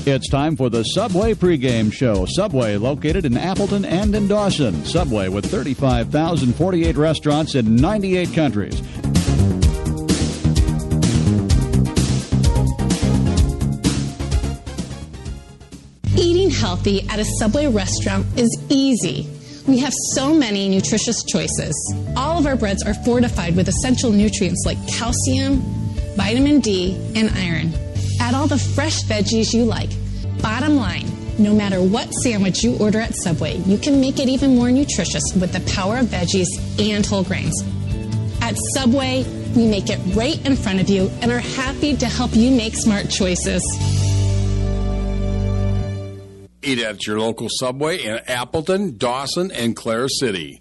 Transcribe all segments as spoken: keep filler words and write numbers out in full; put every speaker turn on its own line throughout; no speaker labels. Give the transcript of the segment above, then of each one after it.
It's time for the Subway pregame show. Subway, located in Appleton and in Dawson. Subway with thirty-five thousand forty-eight restaurants in ninety-eight countries.
Eating healthy at a Subway restaurant is easy. We have so many nutritious choices. All of our breads are fortified with essential nutrients like calcium, vitamin D, and iron. Add all the fresh veggies you like. Bottom line, no matter what sandwich you order at Subway, you can make it even more nutritious with the power of veggies and whole grains. At Subway, we make it right in front of you and are happy to help you make smart choices.
Eat at your local Subway in Appleton, Dawson, and Clare City.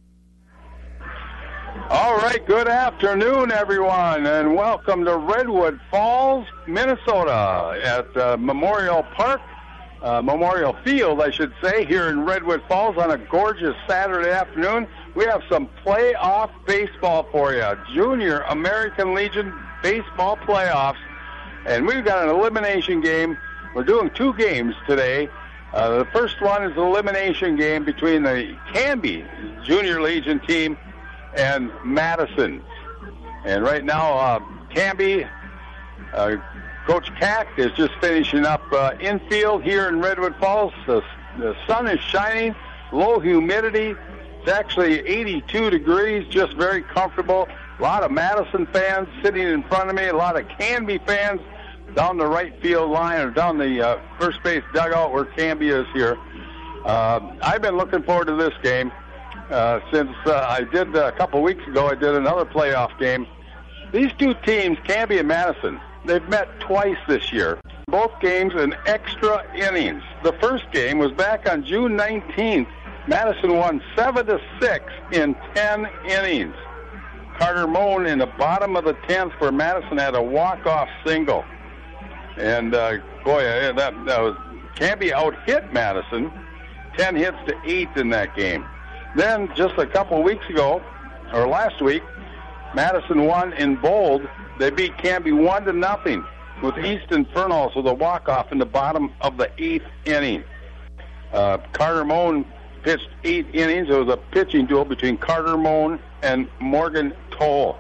All right, good afternoon, everyone, and welcome to Redwood Falls, Minnesota, at uh, Memorial Park, uh, Memorial Field, I should say, here in Redwood Falls on a gorgeous Saturday afternoon. We have some playoff baseball for you, Junior American Legion baseball playoffs, and we've got an elimination game. We're doing two games today. Uh, the first one is an elimination game between the Canby Junior Legion team and Madison. And right now, uh, Canby, uh, Coach Cack is just finishing up uh, infield here in Redwood Falls. The, the sun is shining, low humidity. It's actually eighty-two degrees, just very comfortable. A lot of Madison fans sitting in front of me, a lot of Canby fans down the right field line or down the uh, first base dugout where Canby is here. Uh, I've been looking forward to this game. Uh, since uh, I did uh, a couple weeks ago, I did another playoff game. These two teams, Canby and Madison, they've met twice this year. Both games in extra innings. The first game was back on June nineteenth. Madison won seven to six in ten innings. Carter Moan in the bottom of the tenth for Madison had a walk-off single. And, uh, boy, that, that was Canby out-hit Madison, ten hits to eight in that game. Then, just a couple weeks ago, or last week, Madison won in bold. They beat Canby one to nothing with Easton Fernals with a walk-off in the bottom of the eighth inning. Uh, Carter Moan pitched eight innings. It was a pitching duel between Carter Moan and Morgan Toll.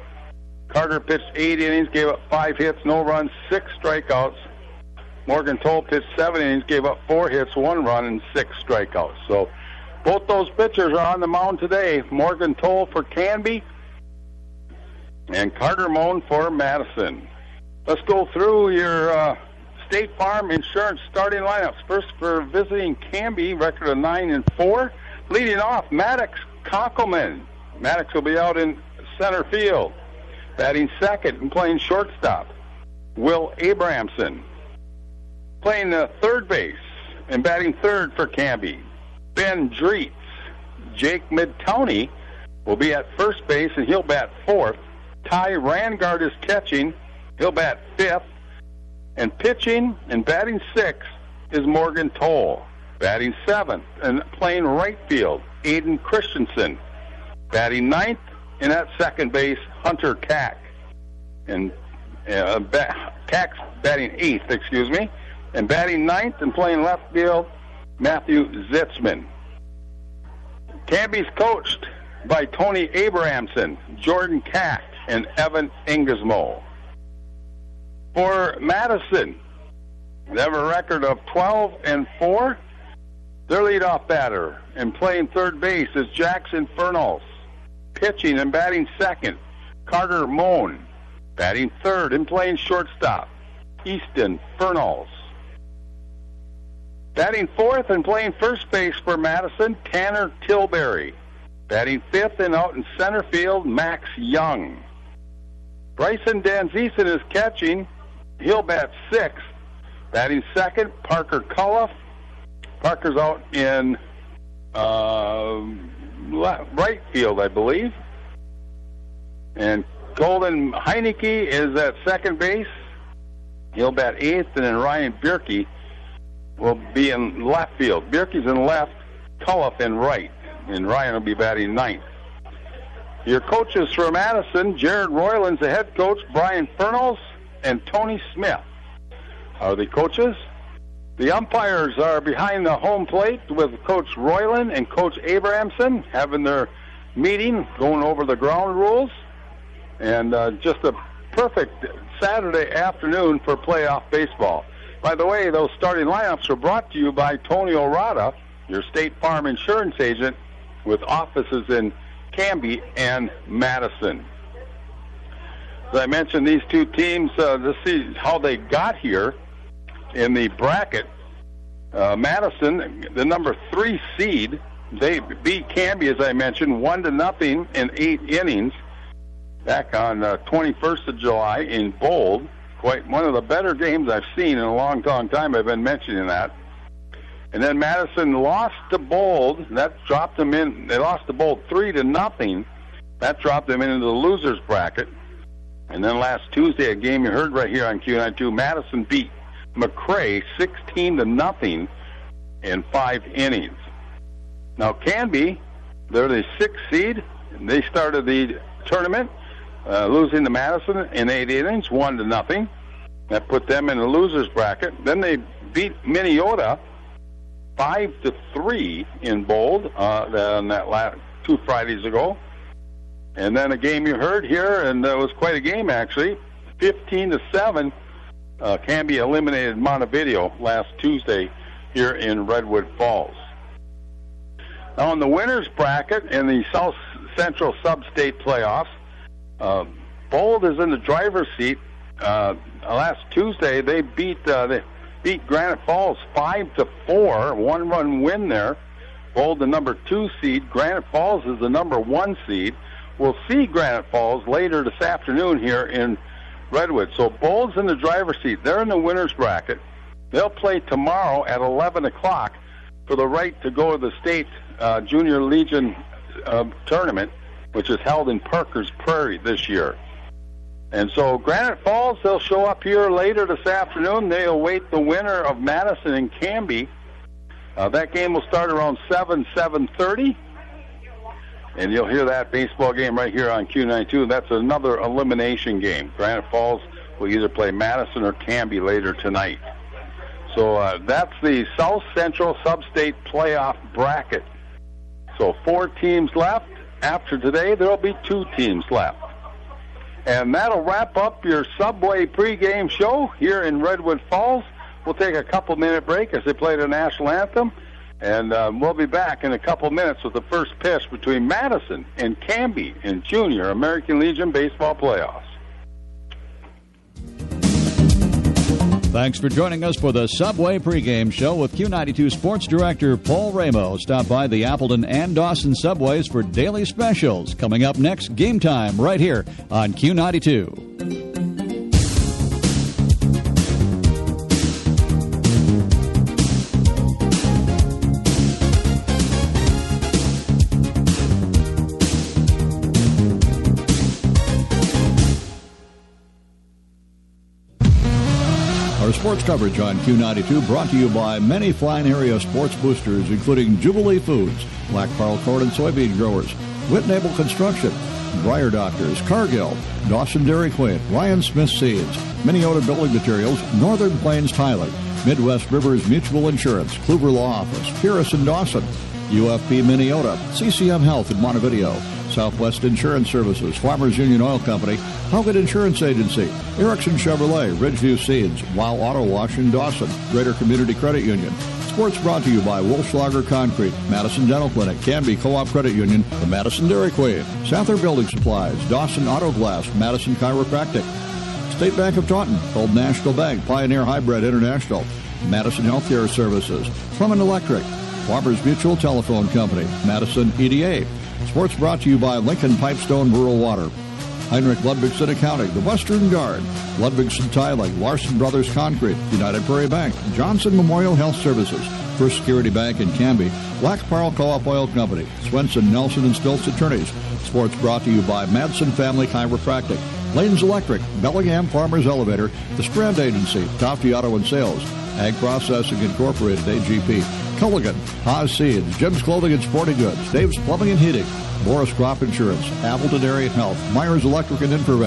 Carter pitched eight innings, gave up five hits, no runs, six strikeouts. Morgan Toll pitched seven innings, gave up four hits, one run, and six strikeouts. So both those pitchers are on the mound today. Morgan Toll for Canby and Carter Moan for Madison. Let's go through your uh, State Farm Insurance starting lineups. First for visiting Canby, record of nine and four. Leading off, Maddox Conkelman. Maddox will be out in center field. Batting second and playing shortstop, Will Abramson. Playing the third base and batting third for Canby, Ben Dreetz. Jake Midtowney will be at first base and he'll bat fourth. Ty Rangard is catching. He'll bat fifth. And pitching and batting sixth is Morgan Toll. Batting seventh and playing right field, Aiden Christensen. Batting ninth and at second base, Hunter Cack. And uh, ba- Cack's batting eighth, excuse me. And batting ninth and playing left field, Matthew Zitzman. Canby's coached by Tony Abramson, Jordan Cack, and Evan Ingesmo. For Madison, they have a record of twelve and four. Their leadoff batter and playing third base is Jackson Fernals. Pitching and batting second, Carter Moan. Batting third and playing shortstop, Easton Fernals. Batting fourth and playing first base for Madison, Tanner Tilbury. Batting fifth and out in center field, Max Young. Bryson Danzisen is catching. He'll bat sixth. Batting second, Parker Culliff. Parker's out in uh, right field, I believe. And Golden Heineke is at second base. He'll bat eighth, and then Ryan Bierke will be in left field. Bierke's in left, Culliff in right, and Ryan will be batting ninth. Your coaches for Madison, Jared Royland's the head coach, Brian Fernals, and Tony Smith are the coaches. The umpires are behind the home plate with Coach Royland and Coach Abrahamson having their meeting, going over the ground rules. And uh, just a perfect Saturday afternoon for playoff baseball. By the way, those starting lineups are brought to you by Tony Orada, your State Farm insurance agent, with offices in Canby and Madison. As I mentioned, these two teams, uh, to see how they got here in the bracket, uh, Madison, the number three seed, they beat Canby, as I mentioned, one to nothing in eight innings back on uh, twenty-first of July in Bold. Quite one of the better games I've seen in a long, long time. I've been mentioning that. And then Madison lost to Bold. That dropped them in. They lost to Bold three to nothing. That dropped them into the losers bracket. And then last Tuesday, a game you heard right here on Q ninety-two, Madison beat McRae sixteen to nothing in five innings. Now Canby, they're the sixth seed. They started the tournament uh, losing to Madison in eight innings, one to nothing. That put them in the losers bracket. Then they beat Minnesota five to three in Bold uh, on that last two Fridays ago. And then a game you heard here, and it was quite a game actually, fifteen to seven. Uh, Canby eliminated Montevideo last Tuesday here in Redwood Falls. Now in the winners bracket in the South Central Sub-State playoffs, uh, Bold is in the driver's seat. Uh, last Tuesday they beat uh, they beat Granite Falls five to four, one-run win there. Bold the number two seed. Granite Falls is the number one seed. We'll see Granite Falls later this afternoon here in Redwood. So Bold's in the driver's seat. They're in the winner's bracket. They'll play tomorrow at eleven o'clock for the right to go to the state uh, Junior Legion uh, tournament, which is held in Parker's Prairie this year. And so Granite Falls, they'll show up here later this afternoon. They await the winner of Madison and Canby. Uh, that game will start around seven, seven thirty. And you'll hear that baseball game right here on Q ninety-two. That's another elimination game. Granite Falls will either play Madison or Canby later tonight. So uh, that's the South Central Sub-State playoff bracket. So four teams left. After today, there will be two teams left. And that'll wrap up your Subway pregame show here in Redwood Falls. We'll take a couple-minute break as they play the national anthem. And um, we'll be back in a couple minutes with the first pitch between Madison and Canby in Junior American Legion Baseball Playoffs.
Thanks for joining us for the Subway pregame show with Q ninety-two Sports Director Paul Ramos. Stop by the Appleton and Dawson Subways for daily specials. Coming up next, Game Time right here on Q ninety-two. Our sports coverage on Q ninety-two brought to you by many fine area sports boosters, including Jubilee Foods, Black Pearl Corn and Soybean Growers, Whitnable Construction, Briar Doctors, Cargill, Dawson Dairy Queen, Ryan Smith Seeds, Minnesota Building Materials, Northern Plains Tiling, Midwest Rivers Mutual Insurance, Kluver Law Office, Pierce and Dawson, U F P Minnesota, C C M Health in Montevideo, Southwest Insurance Services, Farmers Union Oil Company, Hogan Insurance Agency, Erickson Chevrolet, Ridgeview Seeds, Wow Auto Wash in Dawson, Greater Community Credit Union. Sports brought to you by Wolfschlager Concrete, Madison Dental Clinic, Canby Co-op Credit Union, the Madison Dairy Queen, Souther Building Supplies, Dawson Auto Glass, Madison Chiropractic, State Bank of Taunton, Old National Bank, Pioneer Hybrid International, Madison Healthcare Services, Fleming Electric, Farmers Mutual Telephone Company, Madison E D A. Sports brought to you by Lincoln Pipestone Rural Water, Heinrich Ludwigson Accounting, the Western Guard, Ludwigson Tiling, Larson Brothers Concrete, United Prairie Bank, Johnson Memorial Health Services, First Security Bank in Canby, Black Pearl Co-op Oil Company, Swenson, Nelson, and Stilts Attorneys. Sports brought to you by Madsen Family Chiropractic, Lanes Electric, Bellingham Farmers Elevator, the Strand Agency, Tofty Auto and Sales, Ag Processing Incorporated, A G P, Culligan, Haas Seeds, Jim's Clothing and Sporting Goods, Dave's Plumbing and Heating, Morris Crop Insurance, Appleton Area Health, Myers Electric and Infrared,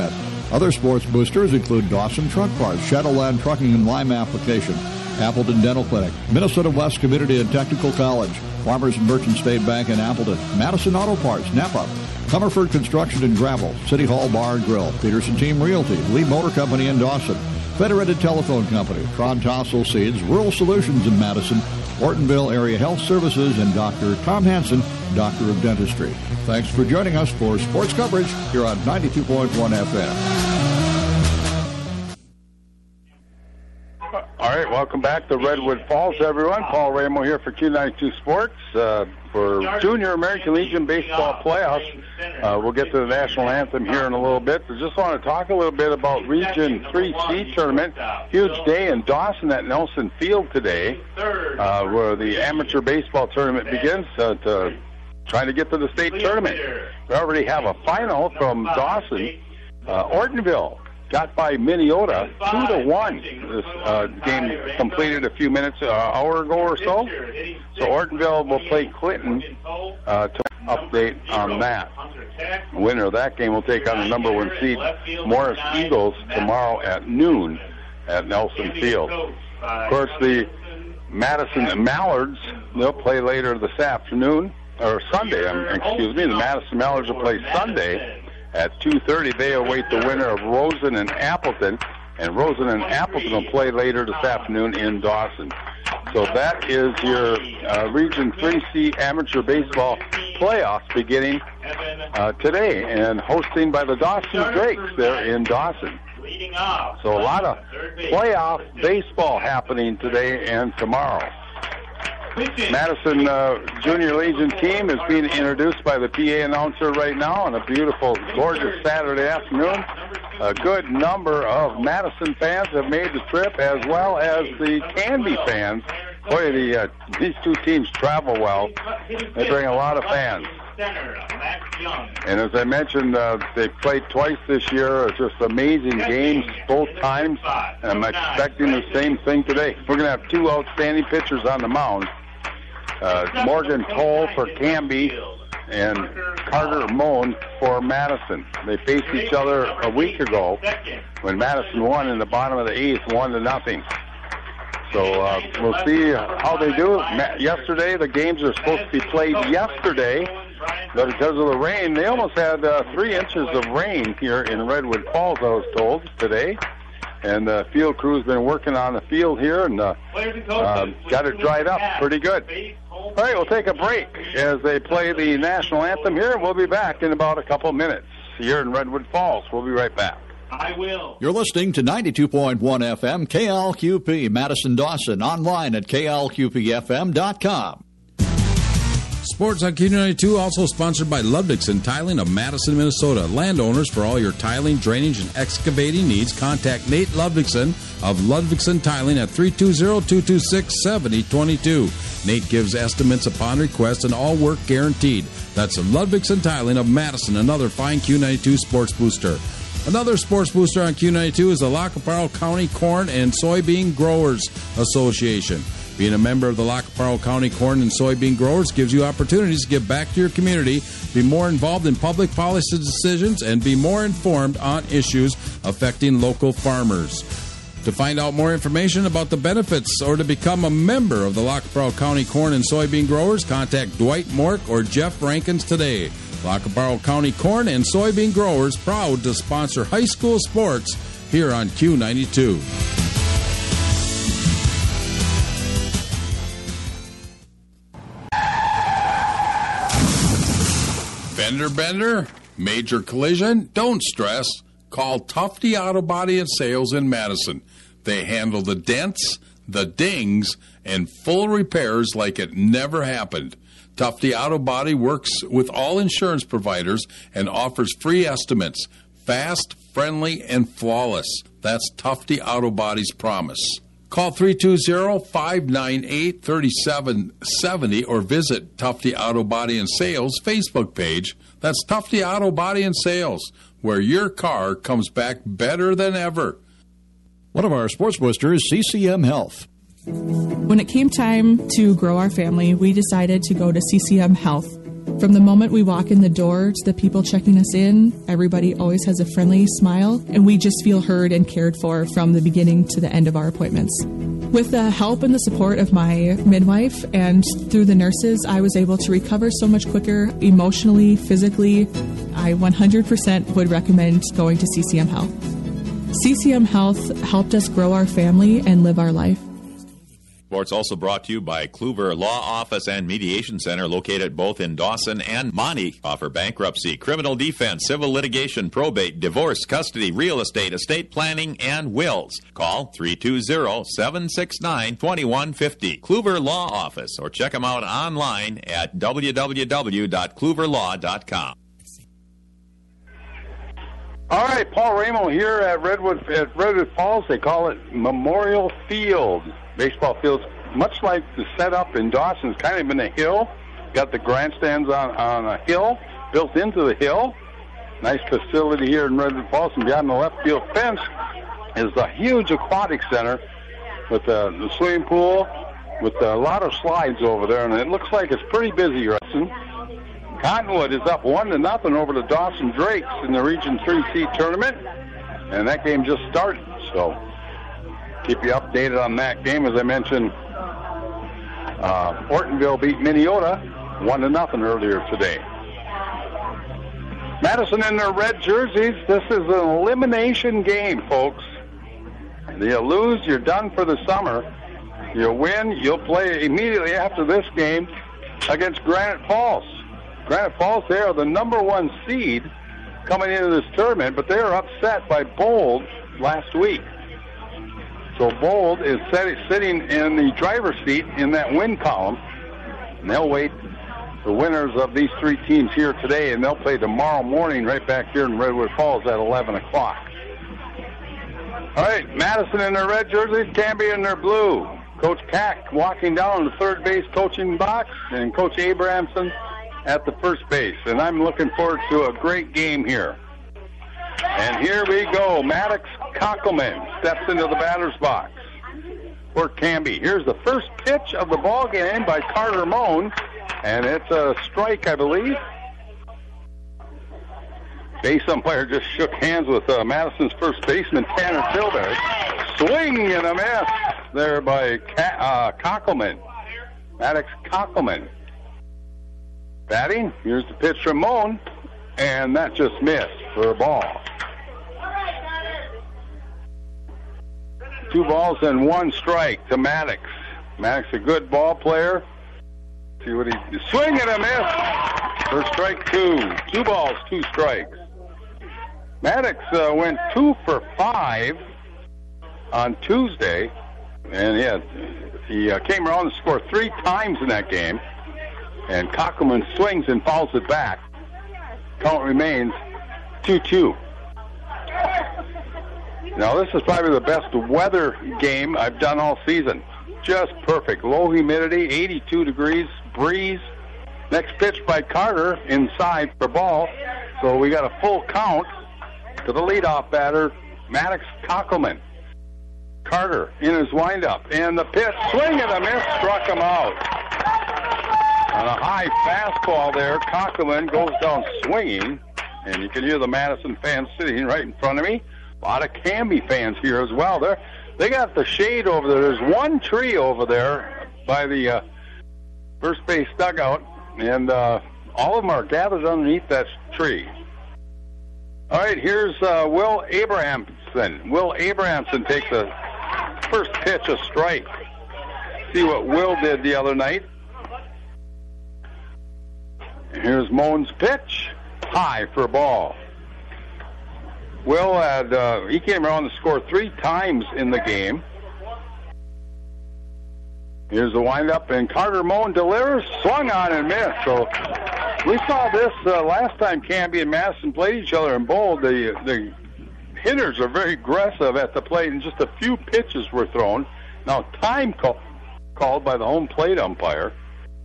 Other sports boosters include Dawson Truck Parts, Shadowland Trucking and Lime Application, Appleton Dental Clinic, Minnesota West Community and Technical College, Farmers and Merchant State Bank in Appleton, Madison Auto Parts, Napa, Comerford Construction and Gravel, City Hall Bar and Grill, Peterson Team Realty, Lee Motor Company in Dawson, Federated Telephone Company, Tron Tossel Seeds, Rural Solutions in Madison, Ortonville Area Health Services, and Doctor Tom Hansen, Doctor of Dentistry. Thanks for joining us for sports coverage here on ninety-two point one F M.
All right, welcome back to Redwood Falls, everyone. Paul Ramo here for Q ninety-two Sports. Uh, for Junior American Legion Baseball Playoffs, uh, we'll get to the national anthem here in a little bit. But just want to talk a little bit about Region three C tournament. Huge day in Dawson at Nelson Field today, uh, where the amateur baseball tournament begins uh, to trying to get to the state tournament. We already have a final from Dawson. Uh, Ortonville got by Minneota two to one. This uh, game completed a few minutes, an uh, hour ago or so. So Ortonville will play Clinton uh, to update on that. The winner of that game will take on the number one seed Morris Eagles tomorrow at noon at Nelson Field. Of course, the Madison Mallards, they'll play later this afternoon, or Sunday, um, excuse me. The Madison Mallards will play Sunday. At two thirty, they await the winner of Rosen and Appleton, and Rosen and Appleton will play later this afternoon in Dawson. So that is your uh, Region three C Amateur Baseball playoffs beginning uh, today, and hosting by the Dawson Drakes there in Dawson. So a lot of playoff baseball happening today and tomorrow. Madison uh, Junior Legion team is being introduced by the P A announcer right now on a beautiful, gorgeous Saturday afternoon. A good number of Madison fans have made the trip, as well as the Canby fans. Boy, the, uh, these two teams travel well. They bring a lot of fans. And as I mentioned, uh, they played twice this year. It's just amazing games both times. And I'm expecting the same thing today. We're going to have two outstanding pitchers on the mound. Uh, Morgan Toll for Canby and Carter Moan for Madison. They faced each other a week ago when Madison won in the bottom of the eighth, one to nothing. So uh, we'll see how they do. Yesterday, the games are supposed to be played yesterday, but because of the rain, they almost had uh, three inches of rain here in Redwood Falls, I was told, today. And the field crew's been working on the field here and uh, uh, got it dried up pretty good. All right, we'll take a break as they play the national anthem here. We'll be back in about a couple minutes here in Redwood Falls. We'll be right back.
I will.
You're listening to ninety-two point one F M, K L Q P, Madison Dawson, online at K L Q P F M dot com.
Sports on Q ninety-two, also sponsored by Ludvigsen Tiling of Madison, Minnesota. Landowners, for all your tiling, drainage, and excavating needs, contact Nate Ludvigsen of Ludvigsen Tiling at three two zero, two two six, seven zero two two. Nate gives estimates upon request and all work guaranteed. That's Ludvigsen Tiling of Madison, another fine Q ninety-two sports booster. Another sports booster on Q ninety-two is the Lackaparle County Corn and Soybean Growers Association. Being a member of the Lackaparle County Corn and Soybean Growers gives you opportunities to give back to your community, be more involved in public policy decisions, and be more informed on issues affecting local farmers. To find out more information about the benefits or to become a member of the Lackaparle County Corn and Soybean Growers, contact Dwight Mork or Jeff Rankins today. Lackaparle County Corn and Soybean Growers, proud to sponsor high school sports here on Q ninety-two.
Fender bender? Major collision? Don't stress. Call Tufty Auto Body and Sales in Madison. They handle the dents, the dings, and full repairs like it never happened. Tufty Auto Body works with all insurance providers and offers free estimates. Fast, friendly, and flawless. That's Tufty Auto Body's promise. Call three two zero, five nine eight, three seven seven zero or visit Tufty Auto Body and Sales Facebook page. That's Tufty Auto Body and Sales, where your car comes back better than ever.
One of our sports boosters, C C M Health.
When it came time to grow our family, we decided to go to C C M Health.
From the moment we walk in the door to the people checking us in, everybody always has a friendly smile, and we just feel heard and cared for from the beginning to the end of our appointments. With the help and the support of my midwife and through the nurses, I was able to recover so much quicker emotionally, physically. I one hundred percent would recommend going to C C M Health. C C M Health helped us grow our family and live our life.
Sports also brought to you by Kluver Law Office and Mediation Center, located both in Dawson and Monty. Offer bankruptcy, criminal defense, civil litigation, probate, divorce, custody, real estate, estate planning, and wills. Call three two zero, seven six nine, two one five zero. Kluver Law Office, or check them out online at w w w dot kluver law dot com.
All right, Paul Ramo here at Redwood at Redwood Falls. They call it Memorial Field. Baseball field's much like the setup in Dawson. It's kind of in a hill. Got the grandstands on, on a hill, built into the hill. Nice facility here in Redwood Falls. And beyond the left field fence is the huge aquatic center with the, the swimming pool, with a lot of slides over there. And it looks like it's pretty busy, Rustin. Cottonwood is up one to nothing over the Dawson Drakes in the Region three C tournament, and that game just started. So keep you updated on that game. As I mentioned, uh, Ortonville beat Minneota one to nothing earlier today. Madison in their red jerseys. This is an elimination game, folks. You lose, you're done for the summer. You win, you'll play immediately after this game against Granite Falls. Granite Falls, they are the number one seed coming into this tournament, but they are upset by Bold last week. So Bold is set, sitting in the driver's seat in that win column, and they'll wait the winners of these three teams here today, and they'll play tomorrow morning right back here in Redwood Falls at eleven o'clock. All right, Madison in their red jerseys, Canby in their blue. Coach Kack walking down the third base coaching box, and Coach Abrahamson at the first base, and I'm looking forward to a great game here. And here we go. Maddox Kockelman steps into the batter's box for Canby. Here's the first pitch of the ball game by Carter Moan, and it's a strike, I believe. Base umpire just shook hands with uh, Madison's first baseman, Tanner Tilbury. Swing and a miss there by Ka- uh, Kockelman. Maddox Kockelman. Batting, here's the pitch from Moan, and that just missed for a ball. Two balls and one strike to Maddox. Maddox, a good ball player. See what he swing and a miss for strike two. Two balls, two strikes. Maddox uh, went two for five on Tuesday, and he, had, he uh, came around to score three times in that game. And Kockelman swings and fouls it back. Count remains two two. Now, this is probably the best weather game I've done all season. Just perfect. Low humidity, eighty-two degrees, breeze. Next pitch by Carter, inside for ball. So we got a full count to the leadoff batter, Maddox Kockelman. Carter in his windup. And the pitch, swing and a miss, struck him out. On a high fastball there, Kockelman goes down swinging, and you can hear the Madison fans sitting right in front of me. A lot of Canby fans here as well. They're, they got the shade over there. There's one tree over there by the uh, first base dugout, and uh, all of them are gathered underneath that tree. All right, here's uh, Will Abrahamson. Will Abrahamson takes a first pitch, a strike. See what Will did the other night. Here's Moan's pitch, high for a ball. Will had, uh, he came around to score three times in the game. Here's the windup, and Carter Moan delivers, swung on and missed. So we saw this uh, last time Canby and Madison played each other in Bold. The, the hitters are very aggressive at the plate, and just a few pitches were thrown. Now, time call, called by the home plate umpire.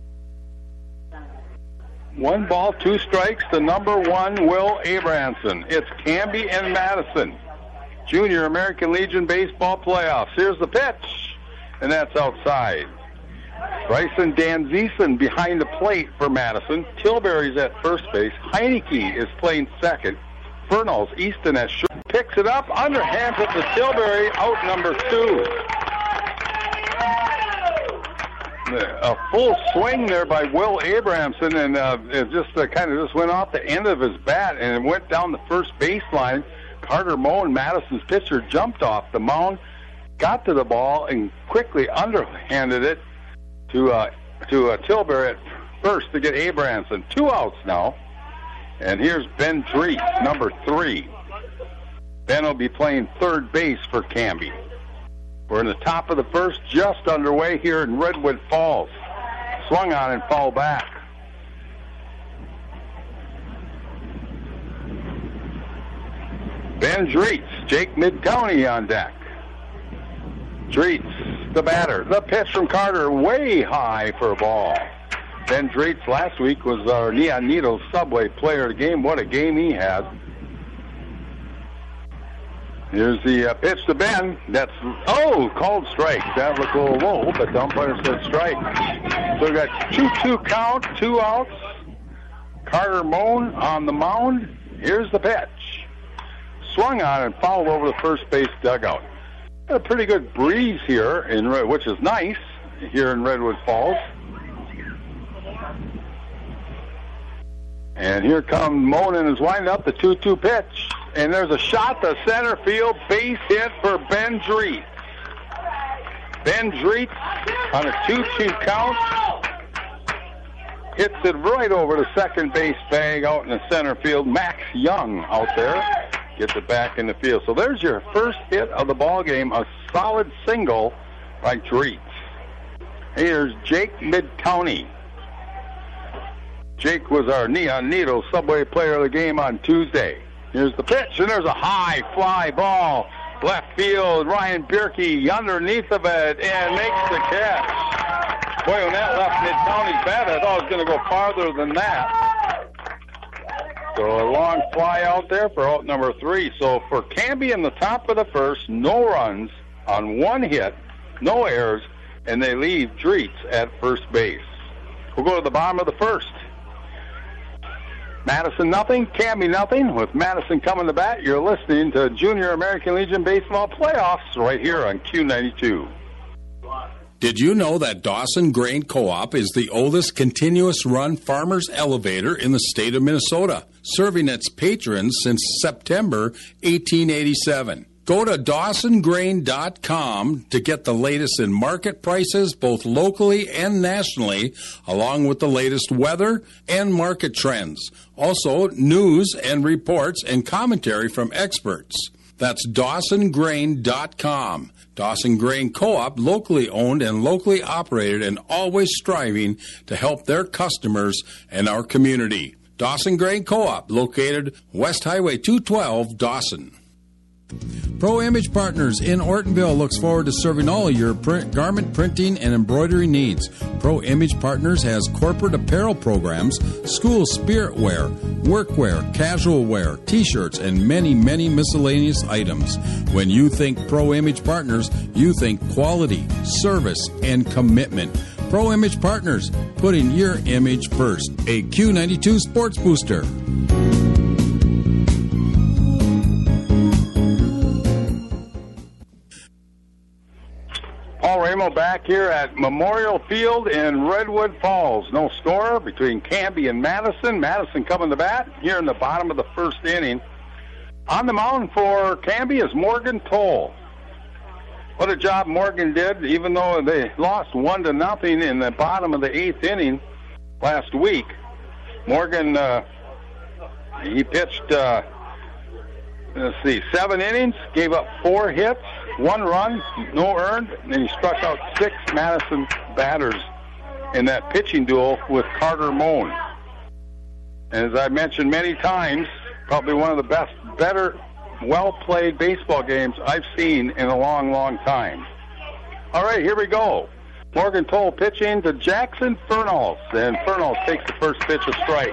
One ball, two strikes to number one, Will Abrahamson. It's Canby and Madison. Junior American Legion Baseball Playoffs. Here's the pitch, and that's outside. Bryson Danzisen behind the plate for Madison. Tilbury's at first base. Heineke is playing second. Fernals, Easton at short. Picks it up, underhands it to Tilbury, out number two. A full swing there by Will Abramson, and uh, it just uh, kind of just went off the end of his bat, and it went down the first baseline. Carter Moen, Madison's pitcher, jumped off the mound, got to the ball, and quickly underhanded it to uh, to uh, Tilbury at first to get Abramson. Two outs now, and here's Ben Drees, number three. Ben will be playing third base for Canby. We're in the top of the first, just underway here in Redwood Falls. Swung on and fouled back. Ben Drees, Jake Mid-County on deck. Drees, the batter. The pitch from Carter, way high for a ball. Ben Drees last week was our Neon Needles Subway Player of the Game. What a game he had. Here's the uh, pitch to Ben. That's, oh, called strike. That looked a little low, but the umpire said strike. So we got two two count, two outs. Carter Moen on the mound. Here's the pitch. Swung on and fouled over the first base dugout. Got a pretty good breeze here, in which is nice, here in Redwood Falls. And here comes Moen in his windup, the two two pitch. And there's a shot to center field, base hit for Ben Drees. Ben Drees on a two two count hits it right over the second base bag out in the center field. Max Young out there gets it back in the field. So there's your first hit of the ball game, a solid single by Drees. Here's Jake Mid-County. Jake was our Neon Needles Subway Player of the Game on Tuesday. Here's the pitch, and there's a high fly ball. Left field, Ryan Bierke underneath of it and makes the catch. Boy, when that left Mid-County's bat, I thought it was going to go farther than that. So a long fly out there for out number three. So for Canby in the top of the first, no runs on one hit, no errors, and they leave Drees at first base. We'll go to the bottom of the first. Madison nothing, Canby nothing. With Madison coming to bat, you're listening to Junior American Legion Baseball Playoffs right here on Q ninety-two.
Did you know that Dawson Grain Co-op is the oldest continuous run farmers elevator in the state of Minnesota, serving its patrons since September eighteen eighty-seven? Go to Dawson Grain dot com to get the latest in market prices, both locally and nationally, along with the latest weather and market trends. Also, news and reports and commentary from experts. That's Dawson Grain dot com. Dawson Grain Co-op, locally owned and locally operated, and always striving to help their customers and our community. Dawson Grain Co-op, located West Highway two twelve, Dawson.
Pro Image Partners in Ortonville looks forward to serving all of your print, garment printing and embroidery needs. Pro Image Partners has corporate apparel programs, school spirit wear, workwear, casual wear, t-shirts, and many, many miscellaneous items. When you think Pro Image Partners, you think quality, service, and commitment. Pro Image Partners, putting your image first. A Q ninety-two Sports Booster.
Paul Ramo back here at Memorial Field in Redwood Falls. No score between Canby and Madison. Madison coming to bat here in the bottom of the first inning. On the mound for Canby is Morgan Toll. What a job Morgan did, even though they lost one to nothing in the bottom of the eighth inning last week. Morgan, uh, he pitched, uh, let's see, seven innings, gave up four hits, one run, no earned, and he struck out six Madison batters in that pitching duel with Carter Moen. And as I mentioned many times, probably one of the best, better, well-played baseball games I've seen in a long, long time. All right, here we go. Morgan Toll pitching to Jackson Fernals, and Fernals takes the first pitch, a strike.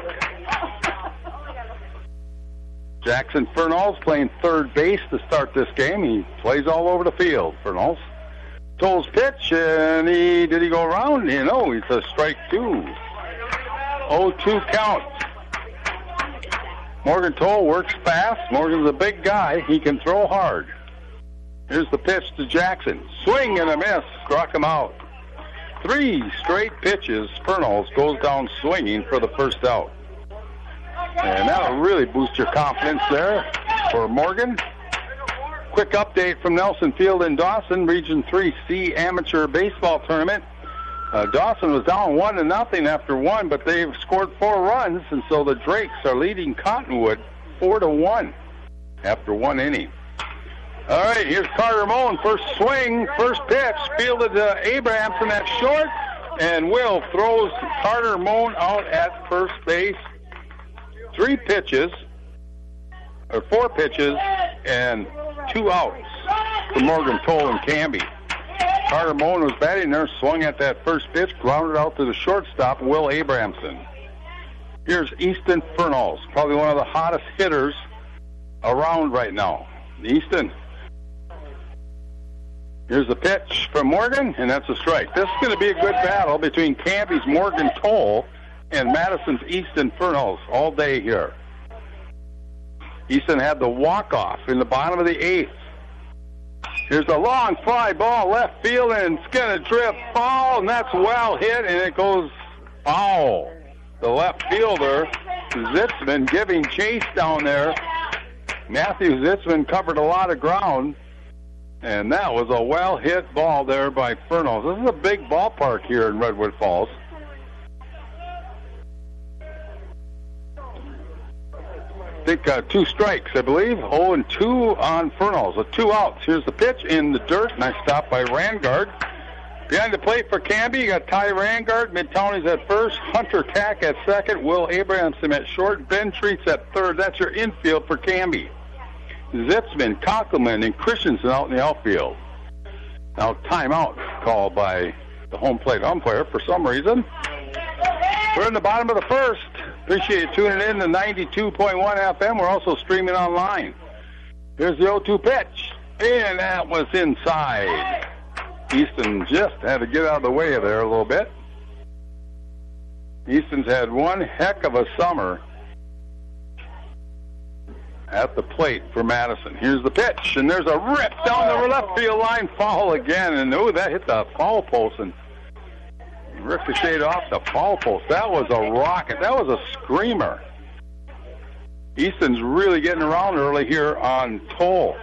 Jackson Fernals playing third base to start this game. He plays all over the field, Fernals. Toll's pitch, and he did he go around? You know, it's a strike two. oh two count. Morgan Toll works fast. Morgan's a big guy. He can throw hard. Here's the pitch to Jackson. Swing and a miss. Struck him out. Three straight pitches. Fernals goes down swinging for the first out. And that'll really boost your confidence there for Morgan. Quick update from Nelson Field in Dawson, Region three C Amateur Baseball Tournament. Uh, Dawson was down one to nothing after one, but they've scored four runs, and so the Drakes are leading Cottonwood four to one after one inning. All right, here's Carter Moen. First swing, first pitch, fielded to Abrahamson at short, and Will throws Carter Moen out at first base. Three pitches, or four pitches, and two outs for Morgan Toll and Canby. Carter Moen was batting there, swung at that first pitch, grounded out to the shortstop, Will Abrahamson. Here's Easton Fernals, probably one of the hottest hitters around right now. Easton. Here's the pitch from Morgan, and that's a strike. This is going to be a good battle between Canby's Morgan Toll and Madison's Easton Fernals all day here. Easton had the walk-off in the bottom of the eighth. Here's a long fly ball left field, and it's going to drift foul, and that's well hit, and it goes foul. The left fielder, Zitzman, giving chase down there. Matthew Zitzman covered a lot of ground, and that was a well-hit ball there by Fernals. This is a big ballpark here in Redwood Falls. I think uh, two strikes, I believe. oh and two on Fernals. Uh, two outs. Here's the pitch in the dirt. Nice stop by Rangard. Behind the plate for Canby, you got Ty Rangard. Mid-Townies at first. Hunter Tack at second. Will Abrahamson at short. Ben Treats at third. That's your infield for Canby. Zitzman, Conkelman, and Christensen out in the outfield. Now timeout called by the home plate umpire for some reason. We're in the bottom of the first. Appreciate you tuning in to ninety-two point one F M. We're also streaming online. Here's the oh two pitch. And that was inside. Easton just had to get out of the way of there a little bit. Easton's had one heck of a summer at the plate for Madison. Here's the pitch, and there's a rip down the left field line, foul again, and oh, that hit the foul post and ricocheted off the foul post. That was a rocket. That was a screamer. Easton's really getting around early here on Toll.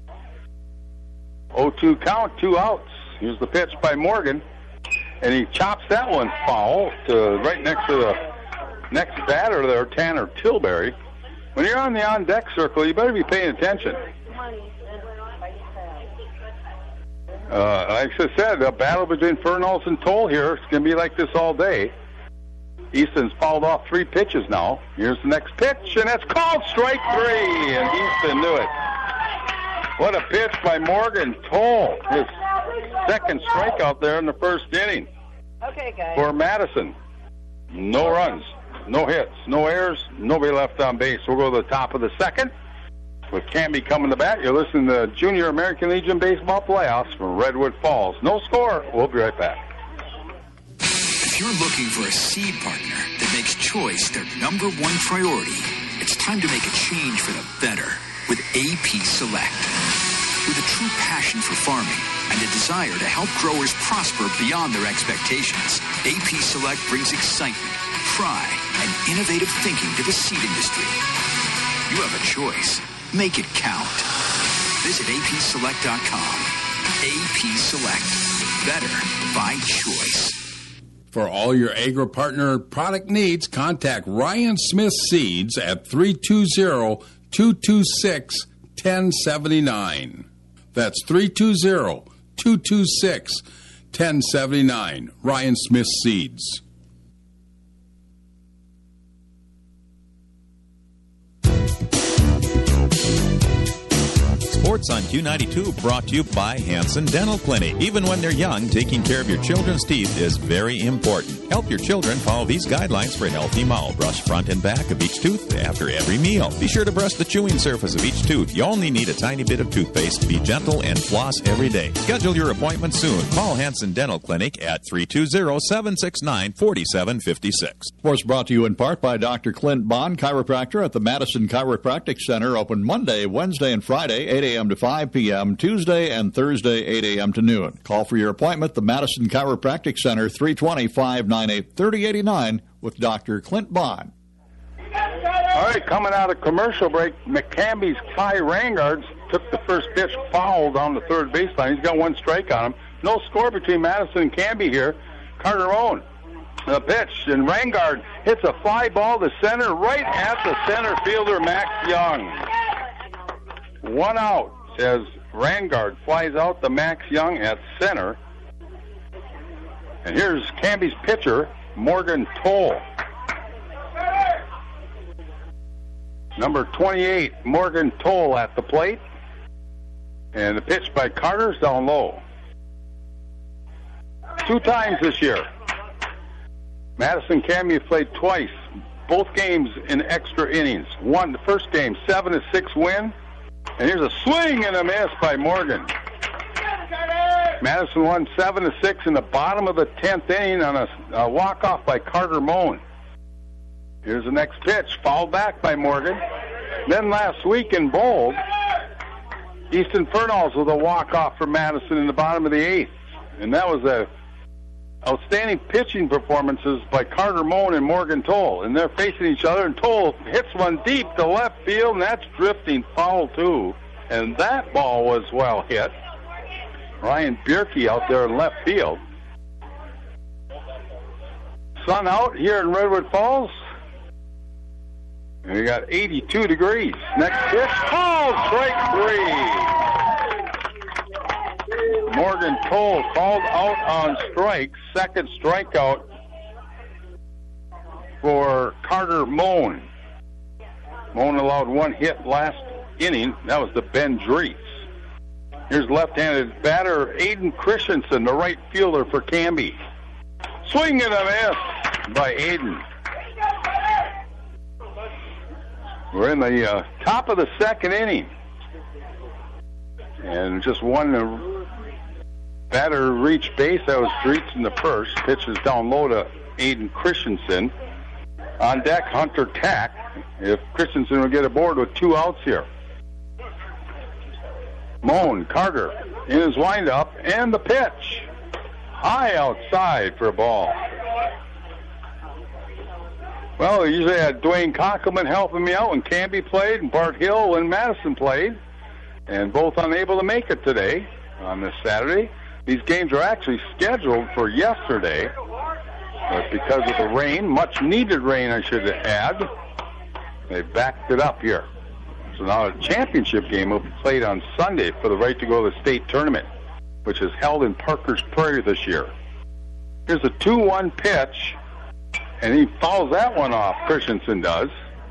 oh two count, two outs. Here's the pitch by Morgan, and he chops that one foul to right next to the next batter there, Tanner Tilbury. When you're on the on-deck circle, you better be paying attention. Uh, like I said, a battle between Fernals and Toll here. It's going to be like this all day. Easton's fouled off three pitches now. Here's the next pitch, and that's called strike three, and Easton knew it. What a pitch by Morgan Toll. His second strikeout there in the first inning.
Okay, guys.
For Madison. No runs, no hits, no errors, nobody left on base. We'll go to the top of the second with Canby coming to bat. You're listening to Junior American Legion Baseball Playoffs from Redwood Falls. No score. We'll be right back.
If you're looking for a seed partner that makes choice their number one priority, it's time to make a change for the better with A P Select. With a true passion for farming and a desire to help growers prosper beyond their expectations, A P Select brings excitement, pride, and innovative thinking to the seed industry. You have a choice. Make it count. Visit A P select dot com. A P Select. Better by choice.
For all your AgriPartner product needs, contact Ryan Smith Seeds at three two zero, two two six, one oh seven nine. That's three two zero, two two six, one oh seven nine. Ryan Smith Seeds.
Sports on Q ninety-two brought to you by Hanson Dental Clinic. Even when they're young, taking care of your children's teeth is very important. Help your children follow these guidelines for a healthy mouth. Brush front and back of each tooth after every meal. Be sure to brush the chewing surface of each tooth. You only need a tiny bit of toothpaste. Be gentle and floss every day. Schedule your appointment soon. Call Hanson Dental Clinic at three two zero, seven six nine, four seven five six.
Sports brought to you in part by Doctor Clint Bond, chiropractor at the Madison Chiropractic Center, open Monday, Wednesday, and Friday, eight a.m. to five p.m., Tuesday and Thursday, eight a.m. to noon. Call for your appointment, the Madison Chiropractic Center, three twenty, five ninety-eight, thirty eighty-nine, with Doctor Clint Bond.
All right, coming out of commercial break, McCambie's Kai Rangards took the first pitch, foul down the third baseline. He's got one strike on him. No score between Madison and Cambie here. Carter Roan, the pitch, and Rangard hits a fly ball to center, right at the center fielder, Max Young. One out as Rangard flies out to Max Young at center. And here's Cambie's pitcher, Morgan Toll. Number twenty-eight, Morgan Toll at the plate. And the pitch by Carter's down low. Two times this year. Madison Cambie played twice, both games in extra innings. One, the first game, seven to six win. And here's a swing and a miss by Morgan. Madison won seven to six in the bottom of the tenth inning on a, a walk-off by Carter Moan. Here's the next pitch, fouled back by Morgan. Then last week in bold, Easton Fernals with a walk-off for Madison in the bottom of the eighth. And that was a outstanding pitching performances by Carter Moan and Morgan Toll. And they're facing each other, and Toll hits one deep to left field, and that's drifting foul too. And that ball was well hit. Ryan Bierke out there in left field. Sun out here in Redwood Falls. And we got eighty-two degrees. Next pitch, called strike three. Morgan Toll called out on strike. Second strikeout for Carter Moan. Moan allowed one hit last inning. That was the Ben Drees. Here's left-handed batter Aiden Christensen, the right fielder for Cambie. Swing and a miss by Aiden. We're in the uh, top of the second inning. And just one uh, batter reached base. That was Drees in the first. Pitches down low to Aiden Christensen. On deck, Hunter Tack. If Christensen will get aboard with two outs here. Moan, Carter in his windup, and the pitch. High outside for a ball. Well, we usually had Dwayne Conkelman helping me out when Cambie played and Bart Hill when Madison played, and both unable to make it today on this Saturday. These games are actually scheduled for yesterday, but because of the rain, much needed rain I should add, they backed it up here. So now a championship game will be played on Sunday for the right to go to the state tournament, which is held in Parker's Prairie this year. Here's a two one pitch, and he fouls that one off, Christensen does.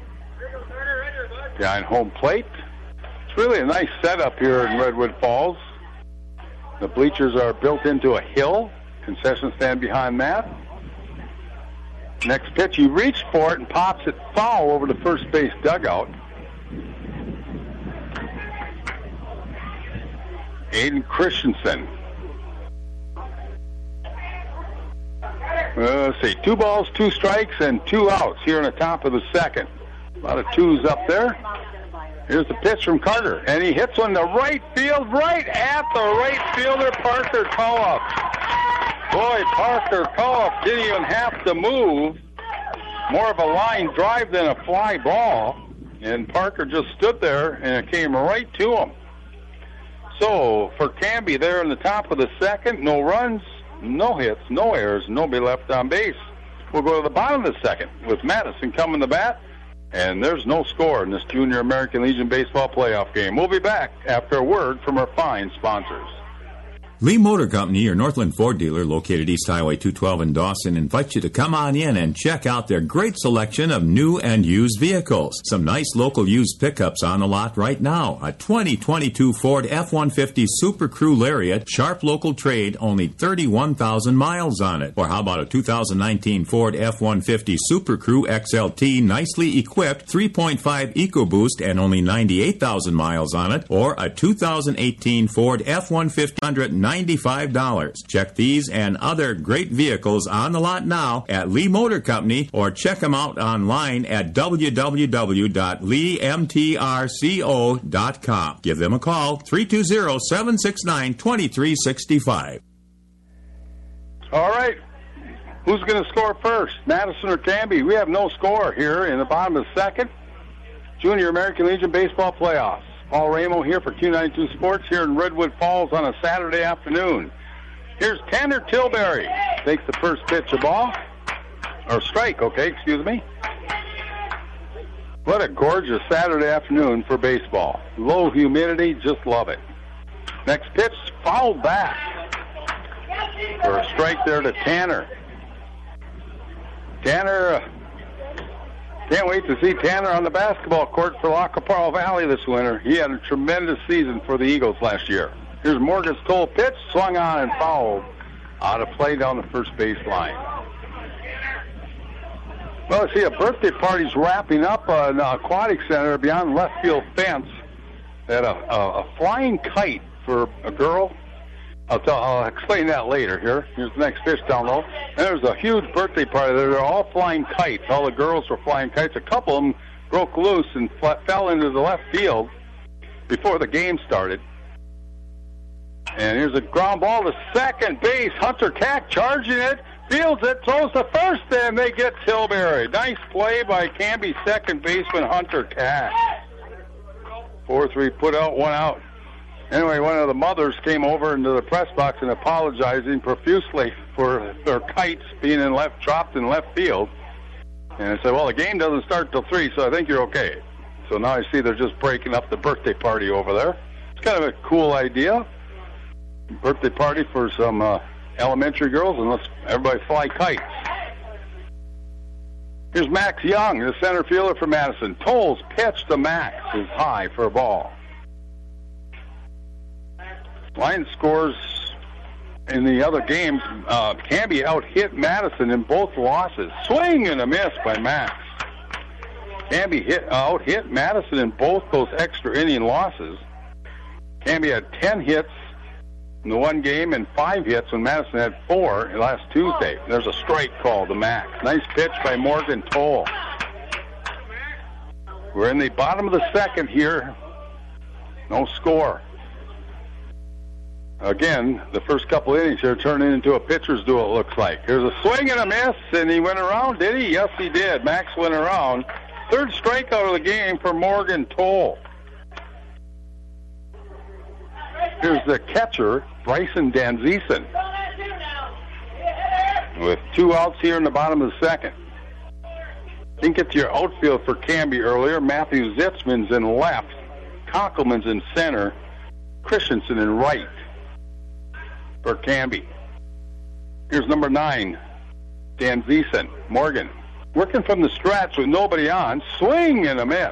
Behind home plate. It's really a nice setup here in Redwood Falls. The bleachers are built into a hill. Concession stand behind that. Next pitch, he reached for it and pops it foul over the first base dugout. Aiden Christensen. Uh, let's see, two balls, two strikes, and two outs here in the top of the second. A lot of twos up there. Here's the pitch from Carter, and he hits one to right field, right at the right fielder, Parker Culloff. Boy, Parker Culloff didn't even have to move. More of a line drive than a fly ball, and Parker just stood there, and it came right to him. So, for Cambie there in the top of the second, no runs, no hits, no errors, nobody left on base. We'll go to the bottom of the second with Madison coming to bat, and there's no score in this Junior American Legion Baseball playoff game. We'll be back after a word from our fine sponsors.
Lee Motor Company, your Northland Ford dealer located East Highway two twelve in Dawson, invites you to come on in and check out their great selection of new and used vehicles. Some nice local used pickups on the lot right now. A twenty twenty-two Ford F one fifty Super Crew Lariat, sharp local trade, only thirty-one thousand miles on it. Or how about a two thousand nineteen Ford F one fifty Super Crew X L T, nicely equipped, three point five EcoBoost and only ninety-eight thousand miles on it. Or a two thousand eighteen Ford F one fifty, one hundred ninety-five dollars. Check these and other great vehicles on the lot now at Lee Motor Company, or check them out online at w w w dot lee m t r co dot com. Give them a call, three two zero, seven six nine, two three six five.
All right. Who's going to score first, Madison or Canby? We have no score here in the bottom of the second. Junior American Legion Baseball Playoffs. Paul Ramo here for Q ninety-two Sports here in Redwood Falls on a Saturday afternoon. Here's Tanner Tilbury. Takes the first pitch of ball. Or strike, okay, excuse me. What a gorgeous Saturday afternoon for baseball. Low humidity, just love it. Next pitch, fouled back. For a strike there to Tanner. Tanner... Uh, Can't wait to see Tanner on the basketball court for La Caparo Valley this winter. He had a tremendous season for the Eagles last year. Here's Morgan's Toll pitch, swung on and fouled out of play down the first base line. Well, I see a birthday party's wrapping up uh, in the Aquatic Center beyond left field fence. They had a, a, a flying kite for a girl. I'll, tell, I'll explain that later here. Here's the next pitch down low. And there's a huge birthday party. They're all flying kites. All the girls were flying kites. A couple of them broke loose and fl- fell into the left field before the game started. And here's a ground ball to second base. Hunter Cack charging it. Fields it. Throws to first, and they get Tilbury. Nice play by Canby second baseman Hunter Cack. four three put out, one out. Anyway, one of the mothers came over into the press box and apologizing profusely for their kites being in left, dropped in left field. And I said, well, the game doesn't start till three, so I think you're okay. So now I see they're just breaking up the birthday party over there. It's kind of a cool idea. Birthday party for some uh, elementary girls, and let's everybody fly kites. Here's Max Young, the center fielder for Madison. Tolles pitch to Max is high for a ball. Line scores in the other games. Uh, Canby out-hit Madison in both losses. Swing and a miss by Max. Canby hit, uh, out-hit Madison in both those extra inning losses. Canby had ten hits in the one game and five hits when Madison had four last Tuesday. There's a strike call to Max. Nice pitch by Morgan Toll. We're in the bottom of the second here. No score. Again, the first couple innings here turning into a pitcher's duel, it looks like. Here's a swing and a miss, and he went around, did he? Yes, he did. Max went around. Third strikeout of the game for Morgan Toll. Here's the catcher, Bryson Danzisen. With two outs here in the bottom of the second. Didn't get to your outfield for Canby earlier. Matthew Zitzman's in left. Conkelman's in center. Christensen in right for Canby. Here's number nine, Danzisen. Morgan working from the stretch with nobody on. Swing and a miss.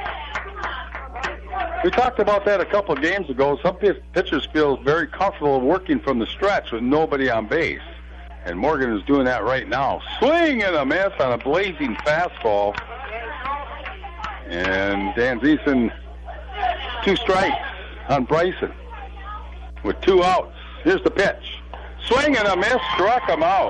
We talked about that a couple of games ago. Some pitchers feel very comfortable working from the stretch with nobody on base. And Morgan is doing that right now. Swing and a miss on a blazing fastball. And Danzisen, two strikes on Bryson with two outs. Here's the pitch. Swing and a miss, struck him out.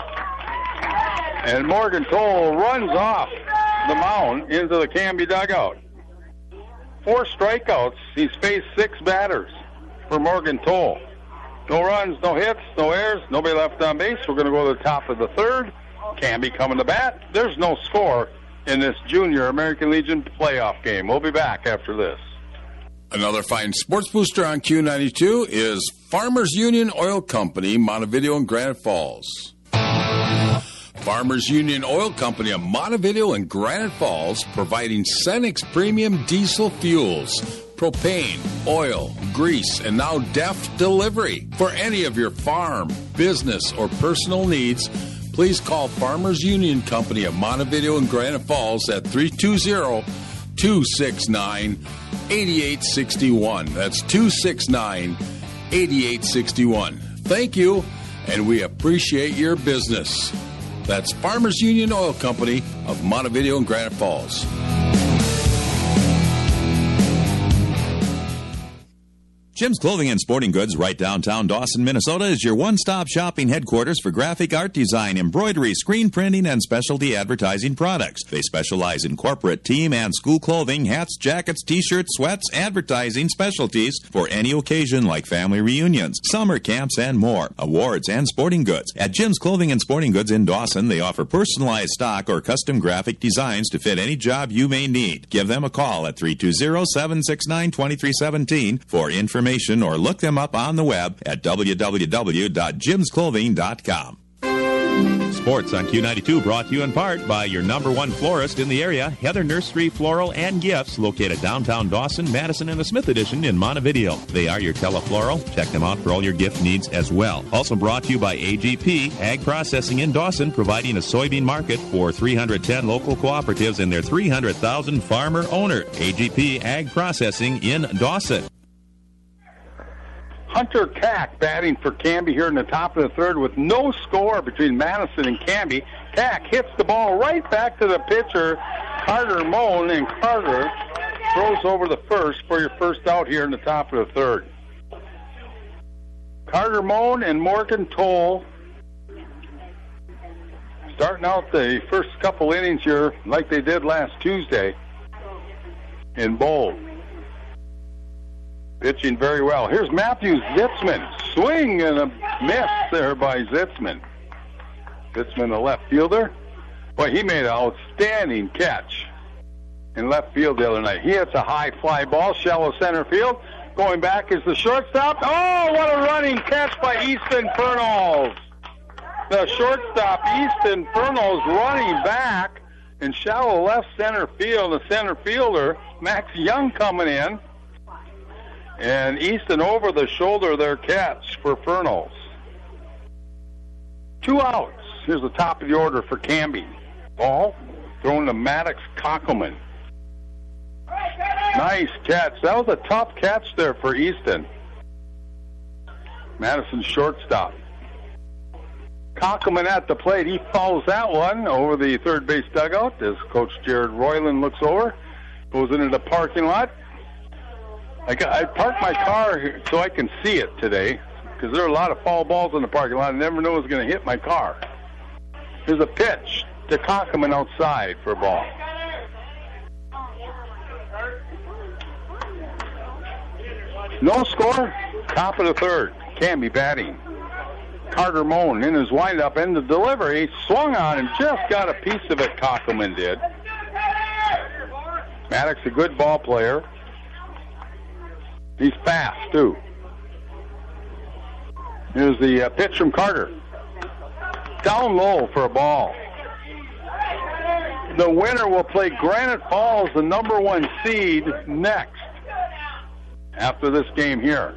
And Morgan Toll runs off the mound into the Canby dugout. Four strikeouts. He's faced six batters for Morgan Toll. No runs, no hits, no errors, nobody left on base. We're going to go to the top of the third. Canby coming to bat. There's no score in this Junior American Legion playoff game. We'll be back after this.
Another fine sports booster on Q ninety-two is Farmers Union Oil Company, Montevideo and Granite Falls. Farmers Union Oil Company of Montevideo and Granite Falls, providing Cenex Premium Diesel Fuels. propane, oil, grease, and now Deft Delivery. For any of your farm, business, or personal needs, please call Farmers Union Company of Montevideo and Granite Falls at three two zero, two six nine, eight eight six one. That's two six nine, eight eight six one. Thank you, and we appreciate your business. That's Farmers Union Oil Company of Montevideo and Granite Falls.
Jim's Clothing and Sporting Goods, right downtown Dawson, Minnesota, is your one-stop shopping headquarters for graphic art design, embroidery, screen printing, and specialty advertising products. They specialize in corporate, team, and school clothing, hats, jackets, t-shirts, sweats, advertising specialties for any occasion like family reunions, summer camps, and more. Awards and sporting goods. At Jim's Clothing and Sporting Goods in Dawson, they offer personalized stock or custom graphic designs to fit any job you may need. Give them a call at three two zero, seven six nine, two three one seven for information, or look them up on the web at w w w dot jims clothing dot com. Sports on Q ninety-two brought to you in part by your number one florist in the area, Heather Nursery Floral and Gifts, located downtown Dawson, Madison, and the Smith Edition in Montevideo. They are your telefloral. Check them out for all your gift needs as well. Also brought to you by A G P, Ag Processing in Dawson, providing a soybean market for three hundred ten local cooperatives and their three hundred thousand farmer owners. A G P, Ag Processing in Dawson.
Hunter Cack batting for Canby here in the top of the third with no score between Madison and Canby. Cack hits the ball right back to the pitcher, Carter Moan, and Carter throws over the first for your first out here in the top of the third. Carter Moan and Morgan Toll starting out the first couple innings here like they did last Tuesday in bold. Pitching very well. Here's Matthew Zitzman. Swing and a miss there by Zitzman. Zitzman, the left fielder. Boy, he made an outstanding catch in left field the other night. He hits a high fly ball, shallow center field. Going back is the shortstop. Oh, what a running catch by Easton Fernals. The shortstop, Easton Fernals, running back in shallow left center field. The center fielder, Max Young, coming in. And Easton over the shoulder their catch for Fernals. Two outs. Here's the top of the order for Canby. Ball thrown to Maddox Cockelman. Nice catch. That was a tough catch there for Easton. Madison shortstop. Cockelman at the plate. He fouls that one over the third base dugout as Coach Jared Royland looks over. Goes into the parking lot. I, got, I parked my car here so I can see it today because there are a lot of foul balls in the parking lot. I never knew it was going to hit my car. Here's a pitch to Cockelman outside for a ball. No score. Top of the third. Canby batting. Carter Moan in his windup and the delivery. Swung on and just got a piece of it, Cockelman did. Maddox, a good ball player. He's fast, too. Here's the uh, pitch from Carter. Down low for a ball. The winner will play Granite Falls, the number one seed, next after this game here.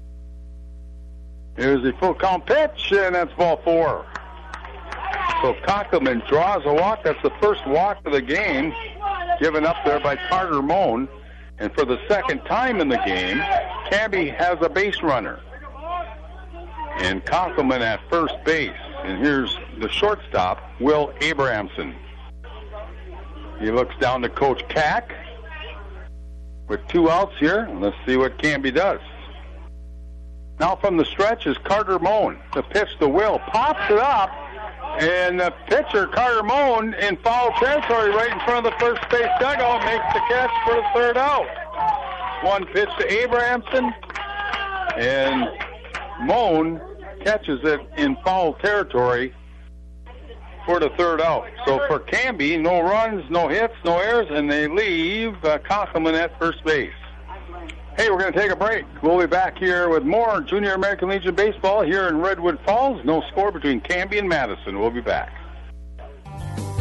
Here's the full count pitch, and that's ball four. So Cockelman draws a walk. That's the first walk of the game given up there by Carter Moan. And for the second time in the game, Canby has a base runner. And Cockelman at first base. And here's the shortstop, Will Abrahamson. He looks down to Coach Cack with two outs here. Let's see what Canby does. Now from the stretch is Carter Moan. The pitch to Will pops it up. And the pitcher, Carter Moan, in foul territory right in front of the first base dugout, makes the catch for the third out. One pitch to Abrahamson, and Moan catches it in foul territory for the third out. So for Canby, no runs, no hits, no errors, and they leave uh, Cockelman at first base. Hey, we're going to take a break. We'll be back here with more Junior American Legion baseball here in Redwood Falls. No score between Canby and Madison. We'll be back.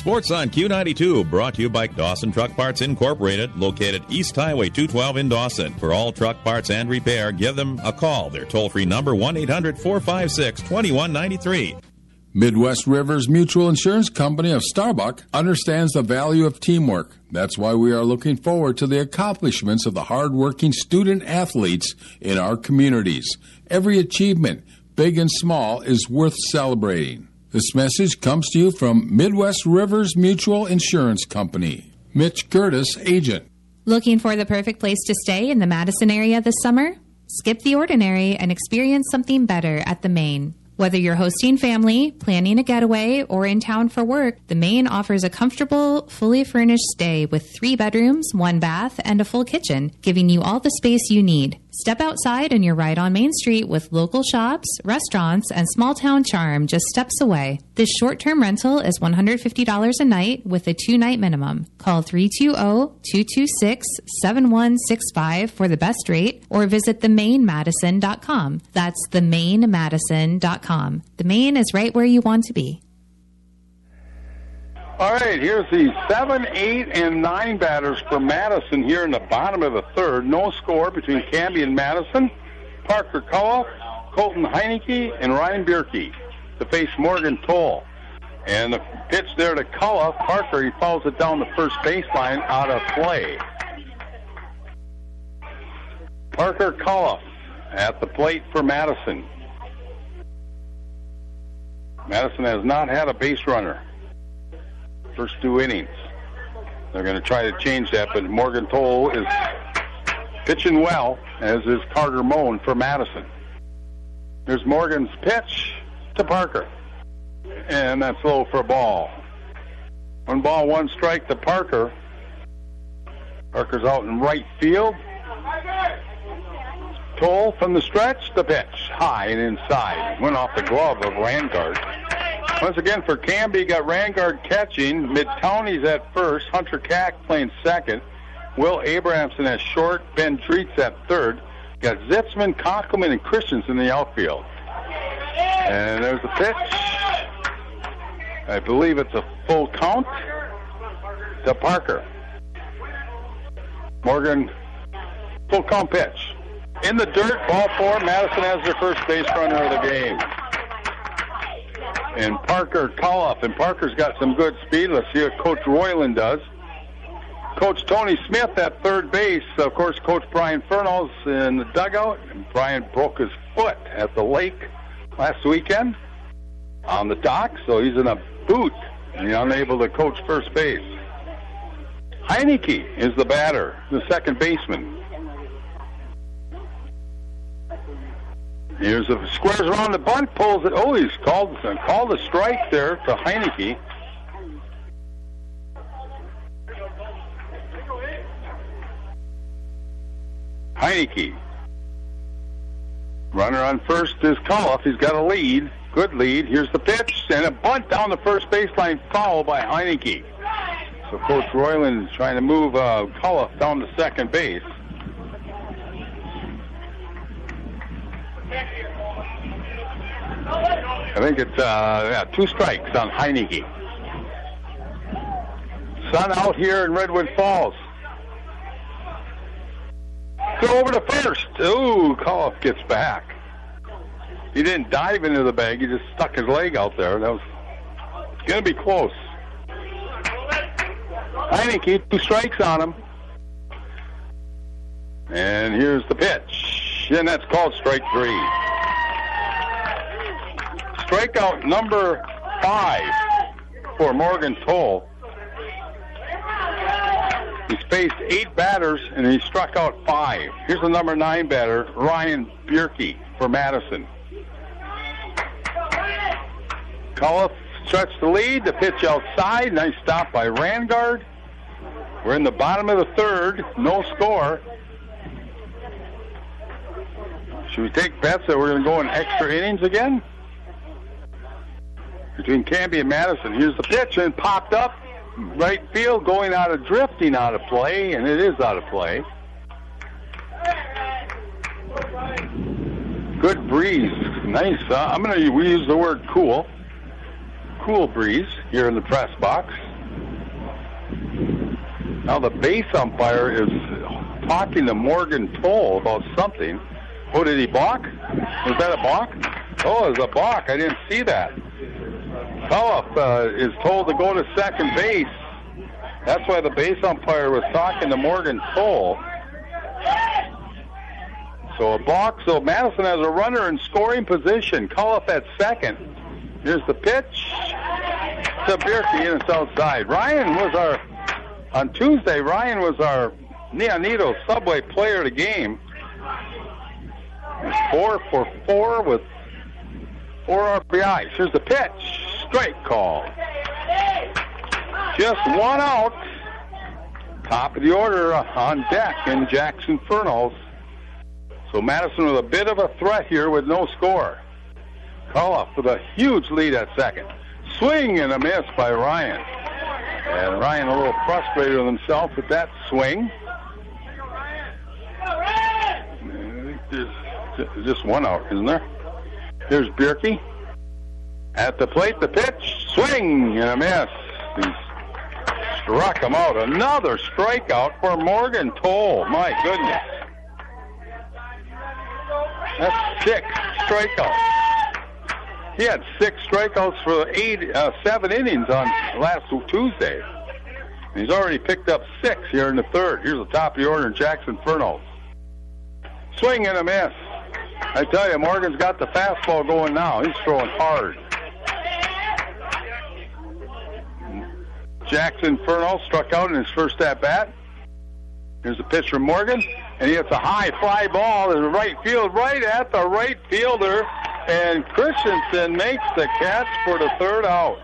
Sports on Q ninety-two, brought to you by Dawson Truck Parts Incorporated, located East Highway two twelve in Dawson. For all truck parts and repair, give them a call. Their toll-free number, one eight hundred four five six two one nine three.
Midwest Rivers Mutual Insurance Company of Starbuck understands the value of teamwork. That's why we are looking forward to the accomplishments of the hardworking student athletes in our communities. Every achievement, big and small, is worth celebrating. This message comes to you from Midwest Rivers Mutual Insurance Company. Mitch Curtis, agent.
Looking for the perfect place to stay in the Madison area this summer? Skip the ordinary and experience something better at the Main. Whether you're hosting family, planning a getaway, or in town for work, the Main offers a comfortable, fully furnished stay with three bedrooms, one bath, and a full kitchen, giving you all the space you need. Step outside and you're right on Main Street with local shops, restaurants, and small town charm just steps away. This short-term rental is one hundred fifty dollars a night with a two-night minimum. Call three two zero, two two six, seven one six five for the best rate or visit the main madison dot com. That's the main madison dot com. The Main is right where you want to be.
All right, here's the seven, eight, and nine batters for Madison here in the bottom of the third. No score between Canby and Madison. Parker Culloff, Colton Heineke, and Ryan Bierke to face Morgan Toll. And the pitch there to Culloff. Parker, he fouls it down the first baseline out of play. Parker Culloff at the plate for Madison. Madison has not had a base runner first two innings. They're going to try to change that, but Morgan Toll is pitching well, as is Carter Moan for Madison. Here's Morgan's pitch to Parker, and that's low for a ball. One ball, one strike to Parker. Parker's out in right field. Toll from the stretch, the pitch, high and inside. Went off the glove of Rangard. Once again for Canby, got Rangard catching. Midtownie's at first. Hunter Cack playing second. Will Abrahamson at short. Ben Treats at third. Got Zitzman, Konkelman, and Christians in the outfield. And there's the pitch. I believe it's a full count to Parker. Morgan, full count pitch. In the dirt, ball four. Madison has their first base runner of the game. And Parker Culloff. And Parker's got some good speed. Let's see what Coach Royland does. Coach Tony Smith at third base. Of course, Coach Brian Fernall's in the dugout. And Brian broke his foot at the lake last weekend on the dock, so he's in a boot and he's unable to coach first base. Heineke is the batter, the second baseman. Here's a squares around the bunt, pulls it. Oh, he's called called a strike there to Heineke. Heineke. Runner on first is Culloff. He's got a lead. Good lead. Here's the pitch. And a bunt down the first baseline, foul by Heineke. So Coach Royland is trying to move uh, Culloff down to second base. I think it's uh, yeah, two strikes on Heineke. Sun out here in Redwood Falls. Go over to first. Ooh, Culloff gets back. He didn't dive into the bag. He just stuck his leg out there. That was going to be close. Heineke, two strikes on him. And here's the pitch. And that's called strike three. Strikeout number five for Morgan Toll. He's faced eight batters, and he struck out five. Here's the number nine batter, Ryan Bierke for Madison. Culloff stretched the lead. The pitch outside. Nice stop by Rangard. We're in the bottom of the third. No score. Should we take bets that we're going to go in extra innings again? Between Canby and Madison. Here's the pitch, and popped up. Right field, going out of drifting out of play, and it is out of play. Good breeze. Nice. Uh, I'm going to use the word cool. Cool breeze here in the press box. Now the base umpire is talking to Morgan Toll about something. Oh, did he balk? Was that a balk? Oh, it was a balk. I didn't see that. Culliffe uh, is told to go to second base. That's why the base umpire was talking to Morgan Toll. So a balk. So Madison has a runner in scoring position. Culliffe at second. Here's the pitch to Bierke, and it's outside. Ryan was our, on Tuesday, Ryan was our Neonito Subway player of the game. Four for four with four R B Is. Here's the pitch. Strike call. Just one out. Top of the order on deck in Jackson Furnos. So Madison with a bit of a threat here with no score. Culliffe with a huge lead at second. Swing and a miss by Ryan. And Ryan a little frustrated with himself with that swing. There's just one out, isn't there? Here's Bierke. At the plate, the pitch. Swing and a miss. He's struck him out. Another strikeout for Morgan Toll. My goodness. That's six strikeouts. He had six strikeouts for eight, uh, seven innings on last Tuesday. He's already picked up six here in the third. Here's the top of the order in Jackson Furnos. Swing and a miss. I tell you, Morgan's got the fastball going now. He's throwing hard. Jackson Furnos struck out in his first at-bat. Here's a pitch from Morgan, and he hits a high fly ball in the right field, right at the right fielder, and Christensen makes the catch for the third out.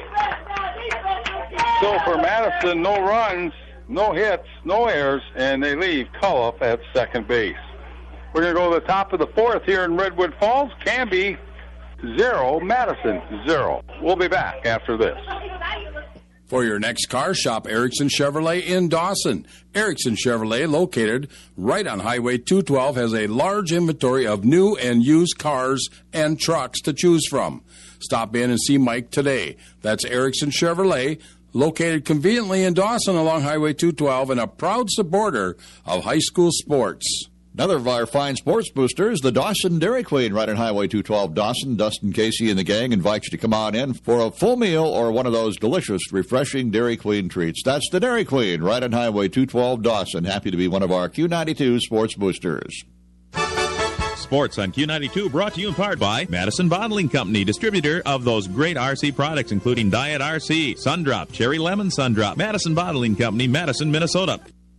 So for Madison, no runs, no hits, no errors, and they leave Culliffe at second base. We're going to go to the top of the fourth here in Redwood Falls. Canby, zero. Madison, zero. We'll be back after this.
For your next car, shop Erickson Chevrolet in Dawson. Erickson Chevrolet, located right on Highway two twelve, has a large inventory of new and used cars and trucks to choose from. Stop in and see Mike today. That's Erickson Chevrolet, located conveniently in Dawson along Highway two twelve and a proud supporter of high school sports.
Another of our fine sports boosters, the Dawson Dairy Queen, right on Highway two twelve Dawson. Dustin Casey and the gang invite you to come on in for a full meal or one of those delicious, refreshing Dairy Queen treats. That's the Dairy Queen, right on Highway two twelve Dawson. Happy to be one of our Q ninety-two sports boosters.
Sports on Q ninety-two brought to you in part by Madison Bottling Company, distributor of those great R C products, including Diet R C, Sundrop, Cherry Lemon Sundrop. Madison Bottling Company, Madison, Minnesota.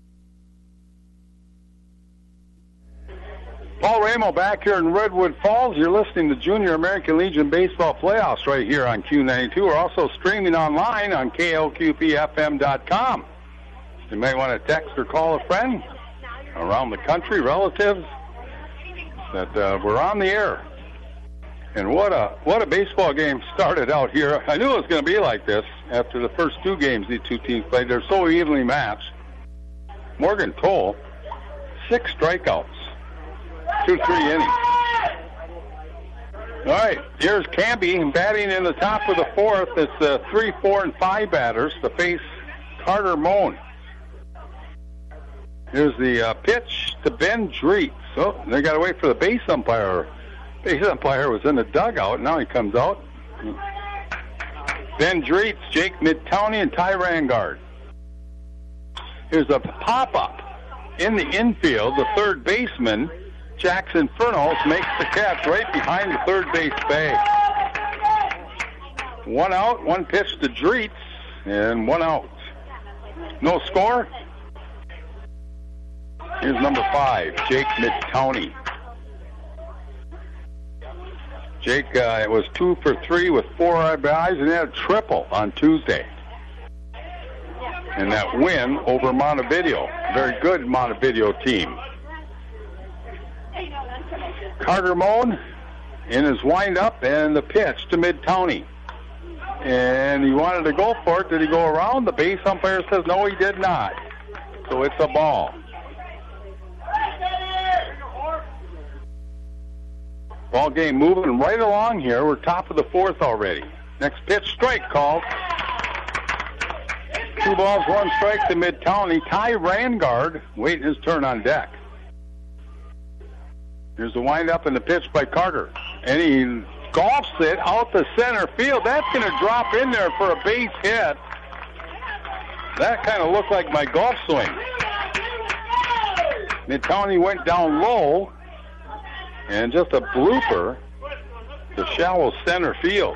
Paul Ramo back here in Redwood Falls. You're listening to Junior American Legion Baseball Playoffs right here on Q ninety-two. We're also streaming online on K L Q P F M dot com. You may want to text or call a friend around the country, relatives, that uh, we're on the air. And what a what a baseball game started out here. I knew it was going to be like this after the first two games these two teams played. They're so evenly matched. Morgan Toll, six strikeouts. Two, three innings. All right, here's Canby batting in the top of the fourth. It's the three, four, and five batters to face Carter Moan. Here's the uh, pitch to Ben Dreetz. Oh, they got to wait for the base umpire. Base umpire was in the dugout. Now he comes out. Ben Dreetz, Jake Midtownie, and Ty Rangard. Here's a pop-up in the infield. The third baseman, Jackson Furnos, makes the catch right behind the third base bag. One out, one pitch to Dreetz, and one out. No score. Here's number five, Jake Midtownie. Jake uh, was two for three with four R B Is, and he had a triple on Tuesday. And that win over Montevideo. Very good Montevideo team. Carter Moan in his windup, and the pitch to Midtownie. And he wanted to go for it. Did he go around? The base umpire says no, he did not. So it's a ball. Ball game moving right along here. We're top of the fourth already. Next pitch, strike called. Two balls, one strike to Mid-County. Ty Rangard waiting his turn on deck. Here's the windup and the pitch by Carter. And he golfs it out to center field. That's going to drop in there for a base hit. That kind of looked like my golf swing. Mid-County went down low. And just a blooper to shallow center field.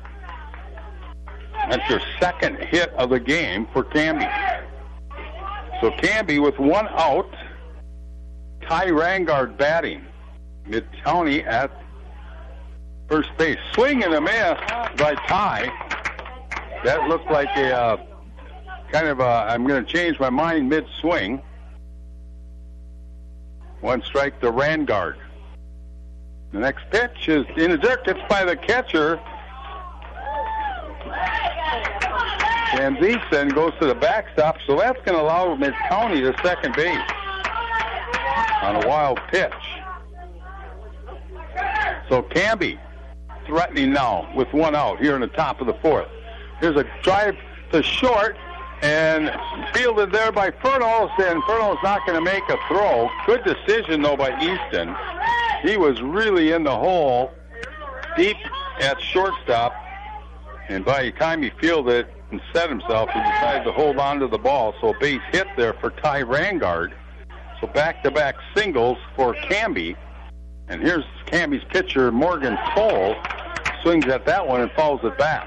That's your second hit of the game for Canby. So Canby with one out. Ty Rangard batting. Mid-County at first base. Swing and a miss by Ty. That looked like a uh, kind of a, I'm going to change my mind mid-swing. One strike to Rangard. The next pitch is in the dirt. It's by the catcher. And Zeeson goes to the backstop, so that's going to allow Mid-County to second base on a wild pitch. So Canby threatening now with one out here in the top of the fourth. Here's a drive to short and fielded there by Furnos, and Furnos not going to make a throw. Good decision, though, by Easton. He was really in the hole deep at shortstop, and by the time he fielded it and set himself, he decided to hold on to the ball. So a base hit there for Ty Rangard. So back-to-back singles for Canby. And here's Canby's pitcher, Morgan Cole, swings at that one and fouls it back.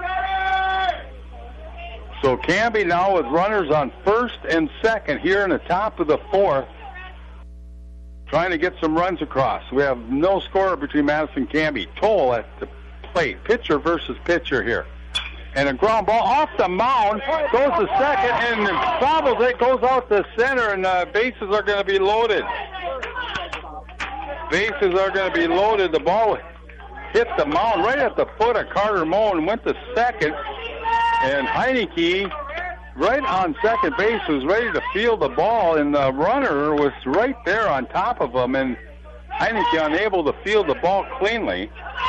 So Canby now with runners on first and second here in the top of the fourth, trying to get some runs across. We have no score between Madison and Canby. Toll at the plate, pitcher versus pitcher here. And a ground ball off the mound, goes to second and bobbles it, goes out to center, and uh, bases are going to be loaded. Bases are going to be loaded. The ball hit the mound right at the foot of Carter Moe and went to second. And Heineke, right on second base, was ready to field the ball, and the runner was right there on top of him, and Heineke unable to field the ball cleanly.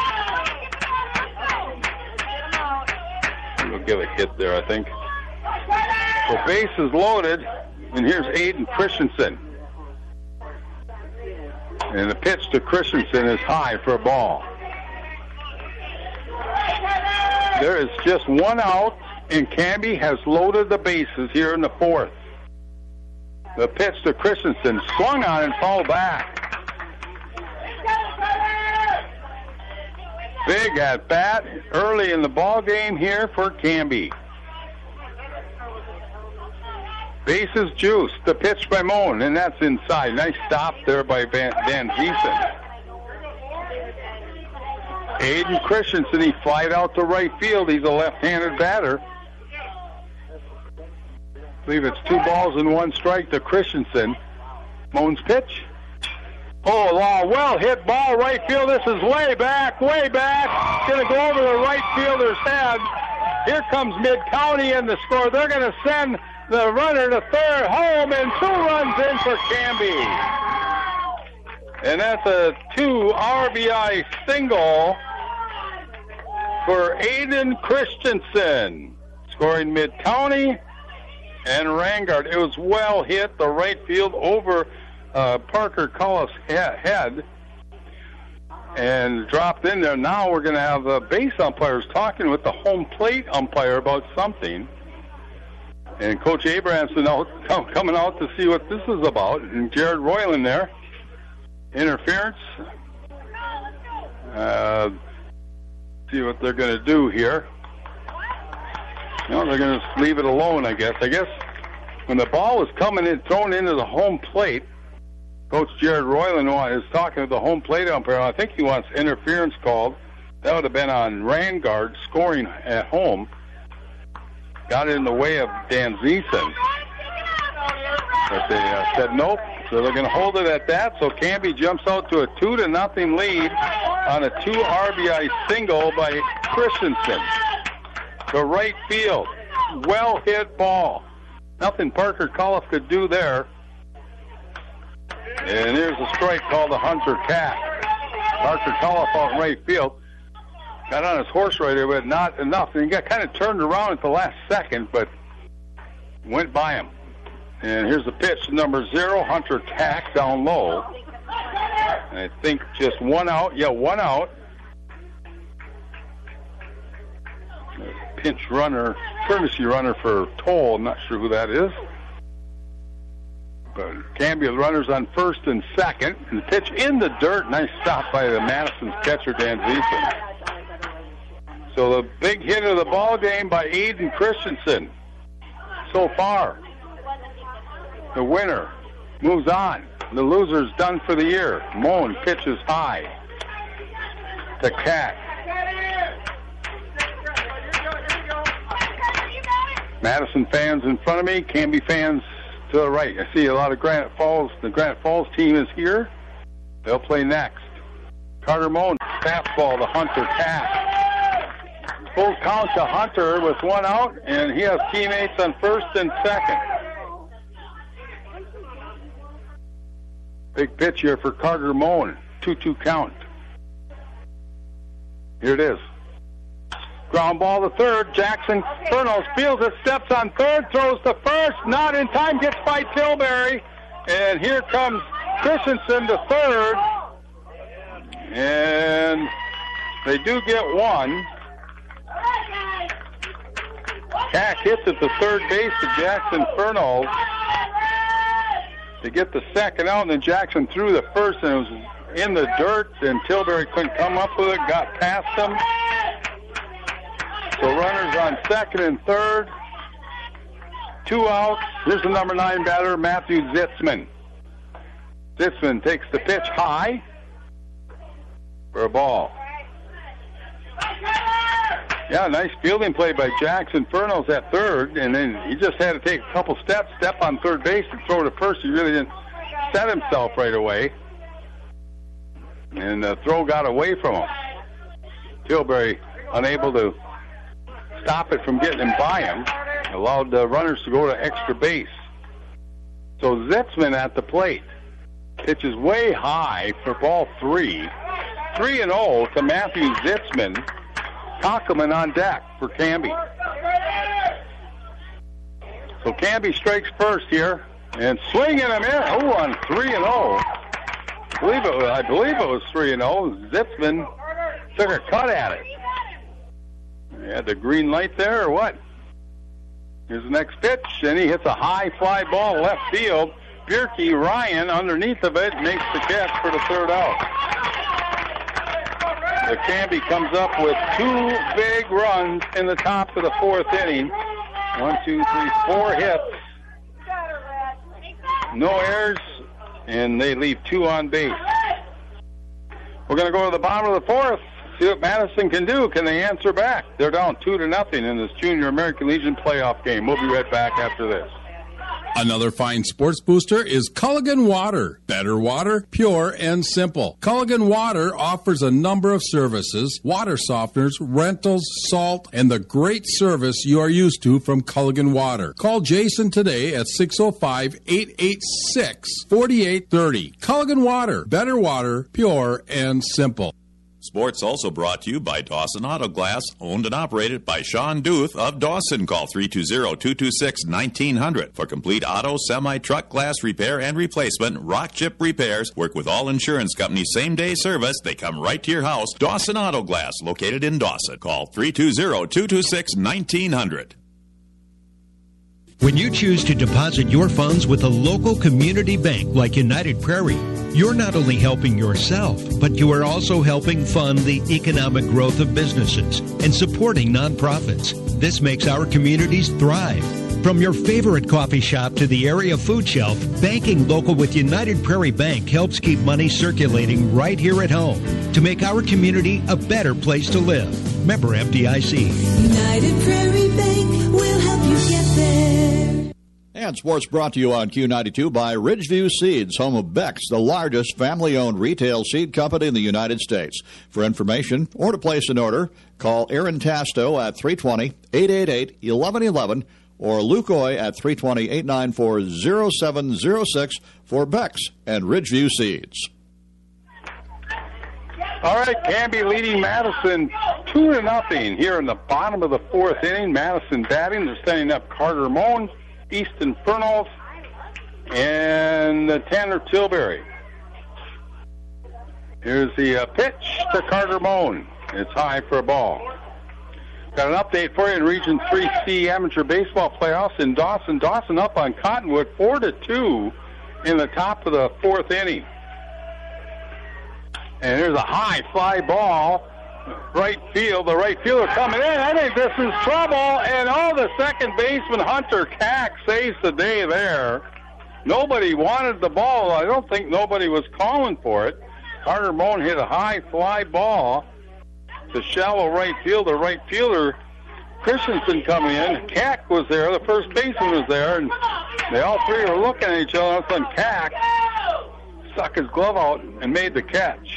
We'll give a hit there, I think. So base is loaded, and here's Aiden Christensen. And the pitch to Christensen is high for a ball. There is just one out, and Canby has loaded the bases here in the fourth. The pitch to Christensen, swung on and fouled back. Big at bat early in the ball game here for Canby. Bases juiced. The pitch by Moen, and that's inside. Nice stop there by Van, Van Giesen. Aiden Christensen, he flied out to right field. He's a left-handed batter. I believe it's two balls and one strike to Christensen. Moen's pitch. Oh, long, well-hit ball, right field. This is way back, way back. Going to go over the right fielder's head. Here comes Mid-County in the score. They're going to send the runner to third home, and two runs in for Canby. And that's a two R B I single for Aiden Christensen, scoring Mid-County and Rangard. It was well hit, the right field over uh, Parker Cullis' head, and dropped in there. Now we're going to have uh, base umpires talking with the home plate umpire about something. And Coach Abramson out, coming out to see what this is about. And Jared Royland there. Interference. Uh, see what they're going to do here. No, they're going to leave it alone, I guess. I guess when the ball was coming in, thrown into the home plate, Coach Jared Royland is talking to the home plate umpire. I think he wants interference called. That would have been on Rangard scoring at home. Got it in the way of Dan Zeeson. But they uh, said nope. So they're going to hold it at that. So Canby jumps out to a two to nothing lead on a two R B I single by Christensen. To right field. Well hit ball. Nothing Parker Cullis could do there. And here's a strike called the Hunter Cat. Parker Cullis out in right field. Got on his horse right there, but not enough. And he got kind of turned around at the last second, but went by him. And here's the pitch, number zero, Hunter Tack down low. And I think just one out. Yeah, one out. Pinch runner, courtesy runner for Toll. I'm not sure who that is. But Canby with runners on first and second. And the pitch in the dirt. Nice stop by the Madison's catcher, Dan Zieson. So the big hit of the ball game by Aiden Christensen. So far, the winner moves on. The loser's done for the year. Moen pitches high to Cat. Madison fans in front of me, Canby fans to the right. I see a lot of Granite Falls. The Granite Falls team is here. They'll play next. Carter Moen, fastball to Hunter Tack. Full count to Hunter with one out, and he has teammates on first and second. Big pitch here for Carter Moen. two two count. Here it is. Ground ball to third. Jackson Furnos fields it, steps on third, throws to first. Not in time, gets by Tilbury. And here comes Christensen to third. And they do get one. Cack hits at the third base to Jackson Furnos to get the second out, and then Jackson threw the first, and it was in the dirt, and Tilbury couldn't come up with it, got past him. So runners on second and third. Two outs. Here's the number nine batter, Matthew Zitzman. Zitzman takes the pitch high for a ball. Yeah, nice fielding play by Jackson Furnos at third, and then he just had to take a couple steps, step on third base, and throw to first. He really didn't set himself right away, and the throw got away from him. Tilbury unable to stop it from getting him by him, allowed the runners to go to extra base. So Zitzman at the plate. Pitches way high for ball three. three and oh to Matthew Zitzman. Cockelman on deck for Canby. So Canby strikes first here, and swinging him in. Oh, on three and oh. I believe it was, I believe it was three and oh. Zitzman took a cut at it. You had the green light there, or what? Here's the next pitch, and he hits a high fly ball left field. Bierke Ryan underneath of it makes the catch for the third out. The Canby comes up with two big runs in the top of the fourth inning. One, two, three, four hits. No errors, and they leave two on base. We're going to go to the bottom of the fourth, see what Madison can do. Can they answer back? They're down two to nothing in this Junior American Legion playoff game. We'll be right back after this.
Another fine sports booster is Culligan Water. Better water, pure and simple. Culligan Water offers a number of services, water softeners, rentals, salt, and the great service you are used to from Culligan Water. Call Jason today at six oh five, eight eight six, four eight three oh. Culligan Water. Better water, pure and simple.
Sports also brought to you by Dawson Auto Glass, owned and operated by Sean Duth of Dawson. Call three two zero, two two six, one nine zero zero for complete auto, semi-truck glass repair and replacement. Rock Chip Repairs work with all insurance companies, same-day service. They come right to your house. Dawson Auto Glass, located in Dawson. Call three two zero, two two six, one nine zero zero.
When you choose to deposit your funds with a local community bank like United Prairie, you're not only helping yourself, but you are also helping fund the economic growth of businesses and supporting nonprofits. This makes our communities thrive. From your favorite coffee shop to the area food shelf, banking local with United Prairie Bank helps keep money circulating right here at home to make our community a better place to live. Member F D I C.
United Prairie Bank will help you get there.
And sports brought to you on Q ninety-two by Ridgeview Seeds, home of Beck's, the largest family-owned retail seed company in the United States. For information or to place an order, call Aaron Tasto at three two zero, eight eight eight, one one one one or Luke Oy at three two zero, eight nine four, zero seven zero six for Beck's and Ridgeview Seeds.
All right, Canby leading Madison two to nothing here in the bottom of the fourth inning. Madison batting. They're sending up Carter Moen. Easton Fernals and Tanner Tilbury. Here's the uh, pitch to Carter Moan. It's high for a ball. Got an update for you in Region three C Amateur Baseball Playoffs in Dawson. Dawson up on Cottonwood four to two in the top of the fourth inning. And there's a high fly ball, right field. The right fielder coming in. I think this is trouble. And oh, the second baseman, Hunter Cack, saves the day there. Nobody wanted the ball. I don't think nobody was calling for it. Carter Moan hit a high fly ball to shallow right field. The right fielder, Christensen, coming in. Cack was there. The first baseman was there. And they all three were looking at each other. All of a sudden, Cack stuck his glove out and made the catch.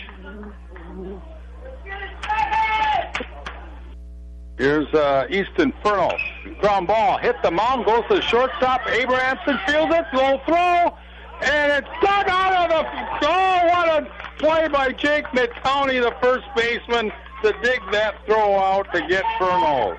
Here's uh, Easton Fernal. Ground ball. Hit the mound. Goes to the shortstop. Abrahamson fields it. Low throw. And it's dug out of the... Oh, what a play by Jake Midtowney, the first baseman, to dig that throw out to get Fernals.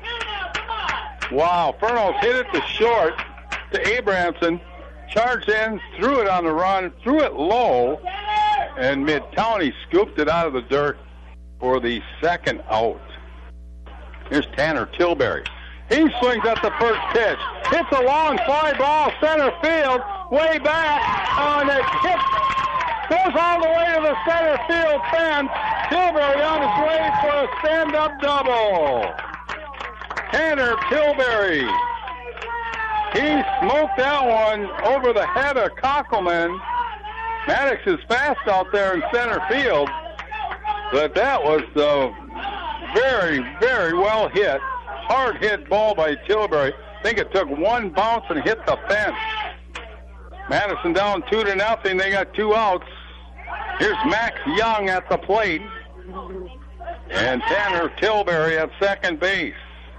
Wow, Fernals hit it to short to Abrahamson. Charged in, threw it on the run, threw it low, and Midtowney scooped it out of the dirt for the second out. Here's Tanner Tilbury. He swings at the first pitch. Hits a long fly ball, center field, way back, and it hits, goes all the way to the center field fence. Tilbury on his way for a stand-up double. Tanner Tilbury. He smoked that one over the head of Cockelman. Maddox is fast out there in center field, but that was the very, very well hit, hard hit ball by Tilbury. I think it took one bounce and hit the fence. Madison down two to nothing. They got two outs. Here's Max Young at the plate, and Tanner Tilbury at second base.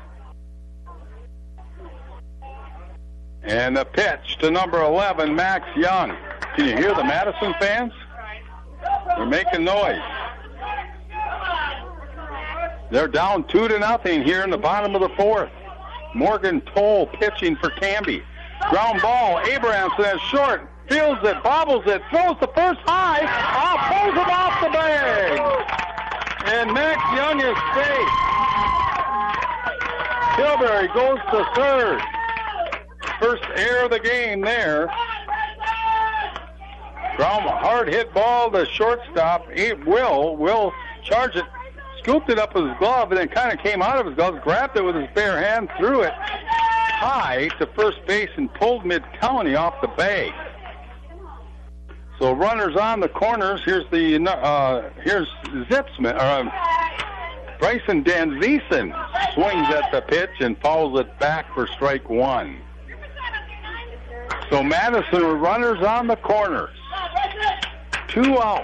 And the pitch to number eleven, Max Young. Can you hear the Madison fans? They're making noise. They're down two to nothing here in the bottom of the fourth. Morgan Toll pitching for Canby. Ground ball, Abrahamson is short, fields it, bobbles it, throws the first high, off, pulls him off the bag. And Max Young is safe. Tilbury goes to third. First error of the game there. Ground hard hit ball to shortstop. Will, Will charge it. Scooped it up with his glove, and then kind of came out of his glove, grabbed it with his bare hand, threw it high to first base, and pulled Midtowney off the bag. So runners on the corners. Here's the uh, here's Zipsman, or um, Bryson Danzeson swings at the pitch and fouls it back for strike one. So Madison with runners on the corners. Two outs.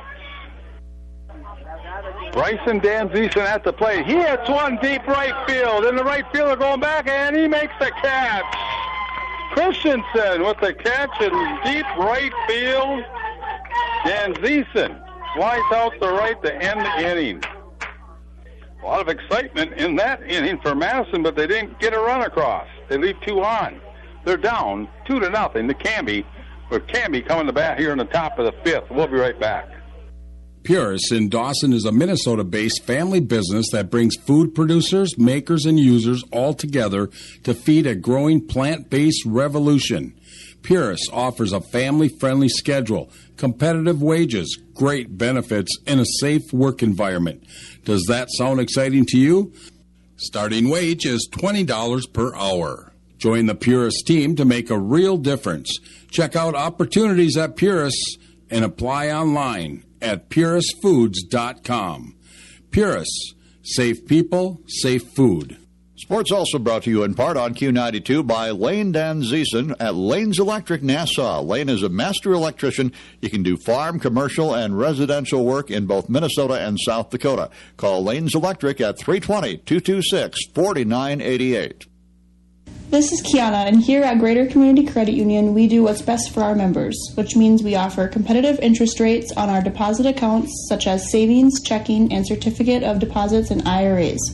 Bryson Danzeson at the plate. He hits one deep right field, and the right fielder going back, and he makes the catch. Christensen with the catch in deep right field. Danzeson flies out the right to end the inning. A lot of excitement in that inning for Madison, but they didn't get a run across. They leave two on. They're down two to nothing to Canby, with Canby coming to bat here in the top of the fifth. We'll be right back.
Purus in Dawson is a Minnesota-based family business that brings food producers, makers, and users all together to feed a growing plant-based revolution. Purus offers a family-friendly schedule, competitive wages, great benefits, and a safe work environment. Does that sound exciting to you? Starting wage is twenty dollars per hour. Join the Purus team to make a real difference. Check out opportunities at Purus and apply online at purus foods dot com. Purus, safe people, safe food.
Sports also brought to you in part on Q ninety-two by Lane Danzeson at Lane's Electric Nassau. Lane is a master electrician. You can do farm, commercial, and residential work in both Minnesota and South Dakota. Call Lane's Electric at three two zero, two two six, four nine eight eight.
This is Kiana, and here at Greater Community Credit Union, we do what's best for our members, which means we offer competitive interest rates on our deposit accounts, such as savings, checking, and certificate of deposits and I R As.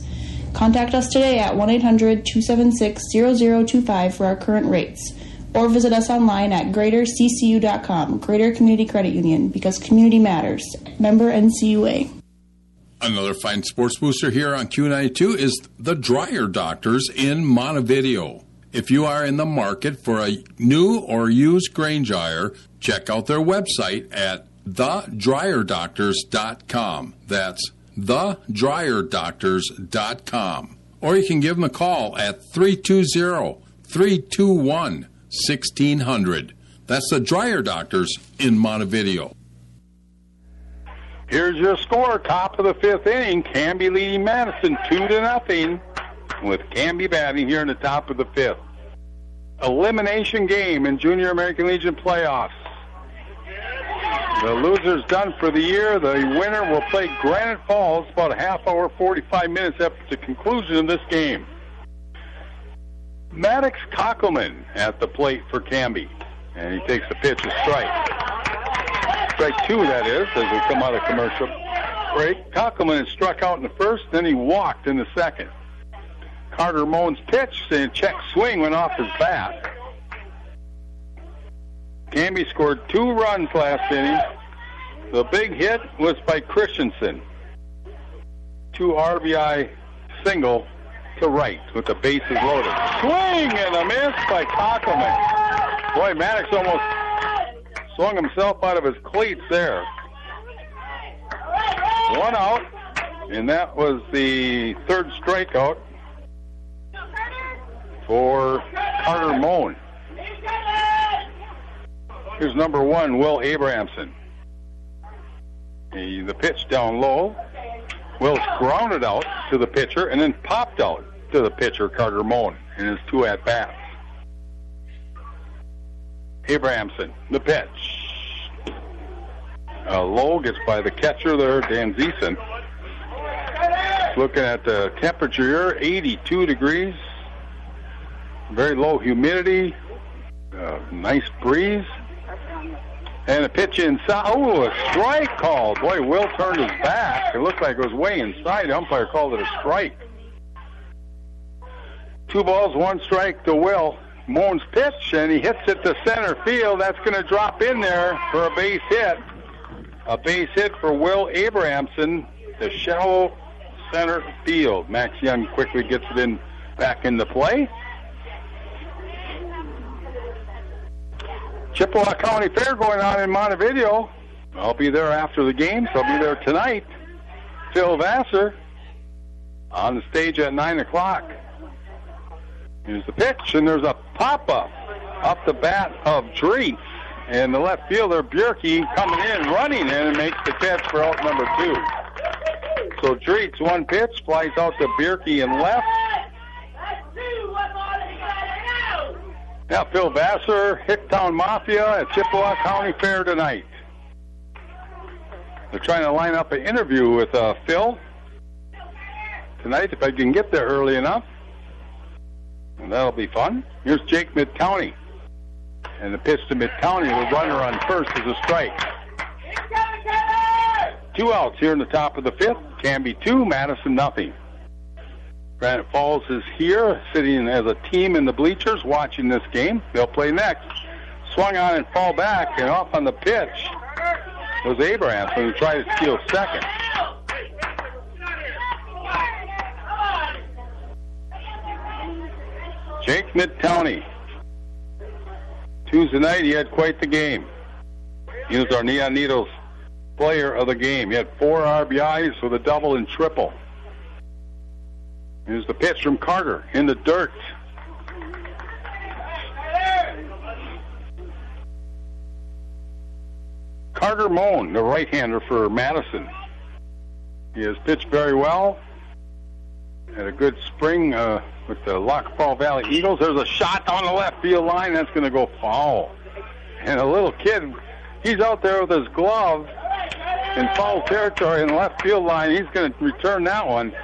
Contact us today at one eight hundred two seven six zero zero two five for our current rates, or visit us online at greater c c u dot com. Greater Community Credit Union, because community matters. Member N C U A.
Another fine sports booster here on Q ninety-two is the Dryer Doctors in Montevideo. If you are in the market for a new or used grain dryer, check out their website at the dryer doctors dot com. That's the dryer doctors dot com. Or you can give them a call at three two zero, three two one, one six zero zero. That's the Dryer Doctors in Montevideo.
Here's your score, top of the fifth inning. Canby leading Madison two to nothing, with Canby batting here in the top of the fifth. Elimination game in Junior American Legion playoffs. The loser's done for the year. The winner will play Granite Falls about a half hour, forty-five minutes after the conclusion of this game. Maddox Kockelman at the plate for Canby, and he takes the pitch, a strike. Strike two, that is, as we come out of commercial break. Kockelman is struck out in the first, then he walked in the second. Carter Moen's pitch, and check swing went off his bat. Canby scored two runs last inning. The big hit was by Christensen. Two R B I single to right with the bases loaded. Swing and a miss by Kockelman. Boy, Maddox almost swung himself out of his cleats there. One out, and that was the third strikeout for Carter Moen. Here's number one, Will Abrahamson. He, the pitch down low. Will's grounded out to the pitcher and then popped out to the pitcher, Carter Moen, in his two at-bats. Abrahamson, the pitch. Uh, low gets by the catcher there, Dan Zeeson. Looking at the temperature here, eighty-two degrees. Very low humidity. Uh, nice breeze. And a pitch inside. Oh, a strike called. Boy, Will turned his back. It looked like it was way inside. The umpire called it a strike. Two balls, one strike to Will. Moen's pitch, and he hits it to center field. That's going to drop in there for a base hit. A base hit for Will Abrahamson, the shallow center field. Max Young quickly gets it in back into play. Chippewa County Fair going on in Montevideo. I'll be there after the game, so I'll be there tonight. Phil Vassar on the stage at nine o'clock. Here's the pitch, and there's a pop-up up the bat of Drees. And the left fielder, Bjerke, coming in, running in, and makes the catch for out number two. So Drees, one pitch, flies out to Bjerke and left. Now Phil Vassar, Hicktown Mafia at Chippewa County Fair tonight. They're trying to line up an interview with uh, Phil tonight, if I can get there early enough. And that'll be fun. Here's Jake Mid-County. And the pitch to Mid-County, the runner on first is a strike. Two outs here in the top of the fifth. Canby two, Madison nothing. Granite Falls is here, sitting as a team in the bleachers, watching this game. They'll play next. Swung on and fall back, and off on the pitch was Abrahamson, who tried to steal second. Jake Mid-County. Tuesday night, he had quite the game. He was our Neon Needles player of the game. He had four R B Is with a double and triple. Here's the pitch from Carter in the dirt. Carter Moen, the right-hander for Madison. He has pitched very well. Had a good spring uh, with the Lac Fall Valley Eagles. There's a shot on the left field line. That's going to go foul. And a little kid, he's out there with his glove in foul territory in the left field line. He's going to return that one.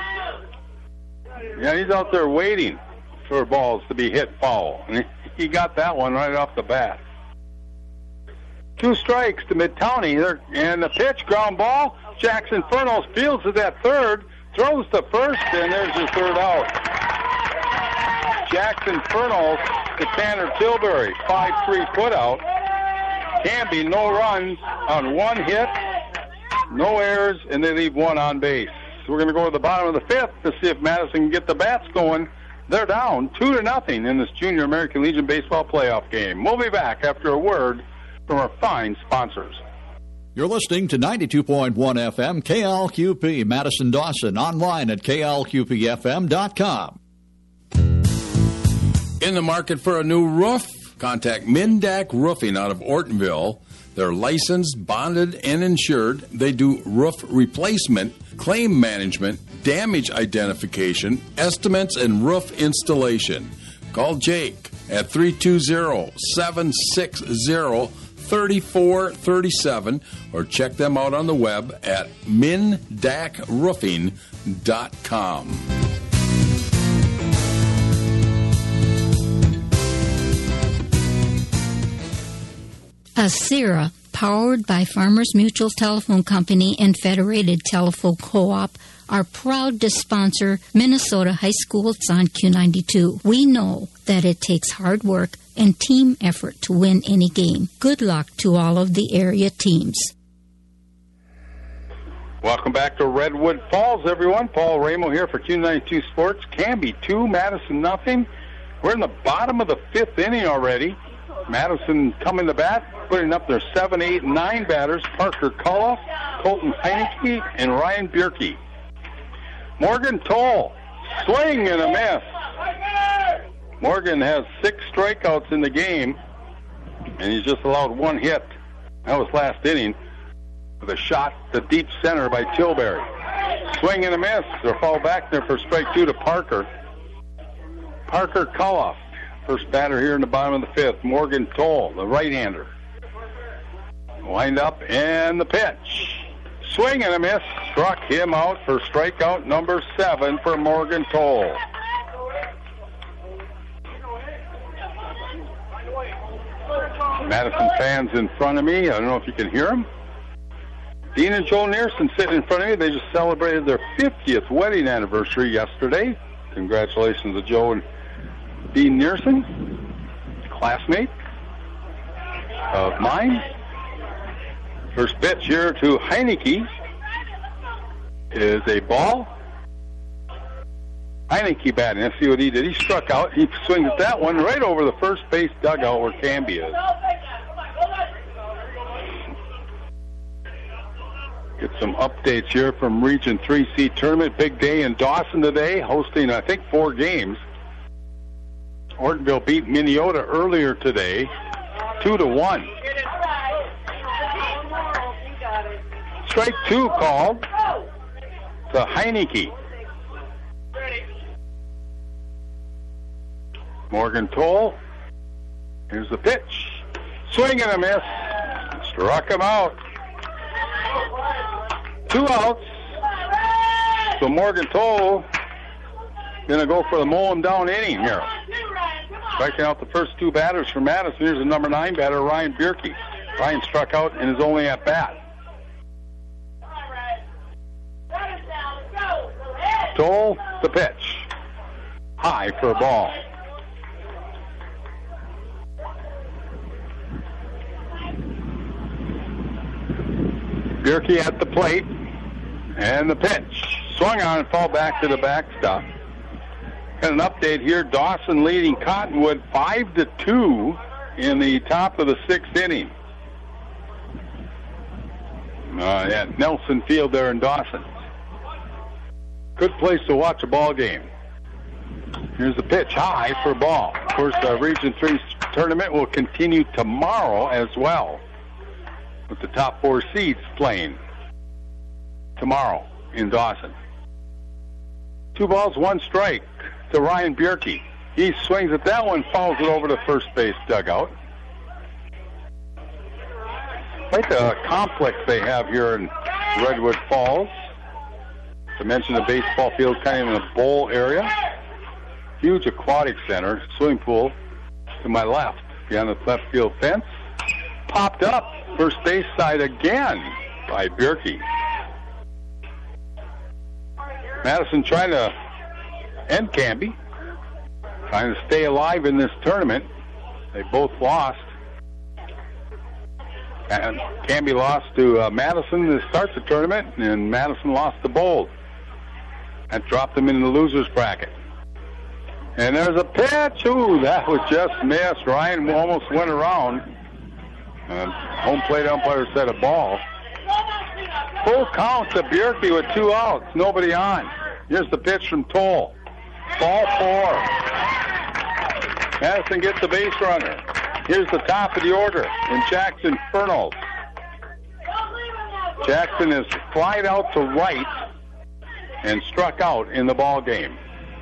Yeah, he's out there waiting for balls to be hit foul. And he got that one right off the bat. Two strikes to Mid-County. And the pitch, ground ball. Jackson Furnos fields it at third. throws to first, and there's your third out. Jackson Fernals to Tanner Tilbury, five three put out. Canby, no runs on one hit, no errors, and they leave one on base. So we're going to go to the bottom of the fifth to see if Madison can get the bats going. They're down two to nothing in this Junior American Legion Baseball playoff game. We'll be back after a word from our fine sponsors.
You're listening to ninety-two point one F M K L Q P Madison Dawson, online at K L Q P F M dot com.
In the market for a new roof? Contact Mindak Roofing out of Ortonville. They're licensed, bonded, and insured. They do roof replacement, claim management, damage identification, estimates, and roof installation. Call Jake at three two zero, seven six zero, three four three seven or check them out on the web at mindak roofing dot com.
Asira, powered by Farmers Mutual Telephone Company and Federated Telephone Co-op, are proud to sponsor Minnesota High Schools on Q ninety-two. We know that it takes hard work and team effort to win any game. Good luck to all of the area teams.
Welcome back to Redwood Falls, everyone. Paul Ramo here for Q ninety-two Sports. Canby two, Madison nothing. We're in the bottom of the fifth inning already. Madison coming to bat, putting up their seven, eight, and nine batters. Parker Culloff, Colton Heineke, and Ryan Bierke. Morgan Toll, swing and a miss. Morgan has six strikeouts in the game, and he's just allowed one hit. That was last inning with a shot to deep center by Tilbury. Swing and a miss. They'll fall back there for strike two to Parker. Parker Culloff, first batter here in the bottom of the fifth. Morgan Toll, the right-hander. Wind up and the pitch. Swing and a miss. Struck him out for strikeout number seven for Morgan Toll. Madison fans in front of me. I don't know if you can hear them. Dean and Joe Nearson sitting in front of me. They just celebrated their fiftieth wedding anniversary yesterday. Congratulations to Joe and Dean Nearson, classmate of mine. First pitch here to Heineke is a ball. Heineke batting. Let's see what he did. He struck out. He swings at that one right over the first base dugout where Canby is. Get some updates here from Region three C Tournament. Big day in Dawson today, hosting, I think, four games. Ortonville beat Minneota earlier today, two to one. Strike two called to Heineke. Morgan Toll. Here's the pitch. Swing and a miss. Struck him out. Two outs. So Morgan Toll going to go for the mow him down inning here. Striking out the first two batters for Madison. Here's the number nine batter, Ryan Bierke. Ryan struck out in his only at bat. Toll, the pitch. High for a ball. Bierke at the plate. And the pitch. Swung on and fall back to the backstop. Got an update here. Dawson leading Cottonwood five to two in the top of the sixth inning. Uh, at Nelson Field there in Dawson. Good place to watch a ball game. Here's the pitch, high for a ball. Of course, the Region three tournament will continue tomorrow as well, with the top four seeds playing tomorrow in Dawson. Two balls, one strike to Ryan Bierke. He swings at that one, fouls it over to first base dugout. Quite the complex they have here in Redwood Falls. To mention the baseball field kind of in a bowl area. Huge aquatic center, swimming pool to my left, beyond the left field fence. Popped up, first base side again by Bierke. Madison trying to end Canby, trying to stay alive in this tournament. They both lost. And Canby lost to uh, Madison to start the tournament, and Madison lost to Bold. That dropped them in the losers bracket. And there's a pitch. Ooh, that was just missed. Ryan almost went around. Uh, home plate umpire said a ball. Full count to Bjerke with two outs. Nobody on. Here's the pitch from Toll. Ball four. Madison gets the base runner. Here's the top of the order in Jackson Fernals. Jackson is flied out to right and struck out in the ball game.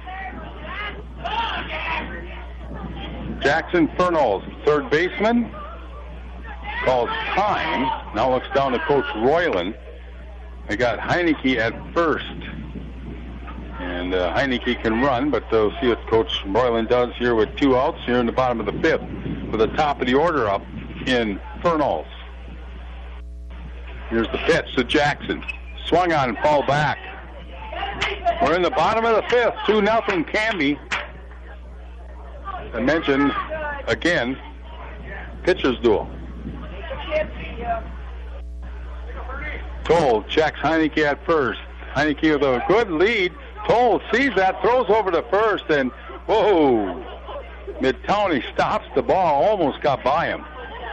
Jackson Fernals, third baseman, calls time. Now looks down to Coach Royland. They got Heineke at first. And uh, Heineke can run, but uh, we'll see what Coach Royland does here with two outs here in the bottom of the fifth, with the top of the order up in Fernals. Here's the pitch to Jackson. Swung on and fall back. We're in the bottom of the fifth, two nothing Canby. I mentioned, again, pitcher's duel. Toll checks Heineke at first. Heineke with a good lead. Toll sees that, throws over to first, and whoa! Mid-Townie stops the ball, almost got by him.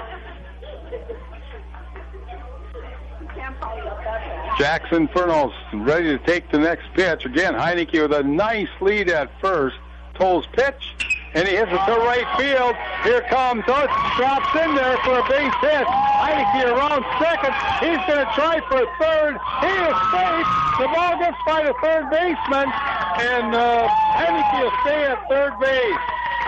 Jackson Fernals ready to take the next pitch. Again, Heineke with a nice lead at first. Toll's pitch, and he hits it to right field. Here comes Dutch, drops in there for a base hit. Heineke around second. He's going to try for third. He is safe. The ball gets by the third baseman, and uh, Heineke will stay at third base.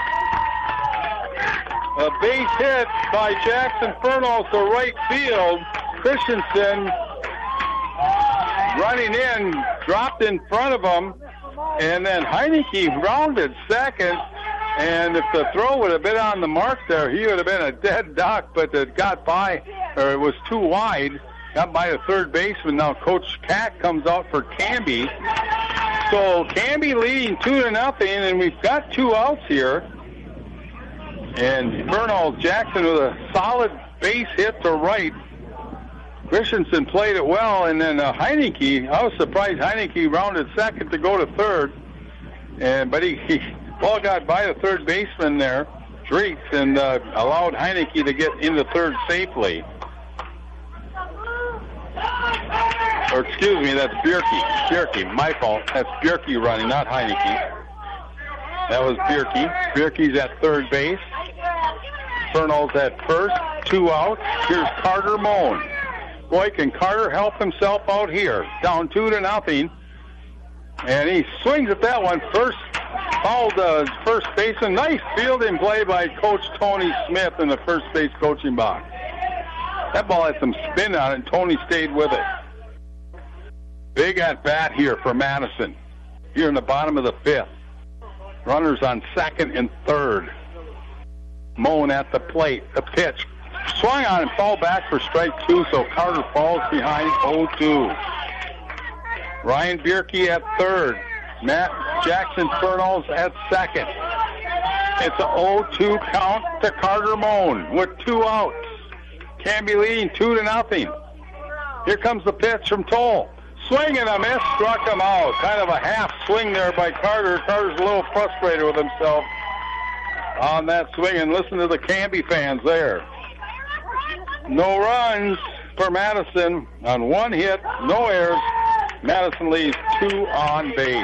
A base hit by Jackson Fernals to right field. Christensen running in, dropped in front of him, and then Heineke rounded second. And if the throw would have been on the mark there, he would have been a dead duck, but it got by, or it was too wide, got by the third baseman. Now Coach Cack comes out for Canby. So Canby leading two to nothing, and we've got two outs here. And Fernald Jackson with a solid base hit to right. Christensen played it well, and then uh, Heineke, I was surprised Heineke rounded second to go to third. And but he, he ball got by the third baseman there, Dreeks, and uh, allowed Heineke to get into third safely. Or excuse me, that's Bjerke. Bjerke, my fault. That's Bjerke running, not Heineke. That was Bjerke. Bjerke's at third base. Fernald's at first. Two outs. Here's Carter Moan. Boy, can Carter help himself out here? Down two to nothing. And he swings at that one. First, fouled the first baseman. Nice fielding play by Coach Tony Smith in the first base coaching box. That ball had some spin on it, and Tony stayed with it. Big at bat here for Madison. Here in the bottom of the fifth. Runners on second and third. Moan at the plate. The pitch. Swung on and fall back for strike two, so Carter falls behind oh two. Ryan Bjerke at third. Matt Jackson Fernals at second. It's an oh two count to Carter Moan with two outs. Canby leading two to nothing. Here comes the pitch from Toll. Swing and a miss, struck him out. Kind of a half swing there by Carter. Carter's a little frustrated with himself on that swing. And listen to the Canby fans there. No runs for Madison on one hit, no errors. Madison leaves two on base.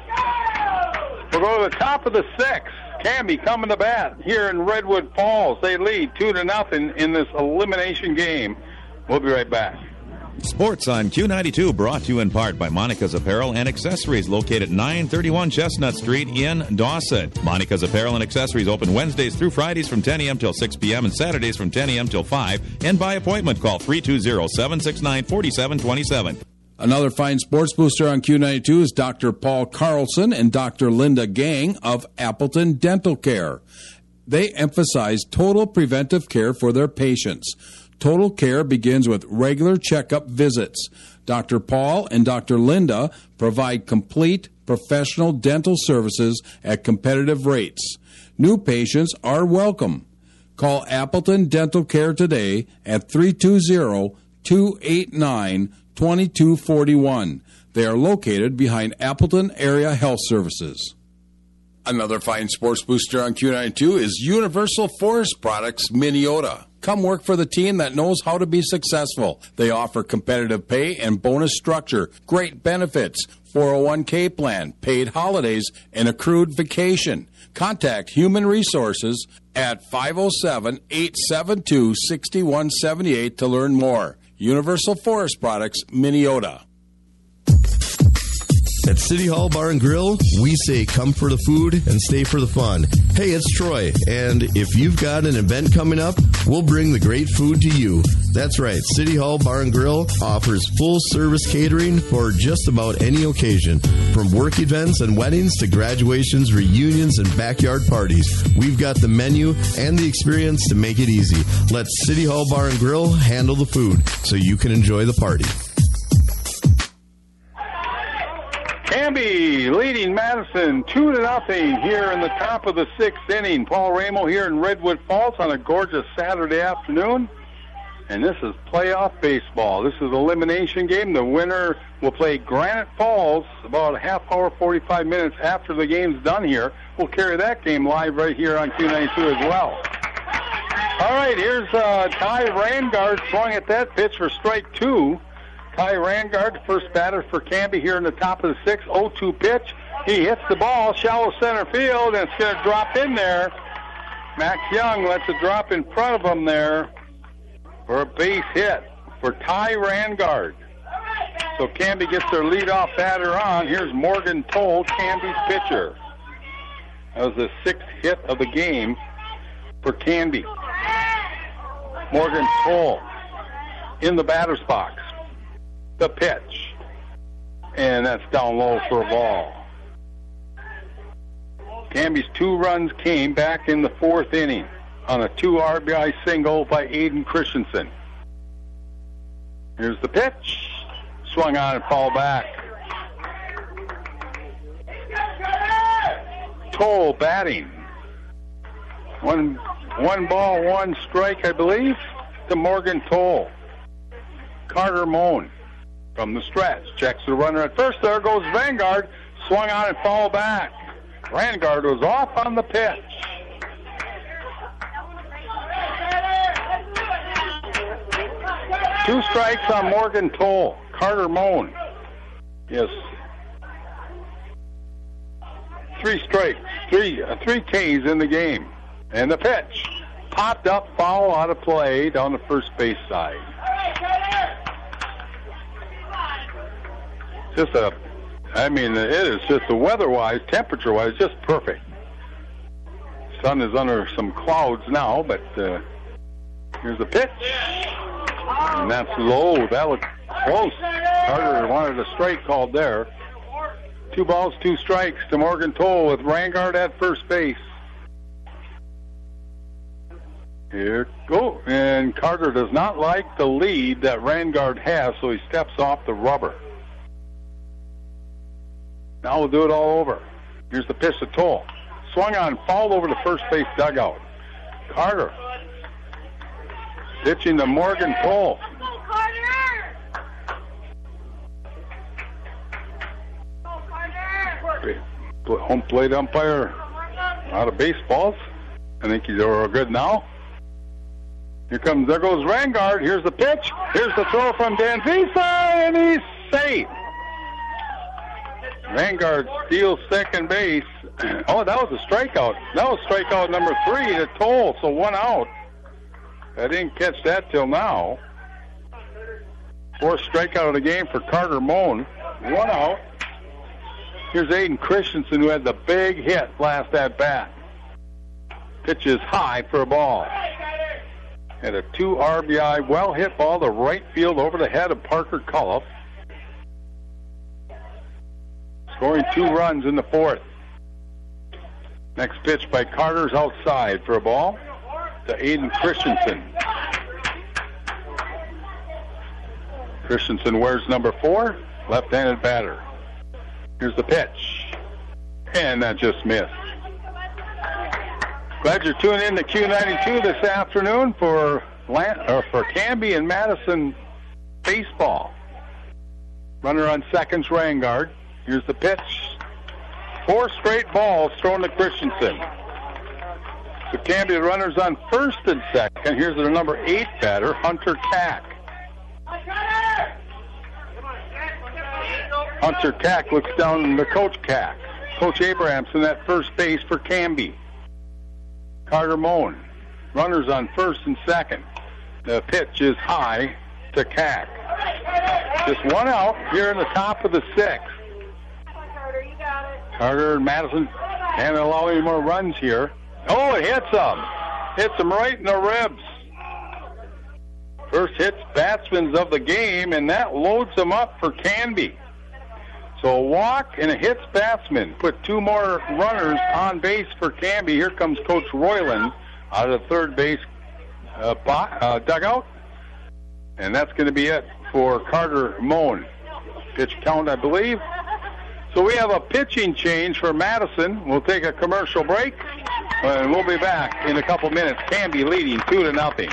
We'll go to the top of the sixth. Canby coming to bat here in Redwood Falls. They lead two to nothing in this elimination game. We'll be right back.
Sports on Q ninety-two brought to you in part by Monica's Apparel and Accessories, located at nine thirty-one Chestnut Street in Dawson. Monica's Apparel and Accessories open Wednesdays through Fridays from ten a.m. till six p.m. and Saturdays from ten a.m. till five. And by appointment, call three two zero, seven six nine, four seven two seven.
Another fine sports booster on Q ninety-two is Doctor Paul Carlson and Doctor Linda Gang of Appleton Dental Care. They emphasize total preventive care for their patients. Total care begins with regular checkup visits. Doctor Paul and Doctor Linda provide complete professional dental services at competitive rates. New patients are welcome. Call Appleton Dental Care today at three two zero, two eight nine, two two four one. They are located behind Appleton Area Health Services.
Another fine sports booster on Q ninety-two is Universal Forest Products Minneota. Come work for the team that knows how to be successful. They offer competitive pay and bonus structure, great benefits, four oh one k plan, paid holidays, and accrued vacation. Contact Human Resources at five oh seven, eight seven two, six one seven eight to learn more. Universal Forest Products, Minneota.
At City Hall Bar and Grill, we say come for the food and stay for the fun. Hey, it's Troy, and if you've got an event coming up, we'll bring the great food to you. That's right, City Hall Bar and Grill offers full-service catering for just about any occasion. From work events and weddings to graduations, reunions, and backyard parties, we've got the menu and the experience to make it easy. Let City Hall Bar and Grill handle the food so you can enjoy the party.
Canby leading Madison two to nothing here in the top of the sixth inning. Paul Ramo here in Redwood Falls on a gorgeous Saturday afternoon. And this is playoff baseball. This is an elimination game. The winner will play Granite Falls about a half hour, forty-five minutes after the game's done here. We'll carry that game live right here on Q ninety-two as well. All right, here's uh, Ty Rangard swung at that pitch for strike two. Ty Rangard, the first batter for Canby here in the top of the sixth. oh two pitch. He hits the ball, shallow center field, and it's going to drop in there. Max Young lets it drop in front of him there for a base hit for Ty Rangard. So Canby gets their leadoff batter on. Here's Morgan Toll, Canby's pitcher. That was the sixth hit of the game for Canby. Morgan Toll in the batter's box. The pitch. And that's down low for a ball. Canby's two runs came back in the fourth inning on a two R B I single by Aiden Christensen. Here's the pitch. Swung on and fouled back. Toll batting. One, one ball, one strike, I believe, to Morgan Toll. Carter Moan from the stretch. Checks the runner at first. There goes Vanguard. Swung on and fouled back. Vanguard was off on the pitch. Two strikes on Morgan Toll. Carter Moan. Yes. Three strikes. Three, uh, three Ks in the game. And the pitch. Popped up, foul out of play down the first base side. Just a, I mean, it is just the weather-wise, temperature-wise, just perfect. Sun is under some clouds now, but uh, here's the pitch. And that's low. That looked close. Carter wanted a strike called there. Two balls, two strikes to Morgan Toll with Rangard at first base. Here go. And Carter does not like the lead that Rangard has, so he steps off the rubber. Now we'll do it all over. Here's the pitch to Toll. Swung on, fouled over the first base dugout. Carter pitching to Morgan Toll. Home plate umpire out of baseballs. I think he's good now. Here comes, there goes Rangard. Here's the pitch. Here's the throw from Danzisa, and he's safe. Vanguard steals second base. Oh, that was a strikeout. That was strikeout number three to Toll, so one out. I didn't catch that till now. Fourth strikeout of the game for Carter Moan. One out. Here's Aiden Christensen, who had the big hit last at bat. Pitch is high for a ball. And a two R B I well-hit ball to right field over the head of Parker Culliff. Scoring two runs in the fourth. Next pitch by Carter's outside for a ball to Aiden Christensen. Christensen wears number four, left-handed batter. Here's the pitch. And that just missed. Glad you're tuning in to Q ninety-two this afternoon for Lan- or for Canby and Madison baseball. Runner on second's Rangard. Here's the pitch. Four straight balls thrown to Christensen. The Canby runners on first and second. Here's the number eight batter, Hunter Cack. Hunter Cack looks down to Coach Cack. Coach Abrahamson at first base for Canby. Carter Moen. Runners on first and second. The pitch is high to Cack. Just one out here in the top of the sixth. Carter and Madison can't allow any more runs here. Oh, it hits him. Hits him right in the ribs. First hits batsmen of the game, and that loads them up for Canby. So a walk and a hits batsman put two more runners on base for Canby. Here comes Coach Royland out of the third base uh, bo- uh, dugout. And that's going to be it for Carter Moen. Pitch count, I believe. So we have a pitching change for Madison. We'll take a commercial break, and we'll be back in a couple minutes. Canby leading two to nothing.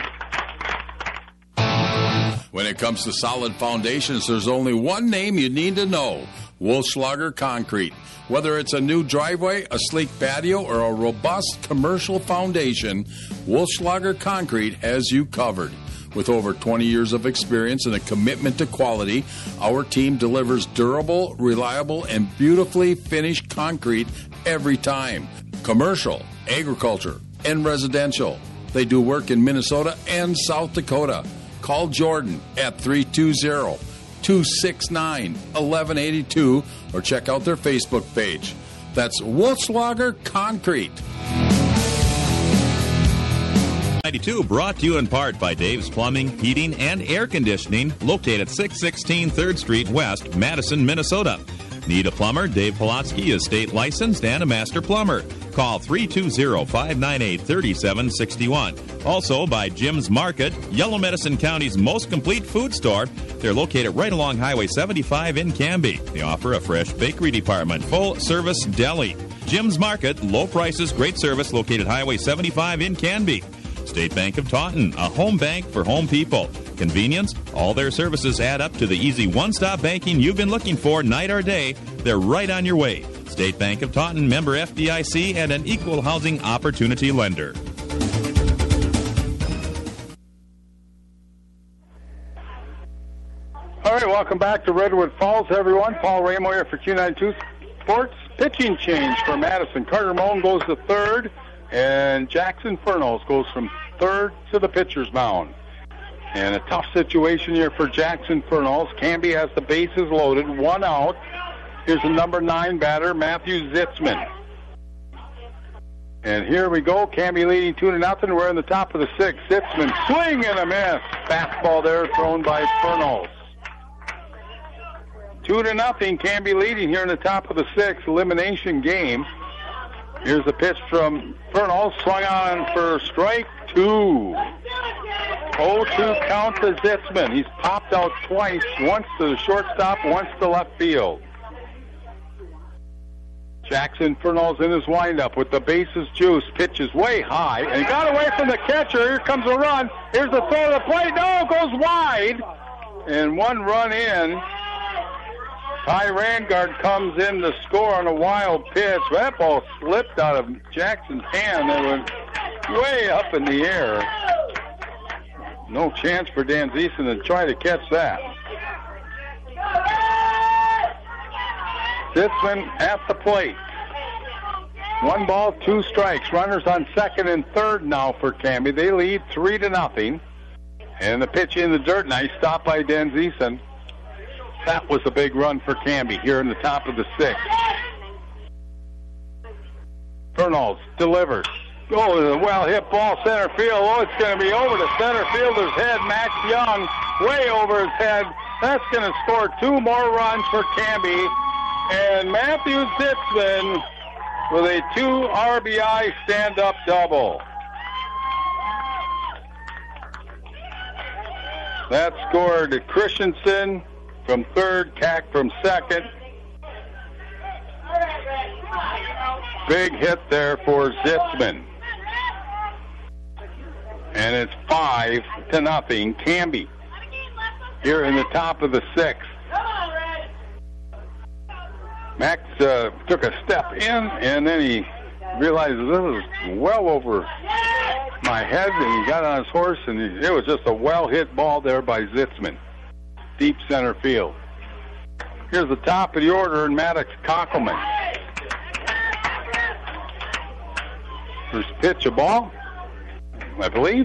When it comes to solid foundations, there's only one name you need to know: Wolfschlager Concrete. Whether it's a new driveway, a sleek patio, or a robust commercial foundation, Wolfschlager Concrete has you covered. With over twenty years of experience and a commitment to quality, our team delivers durable, reliable, and beautifully finished concrete every time. Commercial, agriculture, and residential. They do work in Minnesota and South Dakota. Call Jordan at three two zero, two six nine, one one eight two or check out their Facebook page. That's Wolfschlager Concrete.
ninety-two brought to you in part by Dave's Plumbing, Heating, and Air Conditioning, located at six sixteen third Street West, Madison, Minnesota. Need a plumber? Dave Polatsky is state licensed and a master plumber. Call three two zero, five nine eight, three seven six one. Also by Jim's Market, Yellow Medicine County's most complete food store. They're located right along Highway seventy-five in Canby. They offer a fresh bakery department, full service deli. Jim's Market, low prices, great service, located Highway seventy-five in Canby. State Bank of Taunton, a home bank for home people. Convenience, all their services add up to the easy one-stop banking you've been looking for night or day. They're right on your way. State Bank of Taunton, member F D I C, and an equal housing opportunity lender.
All right, welcome back to Redwood Falls, everyone. Paul Ramo here for Q ninety-two Sports. Pitching change for Madison. Carter Moen goes to third, and Jackson Furnos goes from third to the pitcher's mound. And a tough situation here for Jackson Furnos. Canby has the bases loaded, one out. Here's the number nine batter, Matthew Zitzman. And here we go, Canby leading two to nothing. We're in the top of the sixth. Zitzman swing and a miss. Fastball there thrown by Furnos. Two to nothing, Canby leading here in the top of the sixth. Elimination game. Here's the pitch from Furnos, swung on for strike two. oh two count to Zitzman. He's popped out twice, once to the shortstop, once to left field. Jackson Furnos in his windup with the bases juice. Pitches way high, and he got away from the catcher. Here comes a run. Here's the throw to the plate. No, it goes wide. And one run in. Ty Rangard comes in to score on a wild pitch. That ball slipped out of Jackson's hand and went way up in the air. No chance for Dan Ziesen to try to catch that. Zitzman at the plate. One ball, two strikes. Runners on second and third now for Canby. They lead three to nothing. And the pitch in the dirt. Nice stop by Dan Ziesen. That was a big run for Canby here in the top of the sixth. Furnos delivers. Oh, well hit ball center field. Oh, it's going to be over the center fielder's head. Max Young way over his head. That's going to score two more runs for Canby. And Matthew Zitzman with a two R B I stand-up double. That scored Christensen from third, Cack from second. Big hit there for Zitzman. And it's five to nothing. Canby here in the top of the sixth. Max uh, took a step in, and then he realized this is well over my head, and he got on his horse, and he, it was just a well-hit ball there by Zitzman. Deep center field. Here's the top of the order, and Maddox Kockelman. First pitch, a ball, I believe.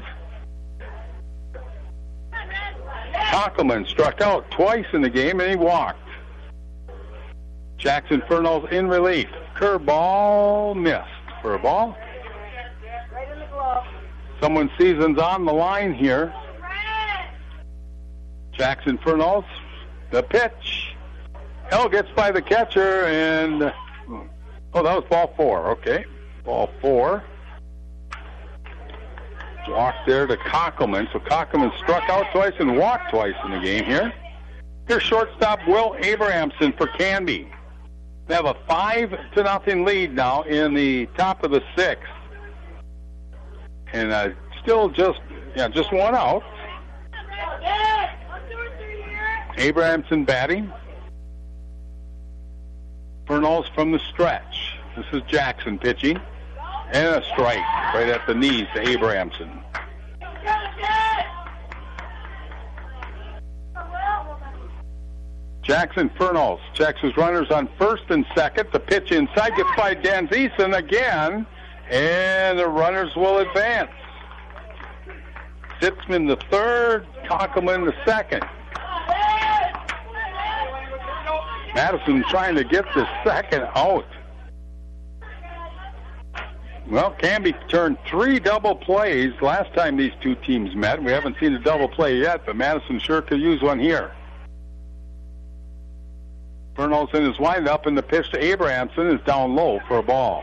Kockelman struck out twice in the game, and he walked. Jackson Fernals in relief. Curveball missed for a ball. Someone seasons on the line here. Jackson Fernals, the pitch. Hill gets by the catcher, and oh, that was ball four. Okay, ball four. Walk there to Kockelman. So Kockelman struck out twice and walked twice in the game here. Here's shortstop Will Abrahamson for Canby. They have a five to nothing lead now in the top of the sixth, and uh, still just yeah just one out. Abrahamson batting. Fernals from the stretch. This is Jackson pitching, and a strike right at the knees to Abrahamson. Jackson Fernals checks his runners on first and second. The pitch inside gets by Dan Ziesen again, and the runners will advance. Zitzman the third, Kockelman the second. Madison trying to get the second out. Well, Canby turned three double plays last time these two teams met. We haven't seen a double play yet, but Madison sure could use one here. Fernals in his windup, and the pitch to Abrahamson is down low for a ball.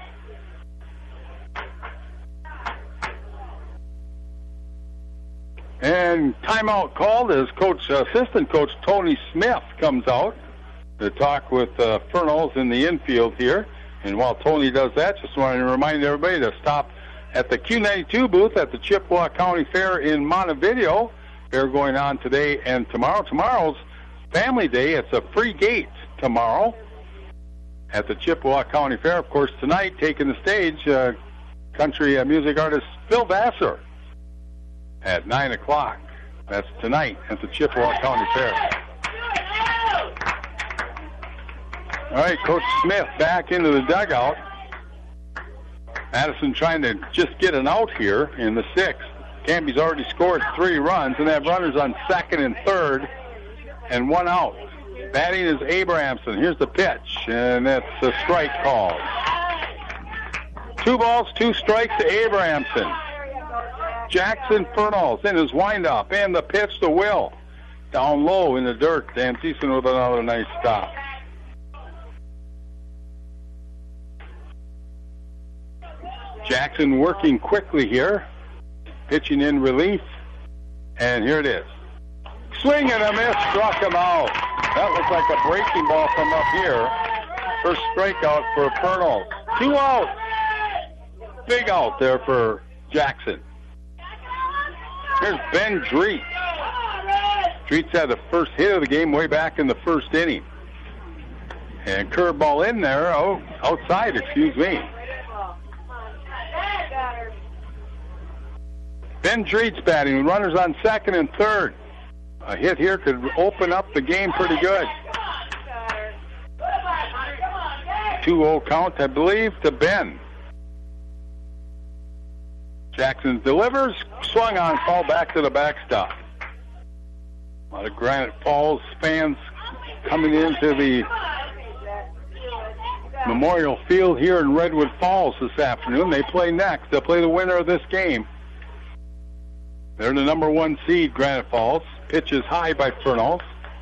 And timeout called as coach, uh, assistant coach Tony Smith comes out to talk with uh, Fernals in the infield here. And while Tony does that, just wanted to remind everybody to stop at the Q ninety-two booth at the Chippewa County Fair in Montevideo. Fair going on today and tomorrow. Tomorrow's Family Day. It's a free gate tomorrow at the Chippewa County Fair. Of course, tonight, taking the stage, uh, country uh, music artist Phil Vassar at nine o'clock. That's tonight at the Chippewa County Fair. All right, Coach Smith back into the dugout. Madison trying to just get an out here in the sixth. Canby's already scored three runs, and they have runners on second and third, and one out. Batting is Abrahamson. Here's the pitch, and that's a strike call. Two balls, two strikes to Abrahamson. Jackson Fernals in his windup, and the pitch to Will. Down low in the dirt. Dan Thiessen with another nice stop. Jackson working quickly here, pitching in relief, and here it is. Swing and a miss, struck him out. That looks like a breaking ball from up here. First strikeout for Fernals. Two outs. Big out there for Jackson. Here's Ben Dreetz. Dreetz had the first hit of the game way back in the first inning. And curveball in there, oh, outside, excuse me. Ben Dreetz batting with runners on second and third. A hit here could open up the game pretty good. two oh count, I believe, to Ben. Jackson delivers, swung on, fall back to the backstop. A lot of Granite Falls fans coming into the Memorial Field here in Redwood Falls this afternoon. They play next. They'll play the winner of this game. They're the number one seed, Granite Falls. Pitch is high by Fernals.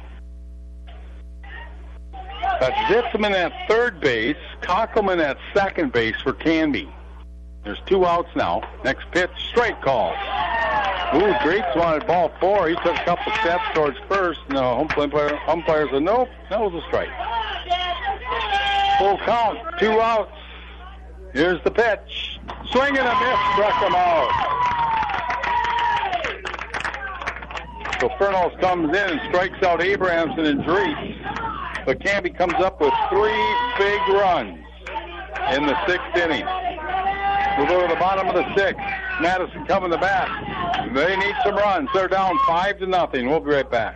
That's Zitzman at third base, Kockelman at second base for Canby. There's two outs now. Next pitch, straight call. Ooh, Greats wanted ball four. He took a couple steps towards first. No, umpire, umpire said, nope, that was a strike. Full count, two outs. Here's the pitch. Swing and a miss, struck him out. So Fernals comes in and strikes out Abrahamson and Dries. But Canby comes up with three big runs in the sixth inning. We'll go to the bottom of the sixth. Madison coming to bat. They need some runs. They're down five to nothing. We'll be right back.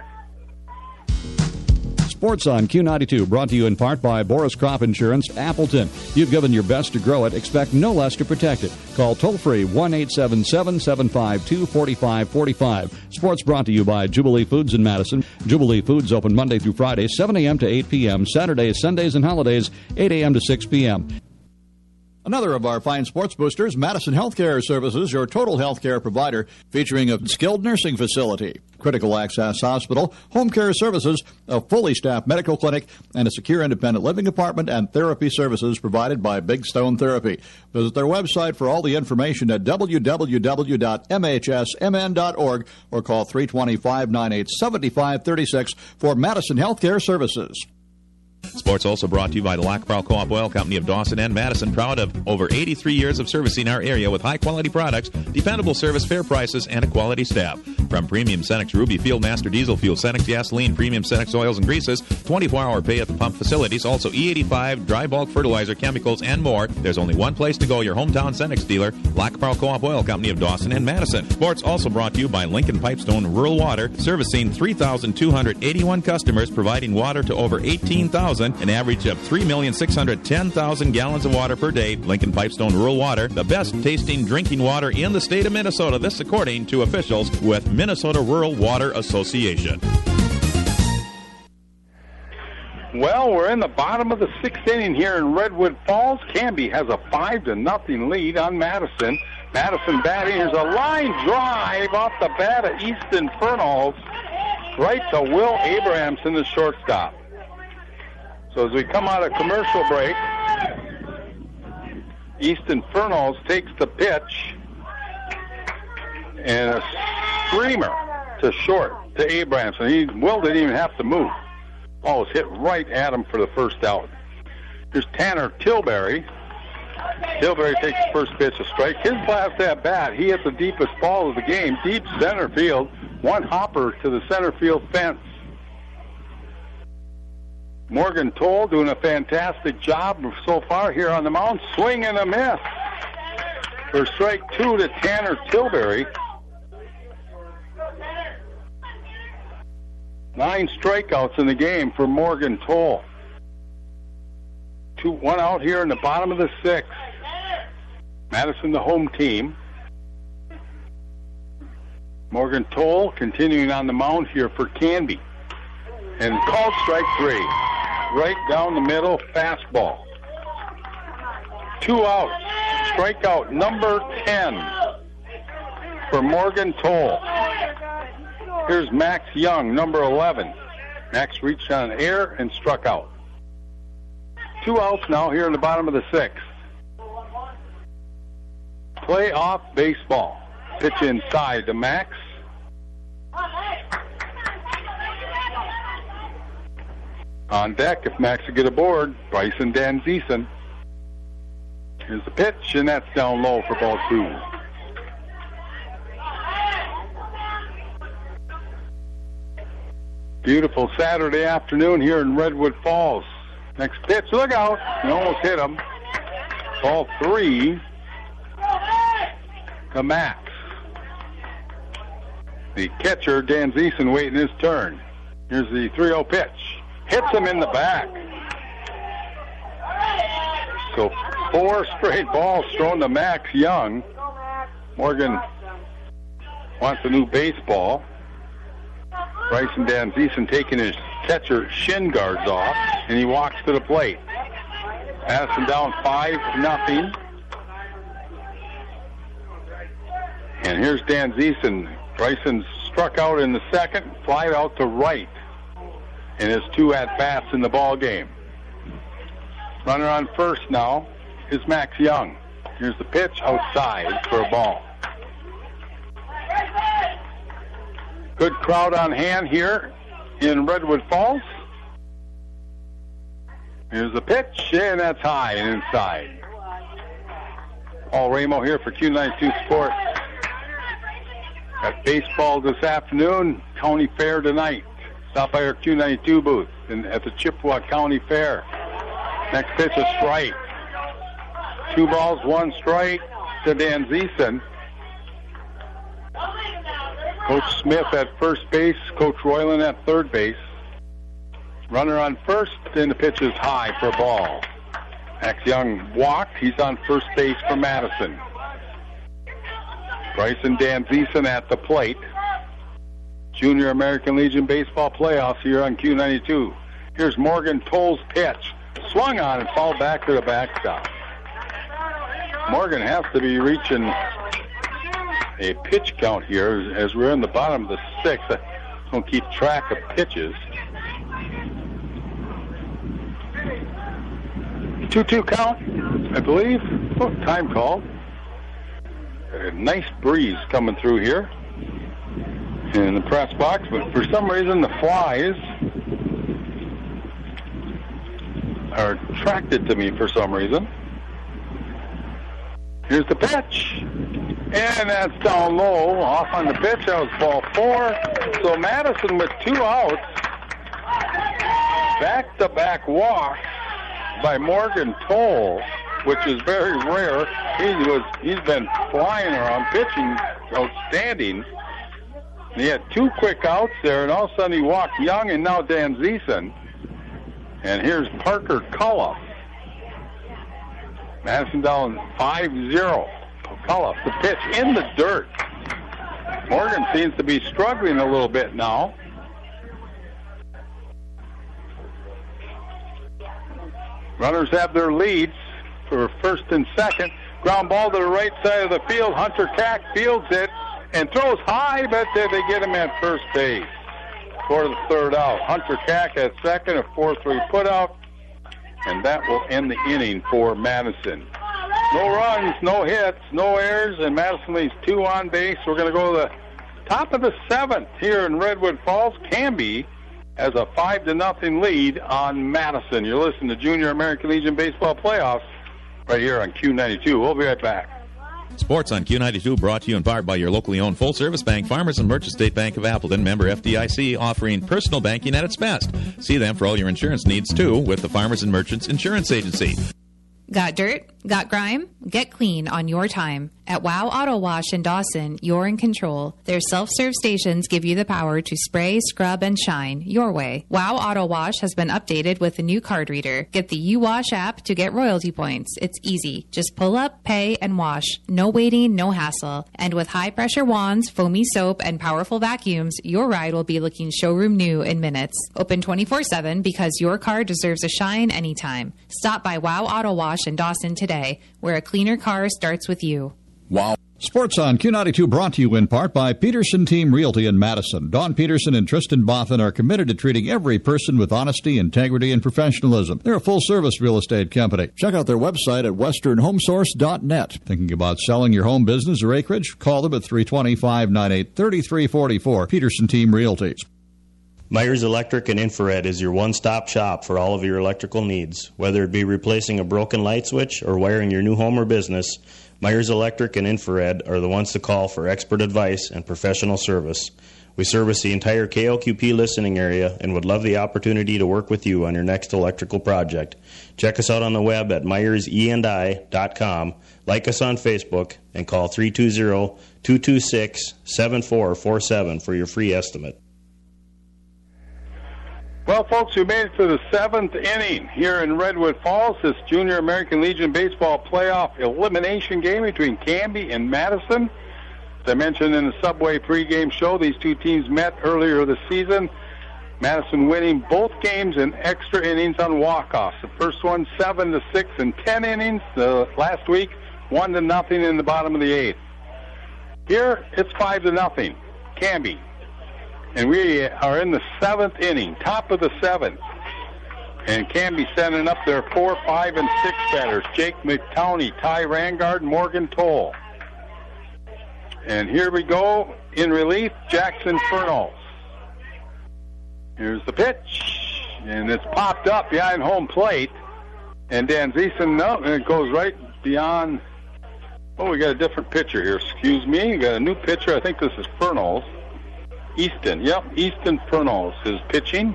Sports on Q ninety-two, brought to you in part by Boris Crop Insurance, Appleton. You've given your best to grow it. Expect no less to protect it. Call toll-free one eight seven seven, seven five two, four five four five. Sports brought to you by Jubilee Foods in Madison. Jubilee Foods open Monday through Friday, seven a.m. to eight p.m., Saturdays, Sundays, and holidays, eight a.m. to six p.m. Another of our fine sports boosters, Madison Healthcare Services, your total healthcare provider, featuring a skilled nursing facility, critical access hospital, home care services, a fully staffed medical clinic, and a secure independent living apartment and therapy services provided by Big Stone Therapy. Visit their website for all the information at w w w dot m h s m n dot org or call three two five, nine eight seven five, three six for Madison Healthcare Services.
Sports also brought to you by the Lac Pearl Co-op Oil Company of Dawson and Madison, proud of over eighty-three years of servicing our area with high-quality products, dependable service, fair prices, and a quality staff. From premium Cenex Ruby Field Master Diesel Fuel, Cenex Gasoline, premium Cenex Oils and Greases, twenty-four hour pay at the pump facilities, also E eighty-five, dry bulk fertilizer, chemicals, and more. There's only one place to go, your hometown Cenex dealer, Lac Pearl Co-op Oil Company of Dawson and Madison. Sports also brought to you by Lincoln Pipestone Rural Water, servicing three thousand two hundred eighty-one customers, providing water to over eighteen thousand, an average of three million six hundred ten thousand gallons of water per day. Lincoln Pipestone Rural Water, the best tasting drinking water in the state of Minnesota. This according to officials with Minnesota Rural Water Association.
Well, we're in the bottom of the sixth inning here in Redwood Falls. Canby has a five to nothing lead on Madison. Madison batting. Here's a line drive off the bat of Easton Fernals right to Will Abrahamson, the shortstop. So as we come out of commercial break, Easton Fernals takes the pitch and a screamer to short to Abrahamson. He, Will didn't even have to move. Ball was hit right at him for the first out. Here's Tanner Tilbury. Tilbury takes the first pitch, a strike. His last at bat, he hit the deepest ball of the game, deep center field, one hopper to the center field fence. Morgan Toll doing a fantastic job so far here on the mound. Swing and a miss for strike two to Tanner Tilbury. Nine strikeouts in the game for Morgan Toll. Two, one out here in the bottom of the sixth. Madison, the home team. Morgan Toll continuing on the mound here for Canby. And called strike three. Right down the middle, fastball. Two outs. Strikeout number ten for Morgan Toll. Here's Max Young, number eleven. Max reached on air and struck out. Two outs now here in the bottom of the sixth. Playoff baseball. Pitch inside to Max. On deck, if Max will get aboard, Bryson Danzeson. Here's the pitch, and that's down low for ball two. Beautiful Saturday afternoon here in Redwood Falls. Next pitch, look out. He almost hit him. Ball three to Max. The catcher, Danzeson, waiting his turn. Here's the three oh pitch. Hits him in the back. So four straight balls thrown to Max Young. Morgan wants a new baseball. Bryson Danzeson taking his catcher shin guards off, and he walks to the plate. Madison down five nothing. And here's Danzeson. Bryson struck out in the second, flied out to right in his two at-bats in the ball game. Runner on first now is Max Young. Here's the pitch outside for a ball. Good crowd on hand here in Redwood Falls. Here's the pitch, and that's high and inside. Paul Ramo here for Q ninety-two Sports. Got baseball this afternoon, County Fair tonight. Stop by our Q ninety-two booth in, at the Chippewa County Fair. Next pitch, a strike. Two balls, one strike to Dan Zeeson. Coach Smith at first base, Coach Royland at third base. Runner on first, and the pitch is high for a ball. Max Young walked. He's on first base for Madison. Bryson Dan Zeeson at the plate. Junior American Legion Baseball playoffs here on Q ninety-two. Here's Morgan Toll's pitch. Swung on and fouled back to the backstop. Morgan has to be reaching a pitch count here as we're in the bottom of the sixth. I don't keep track of pitches. two two count, I believe. Oh, time call. A nice breeze coming through here in the press box, but for some reason the flies are attracted to me for some reason. Here's the pitch. And that's down low, off on the pitch. That was ball four. So Madison with two outs. Back-to-back walks by Morgan Toll, which is very rare. He was, he's been flying around, pitching outstanding. And he had two quick outs there, and all of a sudden he walked Young and now Dan Zeeson. And here's Parker Cullough. Madison down five zero. Cullough, the pitch in the dirt. Morgan seems to be struggling a little bit now. Runners have their leads for first and second. Ground ball to the right side of the field. Hunter Cack fields it and throws high, but they get him at first base for the third out. Hunter Cack at second, a four three putout, and that will end the inning for Madison. No runs, no hits, no errors, and Madison leaves two on base. We're going to go to the top of the seventh here in Redwood Falls. Canby has a five to nothing lead on Madison. You're listening to Junior American Legion Baseball Playoffs right here on Q ninety-two. We'll be right back.
Sports on Q ninety-two brought to you in part by your locally owned full-service bank, Farmers and Merchant State Bank of Appleton, member F D I C, offering personal banking at its best. See them for all your insurance needs, too, with the Farmers and Merchants Insurance Agency.
Got dirt? Got grime? Get clean on your time. At Wow Auto Wash in Dawson, you're in control. Their self-serve stations give you the power to spray, scrub, and shine your way. Wow Auto Wash has been updated with a new card reader. Get the U-Wash app to get royalty points. It's easy. Just pull up, pay, and wash. No waiting, no hassle. And with high-pressure wands, foamy soap, and powerful vacuums, your ride will be looking showroom new in minutes. Open twenty-four seven because your car deserves a shine anytime. Stop by Wow Auto Wash in Dawson today, where a cleaner car starts with you.
Wow. Sports on Q ninety-two brought to you in part by Peterson Team Realty in Madison. Don Peterson and Tristan Bothan are committed to treating every person with honesty, integrity, and professionalism. They're a full-service real estate company. Check out their website at western home source dot net. Thinking about selling your home business or acreage? Call them at three two zero, five nine eight, three three four four. Peterson Team Realty.
Myers Electric and Infrared is your one-stop shop for all of your electrical needs. Whether it be replacing a broken light switch or wiring your new home or business, Myers Electric and Infrared are the ones to call for expert advice and professional service. We service the entire K L Q P listening area and would love the opportunity to work with you on your next electrical project. Check us out on the web at myers e and i dot com, like us on Facebook, and call three two zero, two two six, seven four four seven for your free estimate.
Well, folks, we made it to the seventh inning here in Redwood Falls, this Junior American Legion Baseball playoff elimination game between Canby and Madison. As I mentioned in the Subway pregame show, these two teams met earlier this season. Madison winning both games in extra innings on walk-offs. The first one, seven to six in ten innings. The last week, one to nothing in the bottom of the eighth. Here, it's five to nothing. Canby. And we are in the seventh inning, top of the seventh. And Canby sending up their four, five, and six batters. Jake McTowney, Ty Rangard, Morgan Toll. And here we go In relief, Jackson Fernals. Here's the pitch, and it's popped up behind home plate. And Dan Zeeson, no, and it goes right beyond. Oh, we got a different pitcher here. Excuse me. We got a new pitcher. I think this is Fernals. Easton. Yep, Easton Fernals is pitching.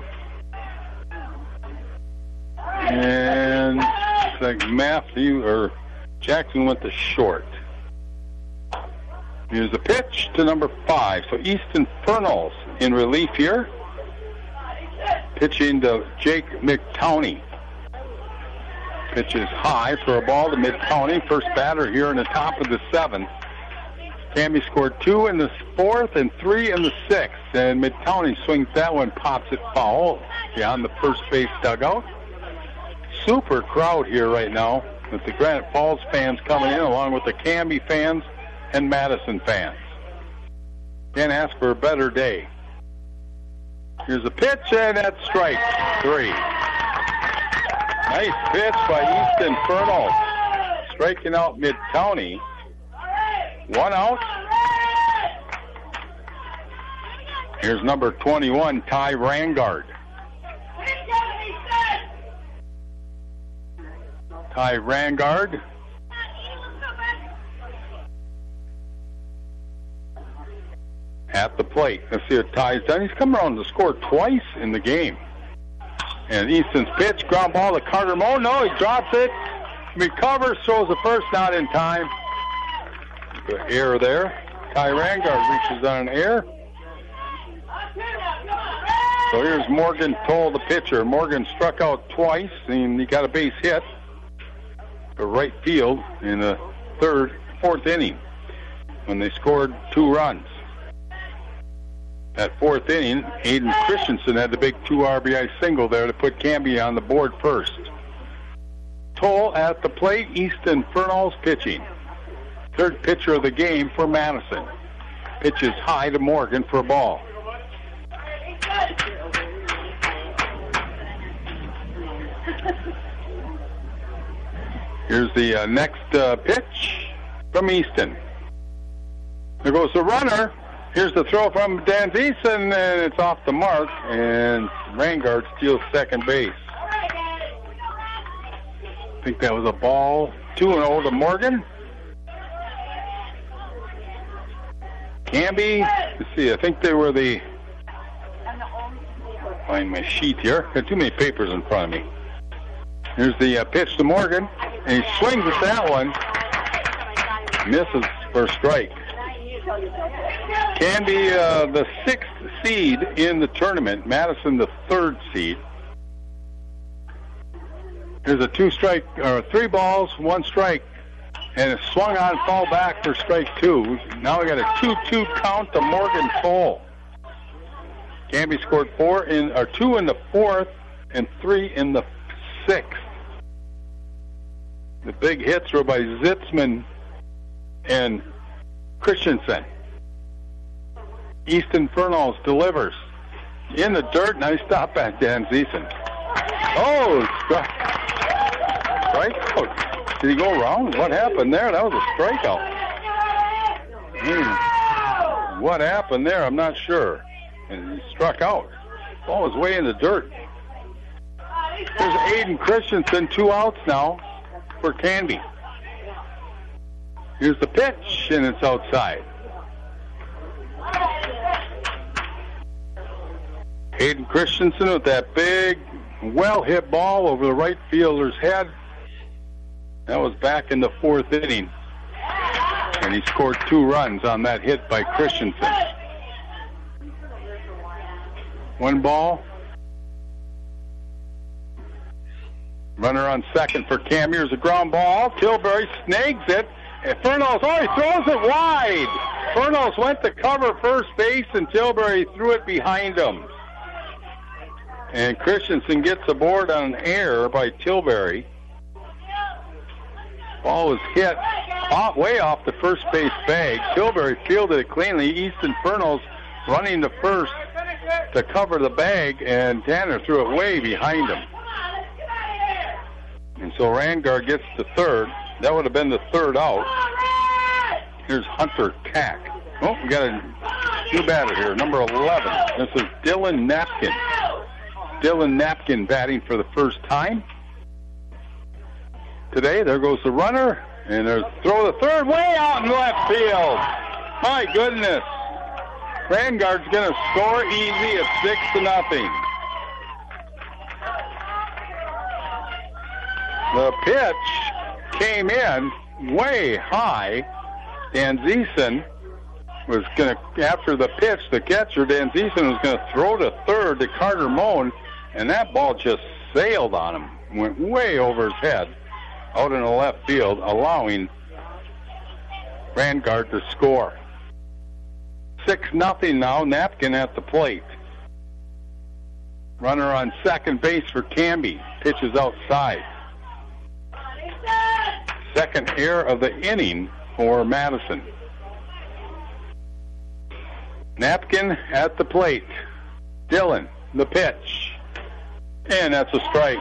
And it's like Matthew or Jackson went to short. Here's the pitch to number five. So Easton Fernals in relief here. Pitching to Jake McTowney. Pitch is high for a ball to McTowney. First batter here in the top of the seventh. Camby scored two in the fourth and three in the sixth. And McTowney swings that one, pops it foul beyond the first base dugout. Super crowd here right now with the Granite Falls fans coming in along with the Camby fans and Madison fans. Can't ask for a better day. Here's a pitch, and that's strike three. Nice pitch by Easton Fernals. Striking out McTowney. One out. Here's number twenty-one, Ty Rangard. Ty Rangard. At the plate. Let's see what Ty's done. He's come around to score twice in the game. And Easton's pitch, ground ball to Carter Moe. No, he drops it. Recovers, throws the first, not in time. Good error there. Ty Rangard reaches on an error. So here's Morgan Toll, the pitcher. Morgan struck out twice, and he got a base hit to right field in the third, fourth inning when they scored two runs. That fourth inning, Aiden Christensen had the big two R B I single there to put Camby on the board first. Toll at the plate, Easton Fernals pitching. Third pitcher of the game for Madison. Pitches high to Morgan for a ball. Here's the uh, next uh, pitch from Easton. There goes the runner. Here's the throw from Dan Zeeson, and it's off the mark, and Rangard steals second base. I think that was a ball. two and oh to Morgan. Camby, let's see, I think they were the... Find my sheet here. Got too many papers in front of me. Here's the uh, pitch to Morgan, and he swings at that one. Misses for a strike. Camby, uh, the sixth seed in the tournament. Madison, the third seed. There's a two strike, or three balls, one strike, and it's swung on, fall back for strike two. Now we got a two two count to Morgan Toll. Camby scored four in, or two in the fourth, and three in the sixth. The big hits were by Zitzman and Christensen. Easton Fernals delivers. In the dirt, nice stop back, Dan Zeeson. Oh, strike. Strikeout. Did he go around? What happened there? That was a strikeout. Hmm. What happened there? I'm not sure. And he struck out. Ball was way in the dirt. There's Aiden Christensen, two outs now for Camby. Here's the pitch, and it's outside. Aiden Christensen with that big, well-hit ball over the right fielder's head. That was back in the fourth inning. And he scored two runs on that hit by Christensen. One ball. Runner on second for Cam. Here's a ground ball. Tilbury snags it. And Fernals, oh, he throws it wide. Fernals went to cover first base, and Tilbury threw it behind him. And Christensen gets aboard on an error by Tilbury. Ball was hit off, way off the first base bag. Tilbury fielded it cleanly. Easton Fernals running to first to cover the bag, and Tanner threw it way behind him. And so Rangard gets to third. That would have been the third out. Here's Hunter Kack. Oh, we got a New batter here, number eleven. This is Dylan Napkin. Dylan Napkin batting for the first time today. There goes the runner, and there's throw the third way out in left field. My goodness. Vanguard's going to score easy at six to nothing. The pitch came in way high. Dan Zeeson was going to, after the pitch, the catcher, Dan Zeeson, was going to throw to third to Carter Moan, and that ball just sailed on him, went way over his head out in the left field, allowing Vanguard to score. Six nothing now, Napkin at the plate. Runner on second base for Canby. Pitches outside. Second error of the inning for Madison. Napkin at the plate. Dylan, the pitch. And that's a strike.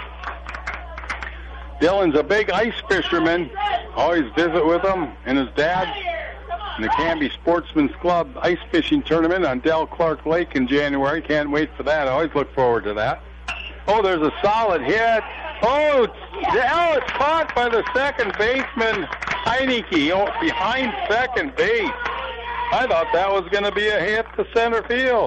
Dylan's a big ice fisherman. Always visit with him and his dad in the Canby Sportsman's Club ice fishing tournament on Del Clark Lake in January. Can't wait for that. I always look forward to that. Oh, there's a solid hit. Oh, it's, oh, it's caught by the second baseman, Heineke, oh, behind second base. I thought that was going to be a hit to center field.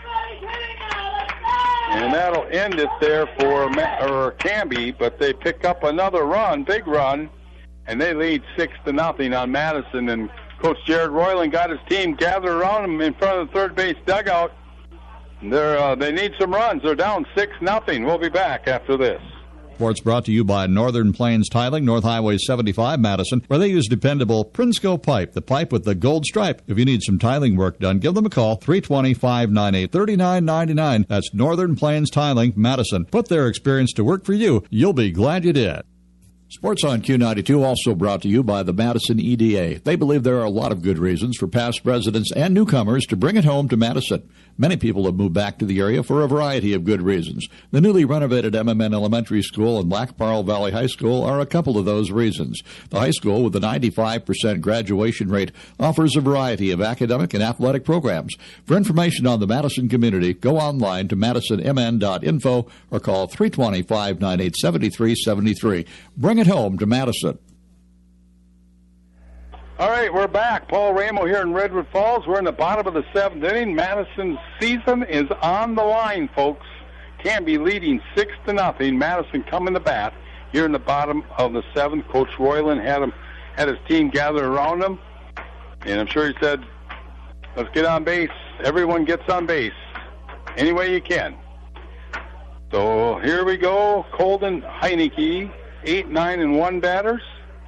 And that'll end it there for or Canby, but they pick up another run, big run, and they lead six to nothing on Madison. And Coach Jared Royland got his team gathered around him in front of the third base dugout. They're, uh, they need some runs. They're down six nothing. We'll be back after this.
Sports brought to you by Northern Plains Tiling, North Highway seventy-five, Madison, where they use dependable Prinsco pipe, the pipe with the gold stripe. If you need some tiling work done, give them a call, three two zero, five nine eight, three nine nine nine. That's Northern Plains Tiling, Madison. Put their experience to work for you. You'll be glad you did. Sports on Q ninety-two also brought to you by the Madison E D A. They believe there are a lot of good reasons for past residents and newcomers to bring it home to Madison. Many people have moved back to the area for a variety of good reasons. The newly renovated M M N Elementary School and Black Pearl Valley High School are a couple of those reasons. The high school, with a ninety-five percent graduation rate, offers a variety of academic and athletic programs. For information on the Madison community, go online to madison m n dot info or call three two zero, five nine eight, seven three seven three. Bring it home to Madison.
All right, we're back. Paul Ramo here in Redwood Falls. We're in the bottom of the seventh inning. Madison's season is on the line, folks. Canby leading six to nothing. Madison coming to bat here in the bottom of the seventh. Coach Royland had him had his team gathered around him, and I'm sure he said, "Let's get on base. Everyone gets on base any way you can." So here we go. Colden Heineke, eight, nine, and one batters.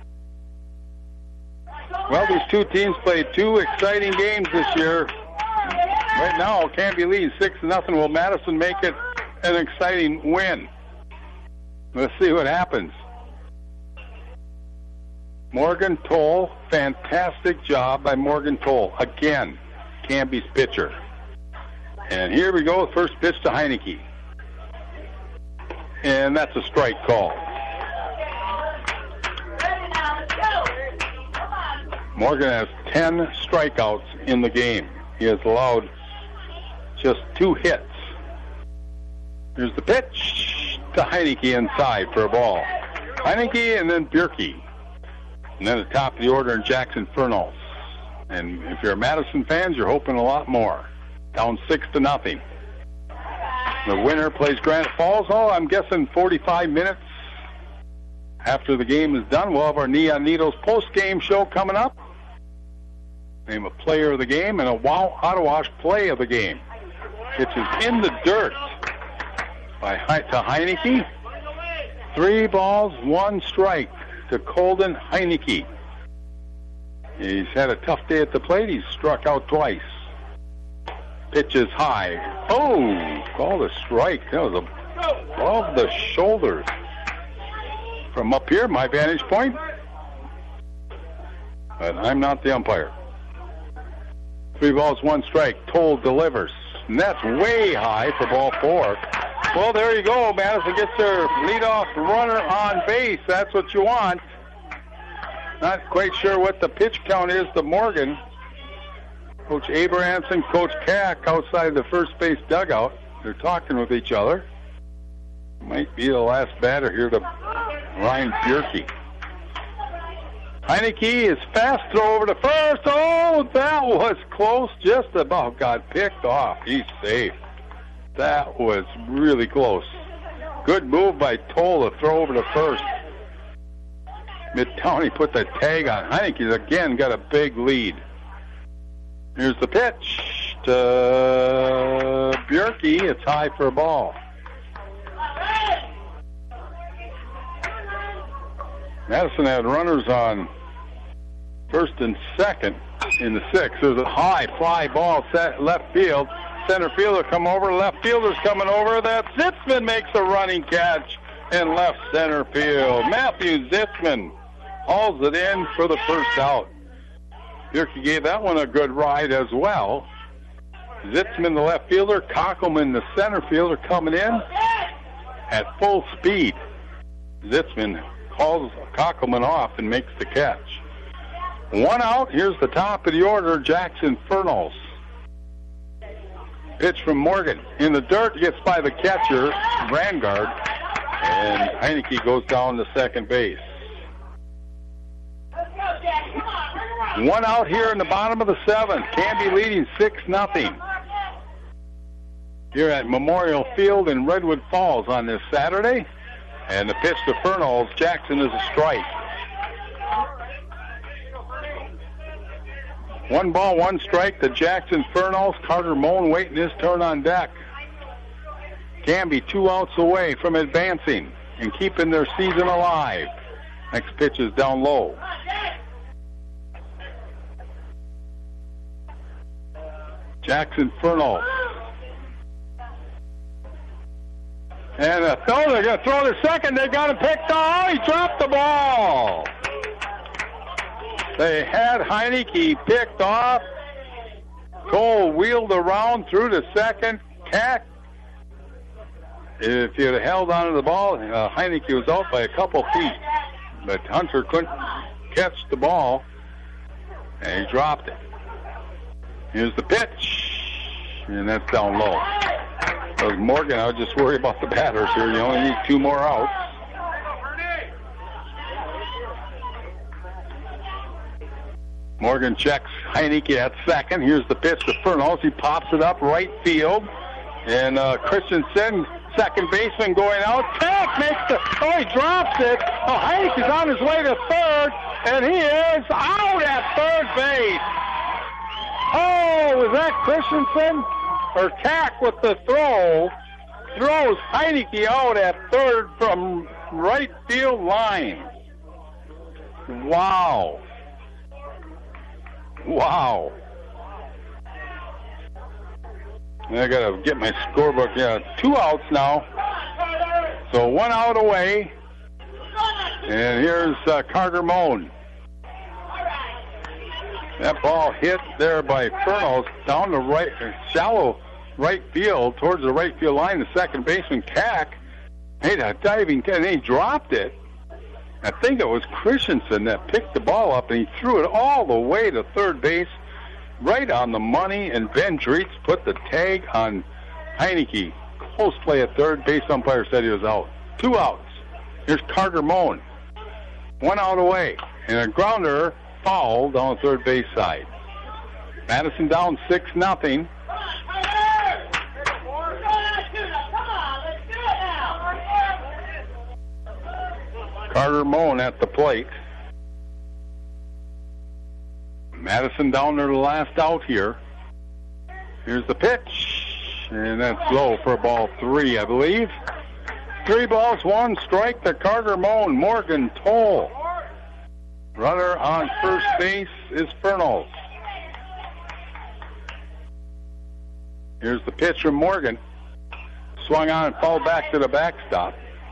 Well, these two teams played two exciting games this year. Right now, Canby leads six to nothing. Will Madison make it an exciting win? Let's see what happens. Morgan Toll, fantastic job by Morgan Toll. Again, Canby's pitcher. And here we go, first pitch to Heineke. And that's a strike call. Morgan has ten strikeouts in the game. He has allowed just two hits. Here's the pitch to Heineke inside for a ball. Heineke and then Bierke. And then at the top of the order in Jackson Furnos. And if you're a Madison fan, you're hoping a lot more. Down six to nothing. The winner plays Granite Falls. Oh, I'm guessing forty-five minutes after the game is done. We'll have our Neon Needles post-game show coming up. Name a player of the game and a Wow Auto-Wash play of the game. Pitch is in the dirt by to Heineke. Three balls, one strike to Colden Heineke. He's had a tough day at the plate. He's struck out twice. Pitch is high. Oh, called a strike. That was above the shoulders. From up here, my vantage point. But I'm not the umpire. Three balls, one strike. Toll delivers. And that's way high for ball four. Well, there you go. Madison gets their leadoff runner on base. That's what you want. Not quite sure what the pitch count is to Morgan. Coach Abrahamson, Coach Kack outside the first base dugout. They're talking with each other. Might be the last batter here to Ryan Bjerke. Heineke is fast throw over to first. Oh, that was close. Just about got picked off. He's safe. That was really close. Good move by Toll to throw over to first. Mid-County put the tag on. Heineke's again got a big lead. Here's the pitch to Bjerke. It's high for a ball. Madison had runners on first and second in the sixth. There's a high fly ball set left field. Center fielder come over. Left fielder's coming over. That Zitzman makes a running catch in left center field. Matthew Zitzman hauls it in for the first out. Bjerke gave that one a good ride as well. Zitzman, the left fielder. Kockelman, the center fielder, coming in at full speed. Zitzman calls Kockelman off and makes the catch. One out. Here's the top of the order, Jackson Fernals. Pitch from Morgan. In the dirt, gets by the catcher, Vanguard, and Heineke goes down to second base. One out here in the bottom of the seventh. Canby leading six nothing. Here at Memorial Field in Redwood Falls on this Saturday. And the pitch to Fernals. Jackson is a strike. One ball, one strike to Jackson Fernals. Carter Moan waiting his turn on deck. Canby two outs away from advancing and keeping their season alive. Next pitch is down low. Jackson Fernals. And a throw, they're going to throw to second. They got him picked off. Oh, he dropped the ball. They had Heineke picked off. Cole wheeled around through to second. Kack. If he had held onto the ball, uh, Heineke was out by a couple feet. But Hunter couldn't catch the ball, and he dropped it. Here's the pitch, and that's down low. That was Morgan. I was just worried about the batters here. You only need two more outs. Morgan checks Heineke at second. Here's the pitch to Fernals. He pops it up right field. And uh, Christensen, second baseman, going out. Kack makes the... Oh, he drops it. Oh, Heineke's on his way to third. And he is out at third base. Oh, was that Christensen? Or Kack with the throw. Throws Heineke out at third from right field line. Wow. Wow. I got to get my scorebook. Yeah, two outs now. So one out away. And here's uh, Carter Moan. That ball hit there by Fernals down the right, shallow right field towards the right field line. The second baseman, Kack, made a diving catch, and he dropped it. I think it was Christensen that picked the ball up, and he threw it all the way to third base, right on the money, and Ben Dreetz put the tag on Heineke. Close play at third. Base umpire said he was out. Two outs. Here's Carter Moan. One out away, and a grounder foul down the third base side. Madison down six nothing. Carter Moan at the plate. Madison down there the last out here. Here's the pitch. And that's low for ball three, I believe. Three balls, one strike to Carter Moan. Morgan Toll. Runner on first base is Fernals. Here's the pitch from Morgan. Swung on and fouled back to the backstop.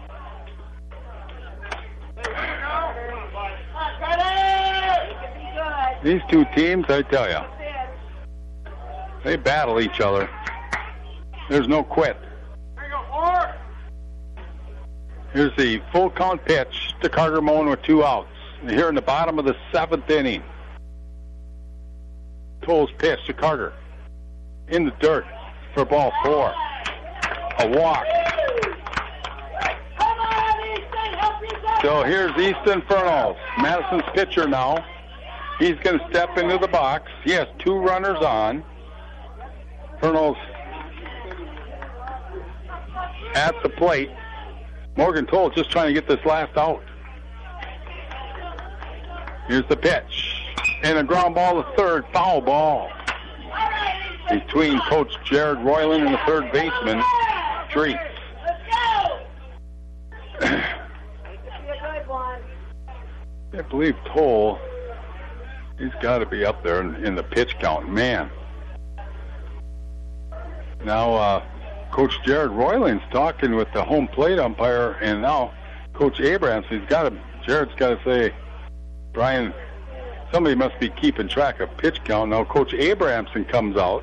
These two teams, I tell you, they battle each other. There's no quit. Here's the full count pitch to Carter Moan with two outs. Here in the bottom of the seventh inning. Toll's pitch to Carter. In the dirt for ball four. A walk. So here's Easton Fernals, Madison's pitcher now. He's going to step into the box. He has two runners on. Fernals at the plate. Morgan Toll just trying to get this last out. Here's the pitch. And a ground ball to third. Foul ball. Between Coach Jared Royland and the third baseman, Treats. I believe Toll, he's got to be up there in, in the pitch count. Man. Now, uh, Coach Jared Royland's talking with the home plate umpire, and now Coach Abrams, he's got to, Jared's got to say, Brian, somebody must be keeping track of pitch count. Now, Coach Abramson comes out,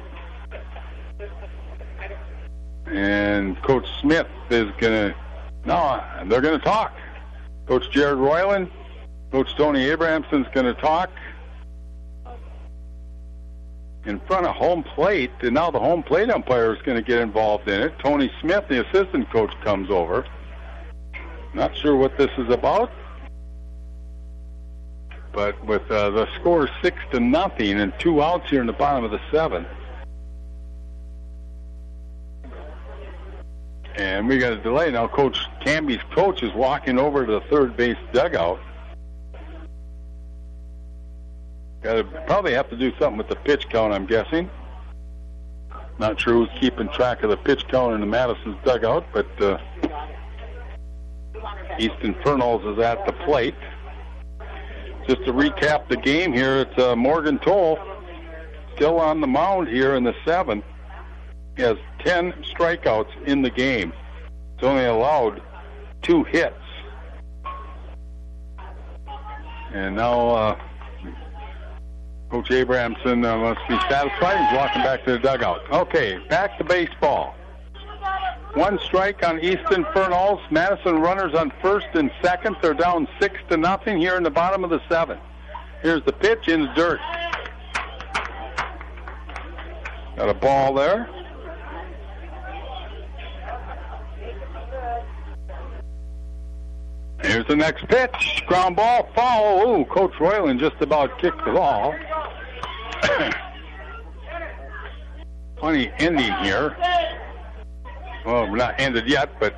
and Coach Smith is going to, no, they're going to talk. Coach Jared Royland, Coach Tony Abramson's going to talk in front of home plate, and now the home plate umpire is going to get involved in it. Tony Smith, the assistant coach, comes over. Not sure what this is about, but with uh, the score six to nothing and two outs here in the bottom of the seventh, and we got a delay now. Coach Canby's coach is walking over to the third base dugout. Got to probably have to do something with the pitch count, I'm guessing. Not sure who's keeping track of the pitch count in the Madison's dugout, but uh, Easton Fernals is at the plate. Just to recap the game here, it's uh, Morgan Toll still on the mound here in the seventh. He has ten strikeouts in the game. He's only allowed two hits. And now uh, Coach Abramson uh, must be satisfied. He's walking back to the dugout. Okay, back to baseball. One strike on Easton Fernals. Madison runners on first and second. They're down six to nothing here in the bottom of the seventh. Here's the pitch in the dirt. Got a ball there. Here's the next pitch. Ground ball, foul. Ooh, Coach Royland just about kicked the ball. Funny ending here. Well, we're not ended yet, but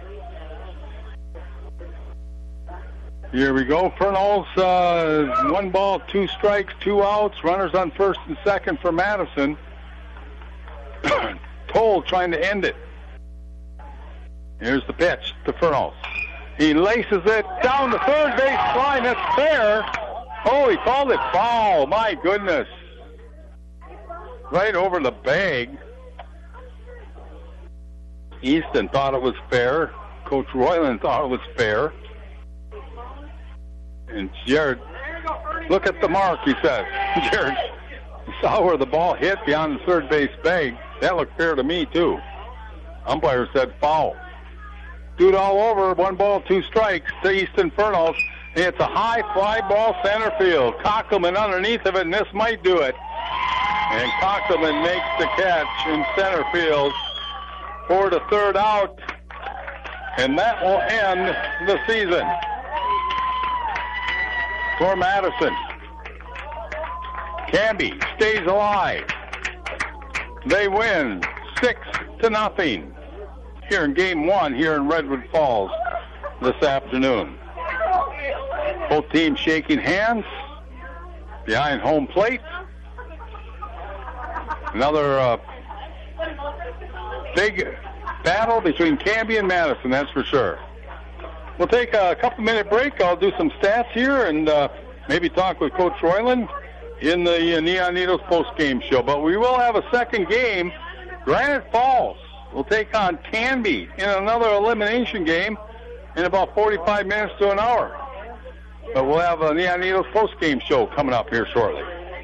here we go. Fernals, uh, one ball, two strikes, two outs. Runners on first and second for Madison. Toll trying to end it. Here's the pitch to Fernals. He laces it down the third base line. That's fair. Oh, he called it foul. My goodness. Right over the bag. Easton thought it was fair. Coach Royland thought it was fair. And Jared, look at the mark, he said. Jared saw where the ball hit beyond the third base bag. That looked fair to me, too. Umpire said foul. Do it all over. One ball, two strikes to Easton Fernals. It's a high fly ball center field. Cockelman underneath of it, and this might do it. And Cockelman makes the catch in center field for the third out. And that will end the season for Madison. Canby stays alive. They win six to nothing here in game one here in Redwood Falls this afternoon. Both teams shaking hands behind home plate. Another uh, big battle between Canby and Madison, that's for sure. We'll take a couple minute break. I'll do some stats here and uh, maybe talk with Coach Royland in the uh, Neon Needles post-game show. But we will have a second game. Granite Falls will take on Canby in another elimination game in about forty-five minutes to an hour. But we'll have a Neon Needles post-game show coming up here shortly.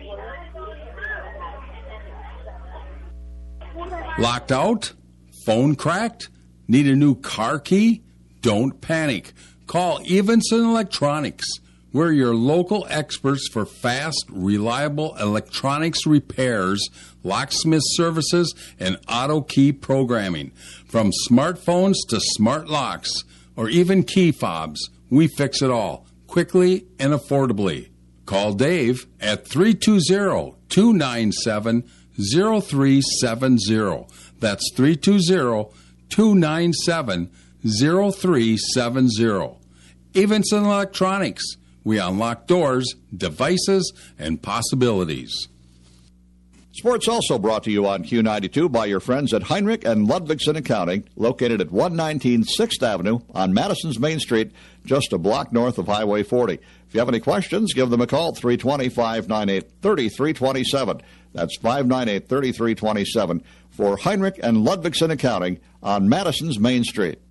Locked out? Phone cracked? Need a new car key? Don't panic. Call Evanson Electronics. We're your local experts for fast, reliable electronics repairs, locksmith services, and auto key programming. From smartphones to smart locks, or even key fobs, we fix it all, quickly and affordably. Call Dave at three two zero, two nine seven, zero three seven zero. That's three two zero, two nine seven, zero three seven zero. Events in electronics. We unlock doors, devices, and possibilities.
Sports also brought to you on Q ninety-two by your friends at Heinrich and Ludvigsen Accounting, located at one nineteen sixth Avenue on Madison's Main Street, just a block north of Highway forty. If you have any questions, give them a call, three two zero, five nine eight, three three two seven. That's five nine eight, three three two seven for Heinrich and Ludvigsen Accounting on Madison's Main Street.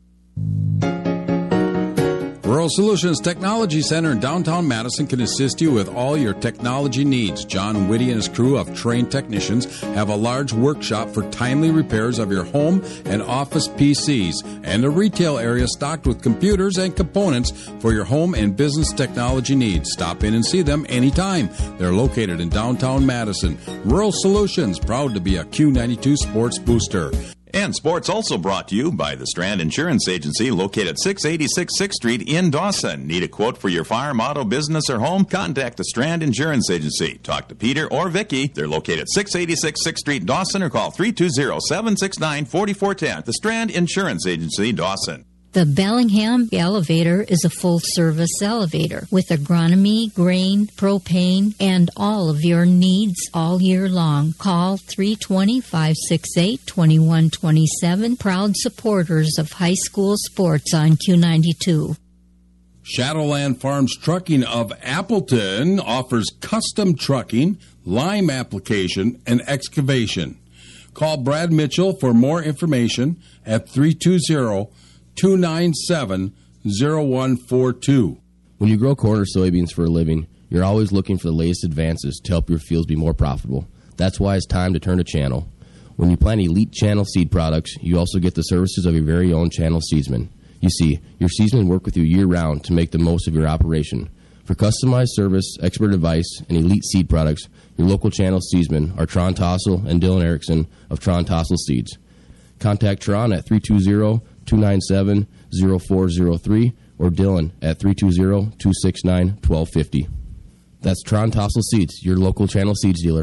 Rural Solutions Technology Center in downtown Madison can assist you with all your technology needs. John Whitty and his crew of trained technicians have a large workshop for timely repairs of your home and office P Cs and a retail area stocked with computers and components for your home and business technology needs. Stop in and see them anytime. They're located in downtown Madison. Rural Solutions, proud to be a Q ninety-two sports booster.
And sports also brought to you by the Strand Insurance Agency, located at six eighty-six sixth Street in Dawson. Need a quote for your farm, auto, business, or home? Contact the Strand Insurance Agency. Talk to Peter or Vicky. They're located at six eighty-six sixth Street, Dawson, or call three two zero, seven six nine, four four one zero. The Strand Insurance Agency, Dawson.
The Bellingham Elevator is a full-service elevator with agronomy, grain, propane, and all of your needs all year long. Call three two zero, five six eight, two one two seven. Proud supporters of high school sports on Q ninety-two.
Shadowland Farms Trucking of Appleton offers custom trucking, lime application, and excavation. Call Brad Mitchell for more information at three two zero, two nine seven, zero one four two.
When you grow corn or soybeans for a living, you're always looking for the latest advances to help your fields be more profitable. That's why it's time to turn to Channel. When you plant elite Channel seed products, you also get the services of your very own Channel seedsman. You see, your seedsmen work with you year-round to make the most of your operation. For customized service, expert advice, and elite seed products, your local Channel seedsmen are Tron Tossel and Dylan Erickson of Tron Tossel Seeds. Contact Tron at three two zero, two nine seven, zero four zero three or Dylan at three two zero, two six nine, one two five zero. That's Tron Tossel Seeds, your local Channel seeds dealer.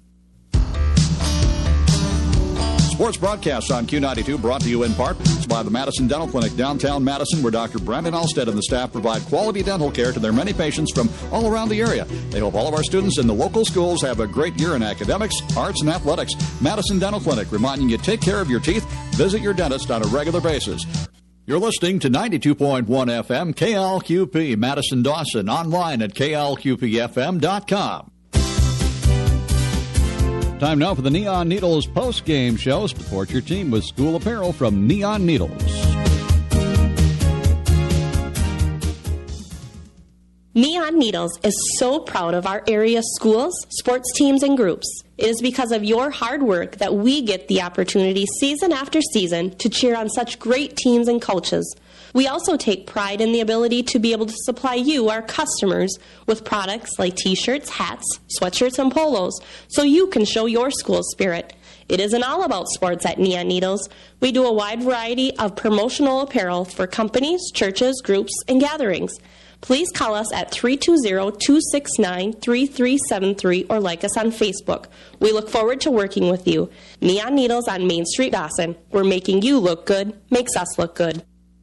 Sports broadcasts on Q ninety-two brought to you in part by the Madison Dental Clinic, downtown Madison, where Doctor Brandon Alstead and the staff provide quality dental care to their many patients from all around the area. They hope all of our students in the local schools have a great year in academics, arts, and athletics. Madison Dental Clinic, reminding you to take care of your teeth, visit your dentist on a regular basis. You're listening to ninety-two point one F M, K L Q P, Madison Dawson, online at K L Q P F M dot com. Time now for the Neon Needles post-game show. Support your team with school apparel from Neon Needles.
Neon Needles is so proud of our area schools, sports teams, and groups. It is because of your hard work that we get the opportunity season after season to cheer on such great teams and coaches. We also take pride in the ability to be able to supply you, our customers, with products like t-shirts, hats, sweatshirts, and polos, so you can show your school spirit. It isn't all about sports at Neon Needles. We do a wide variety of promotional apparel for companies, churches, groups, and gatherings. Please call us at three two zero, two six nine, three three seven three or like us on Facebook. We look forward to working with you. Neon Needles on Main Street, Dawson. We're making you look good, makes us look good.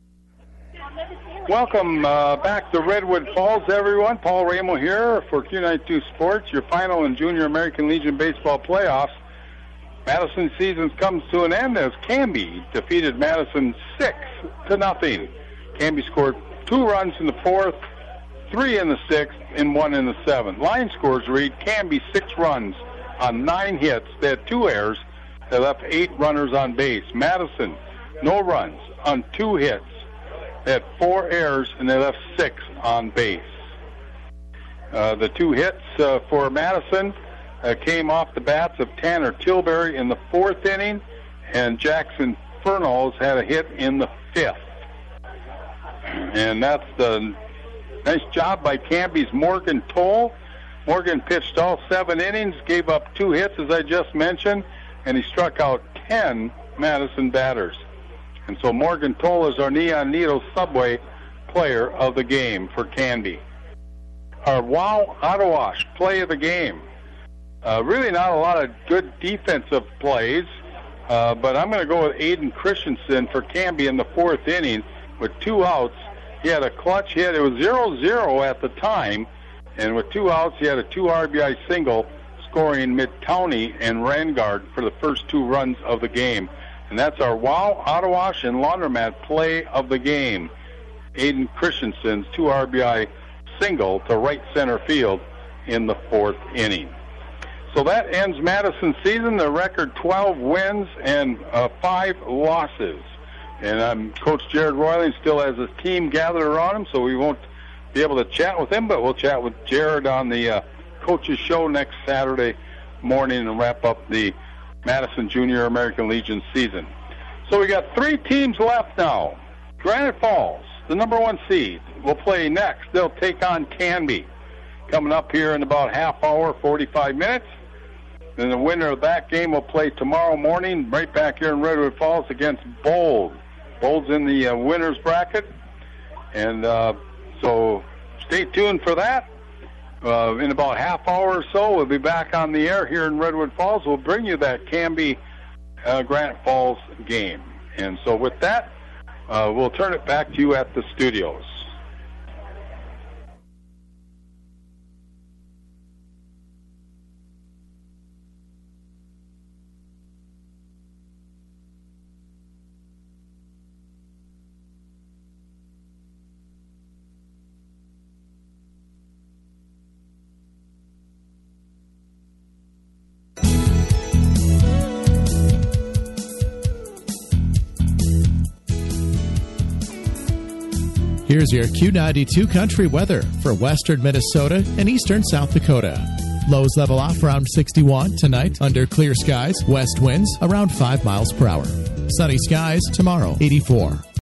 Welcome uh, back to Redwood Falls, everyone. Paul Ramo here for Q ninety-two Sports, your final in Junior American Legion Baseball playoffs. Madison season comes to an end as Canby defeated Madison six to nothing. Canby scored two runs in the fourth, three in the sixth, and one in the seventh. Line scores read Canby six runs on nine hits. They had two errors. They left eight runners on base. Madison, no runs on two hits. They had four errors, and they left six on base. Uh, the two hits uh, for Madison uh, came off the bats of Tanner Tilbury in the fourth inning, and Jackson Furnos had a hit in the fifth. And that's the Nice job by Canby's Morgan Toll. Morgan pitched all seven innings, gave up two hits, as I just mentioned, and he struck out ten Madison batters. And so Morgan Toll is our Neon Needles Subway player of the game for Canby. Our Wow Ottawash play of the game. Uh, really not a lot of good defensive plays, uh, but I'm going to go with Aiden Christensen for Canby in the fourth inning with two outs. He had a clutch hit. It was zero zero at the time, and with two outs, he had a two R B I single, scoring Mid-County and Rangard for the first two runs of the game. And that's our Wow Ottawash and Laundromat play of the game. Aiden Christensen's two R B I single to right center field in the fourth inning. So that ends Madison's season. The record twelve wins and uh, five losses. And um, Coach Jared Royling still has his team gathered around him, so we won't be able to chat with him, but we'll chat with Jared on the uh, coaches show next Saturday morning and wrap up the Madison Junior American Legion season. So we got three teams left now. Granite Falls, the number one seed, will play next. They'll take on Canby coming up here in about half hour, forty-five minutes. Then the winner of that game will play tomorrow morning right back here in Redwood Falls against Bold. Bold's in the uh, winner's bracket. And uh, so stay tuned for that. Uh, in about half hour or so, we'll be back on the air here in Redwood Falls. We'll bring you that Canby uh, Granite Falls game. And so with that, uh, we'll turn it back to you at the studios.
Here's your Q ninety-two country weather for western Minnesota and eastern South Dakota. Lows level off around sixty-one tonight under clear skies. West winds around five miles per hour. Sunny skies tomorrow, eighty-four.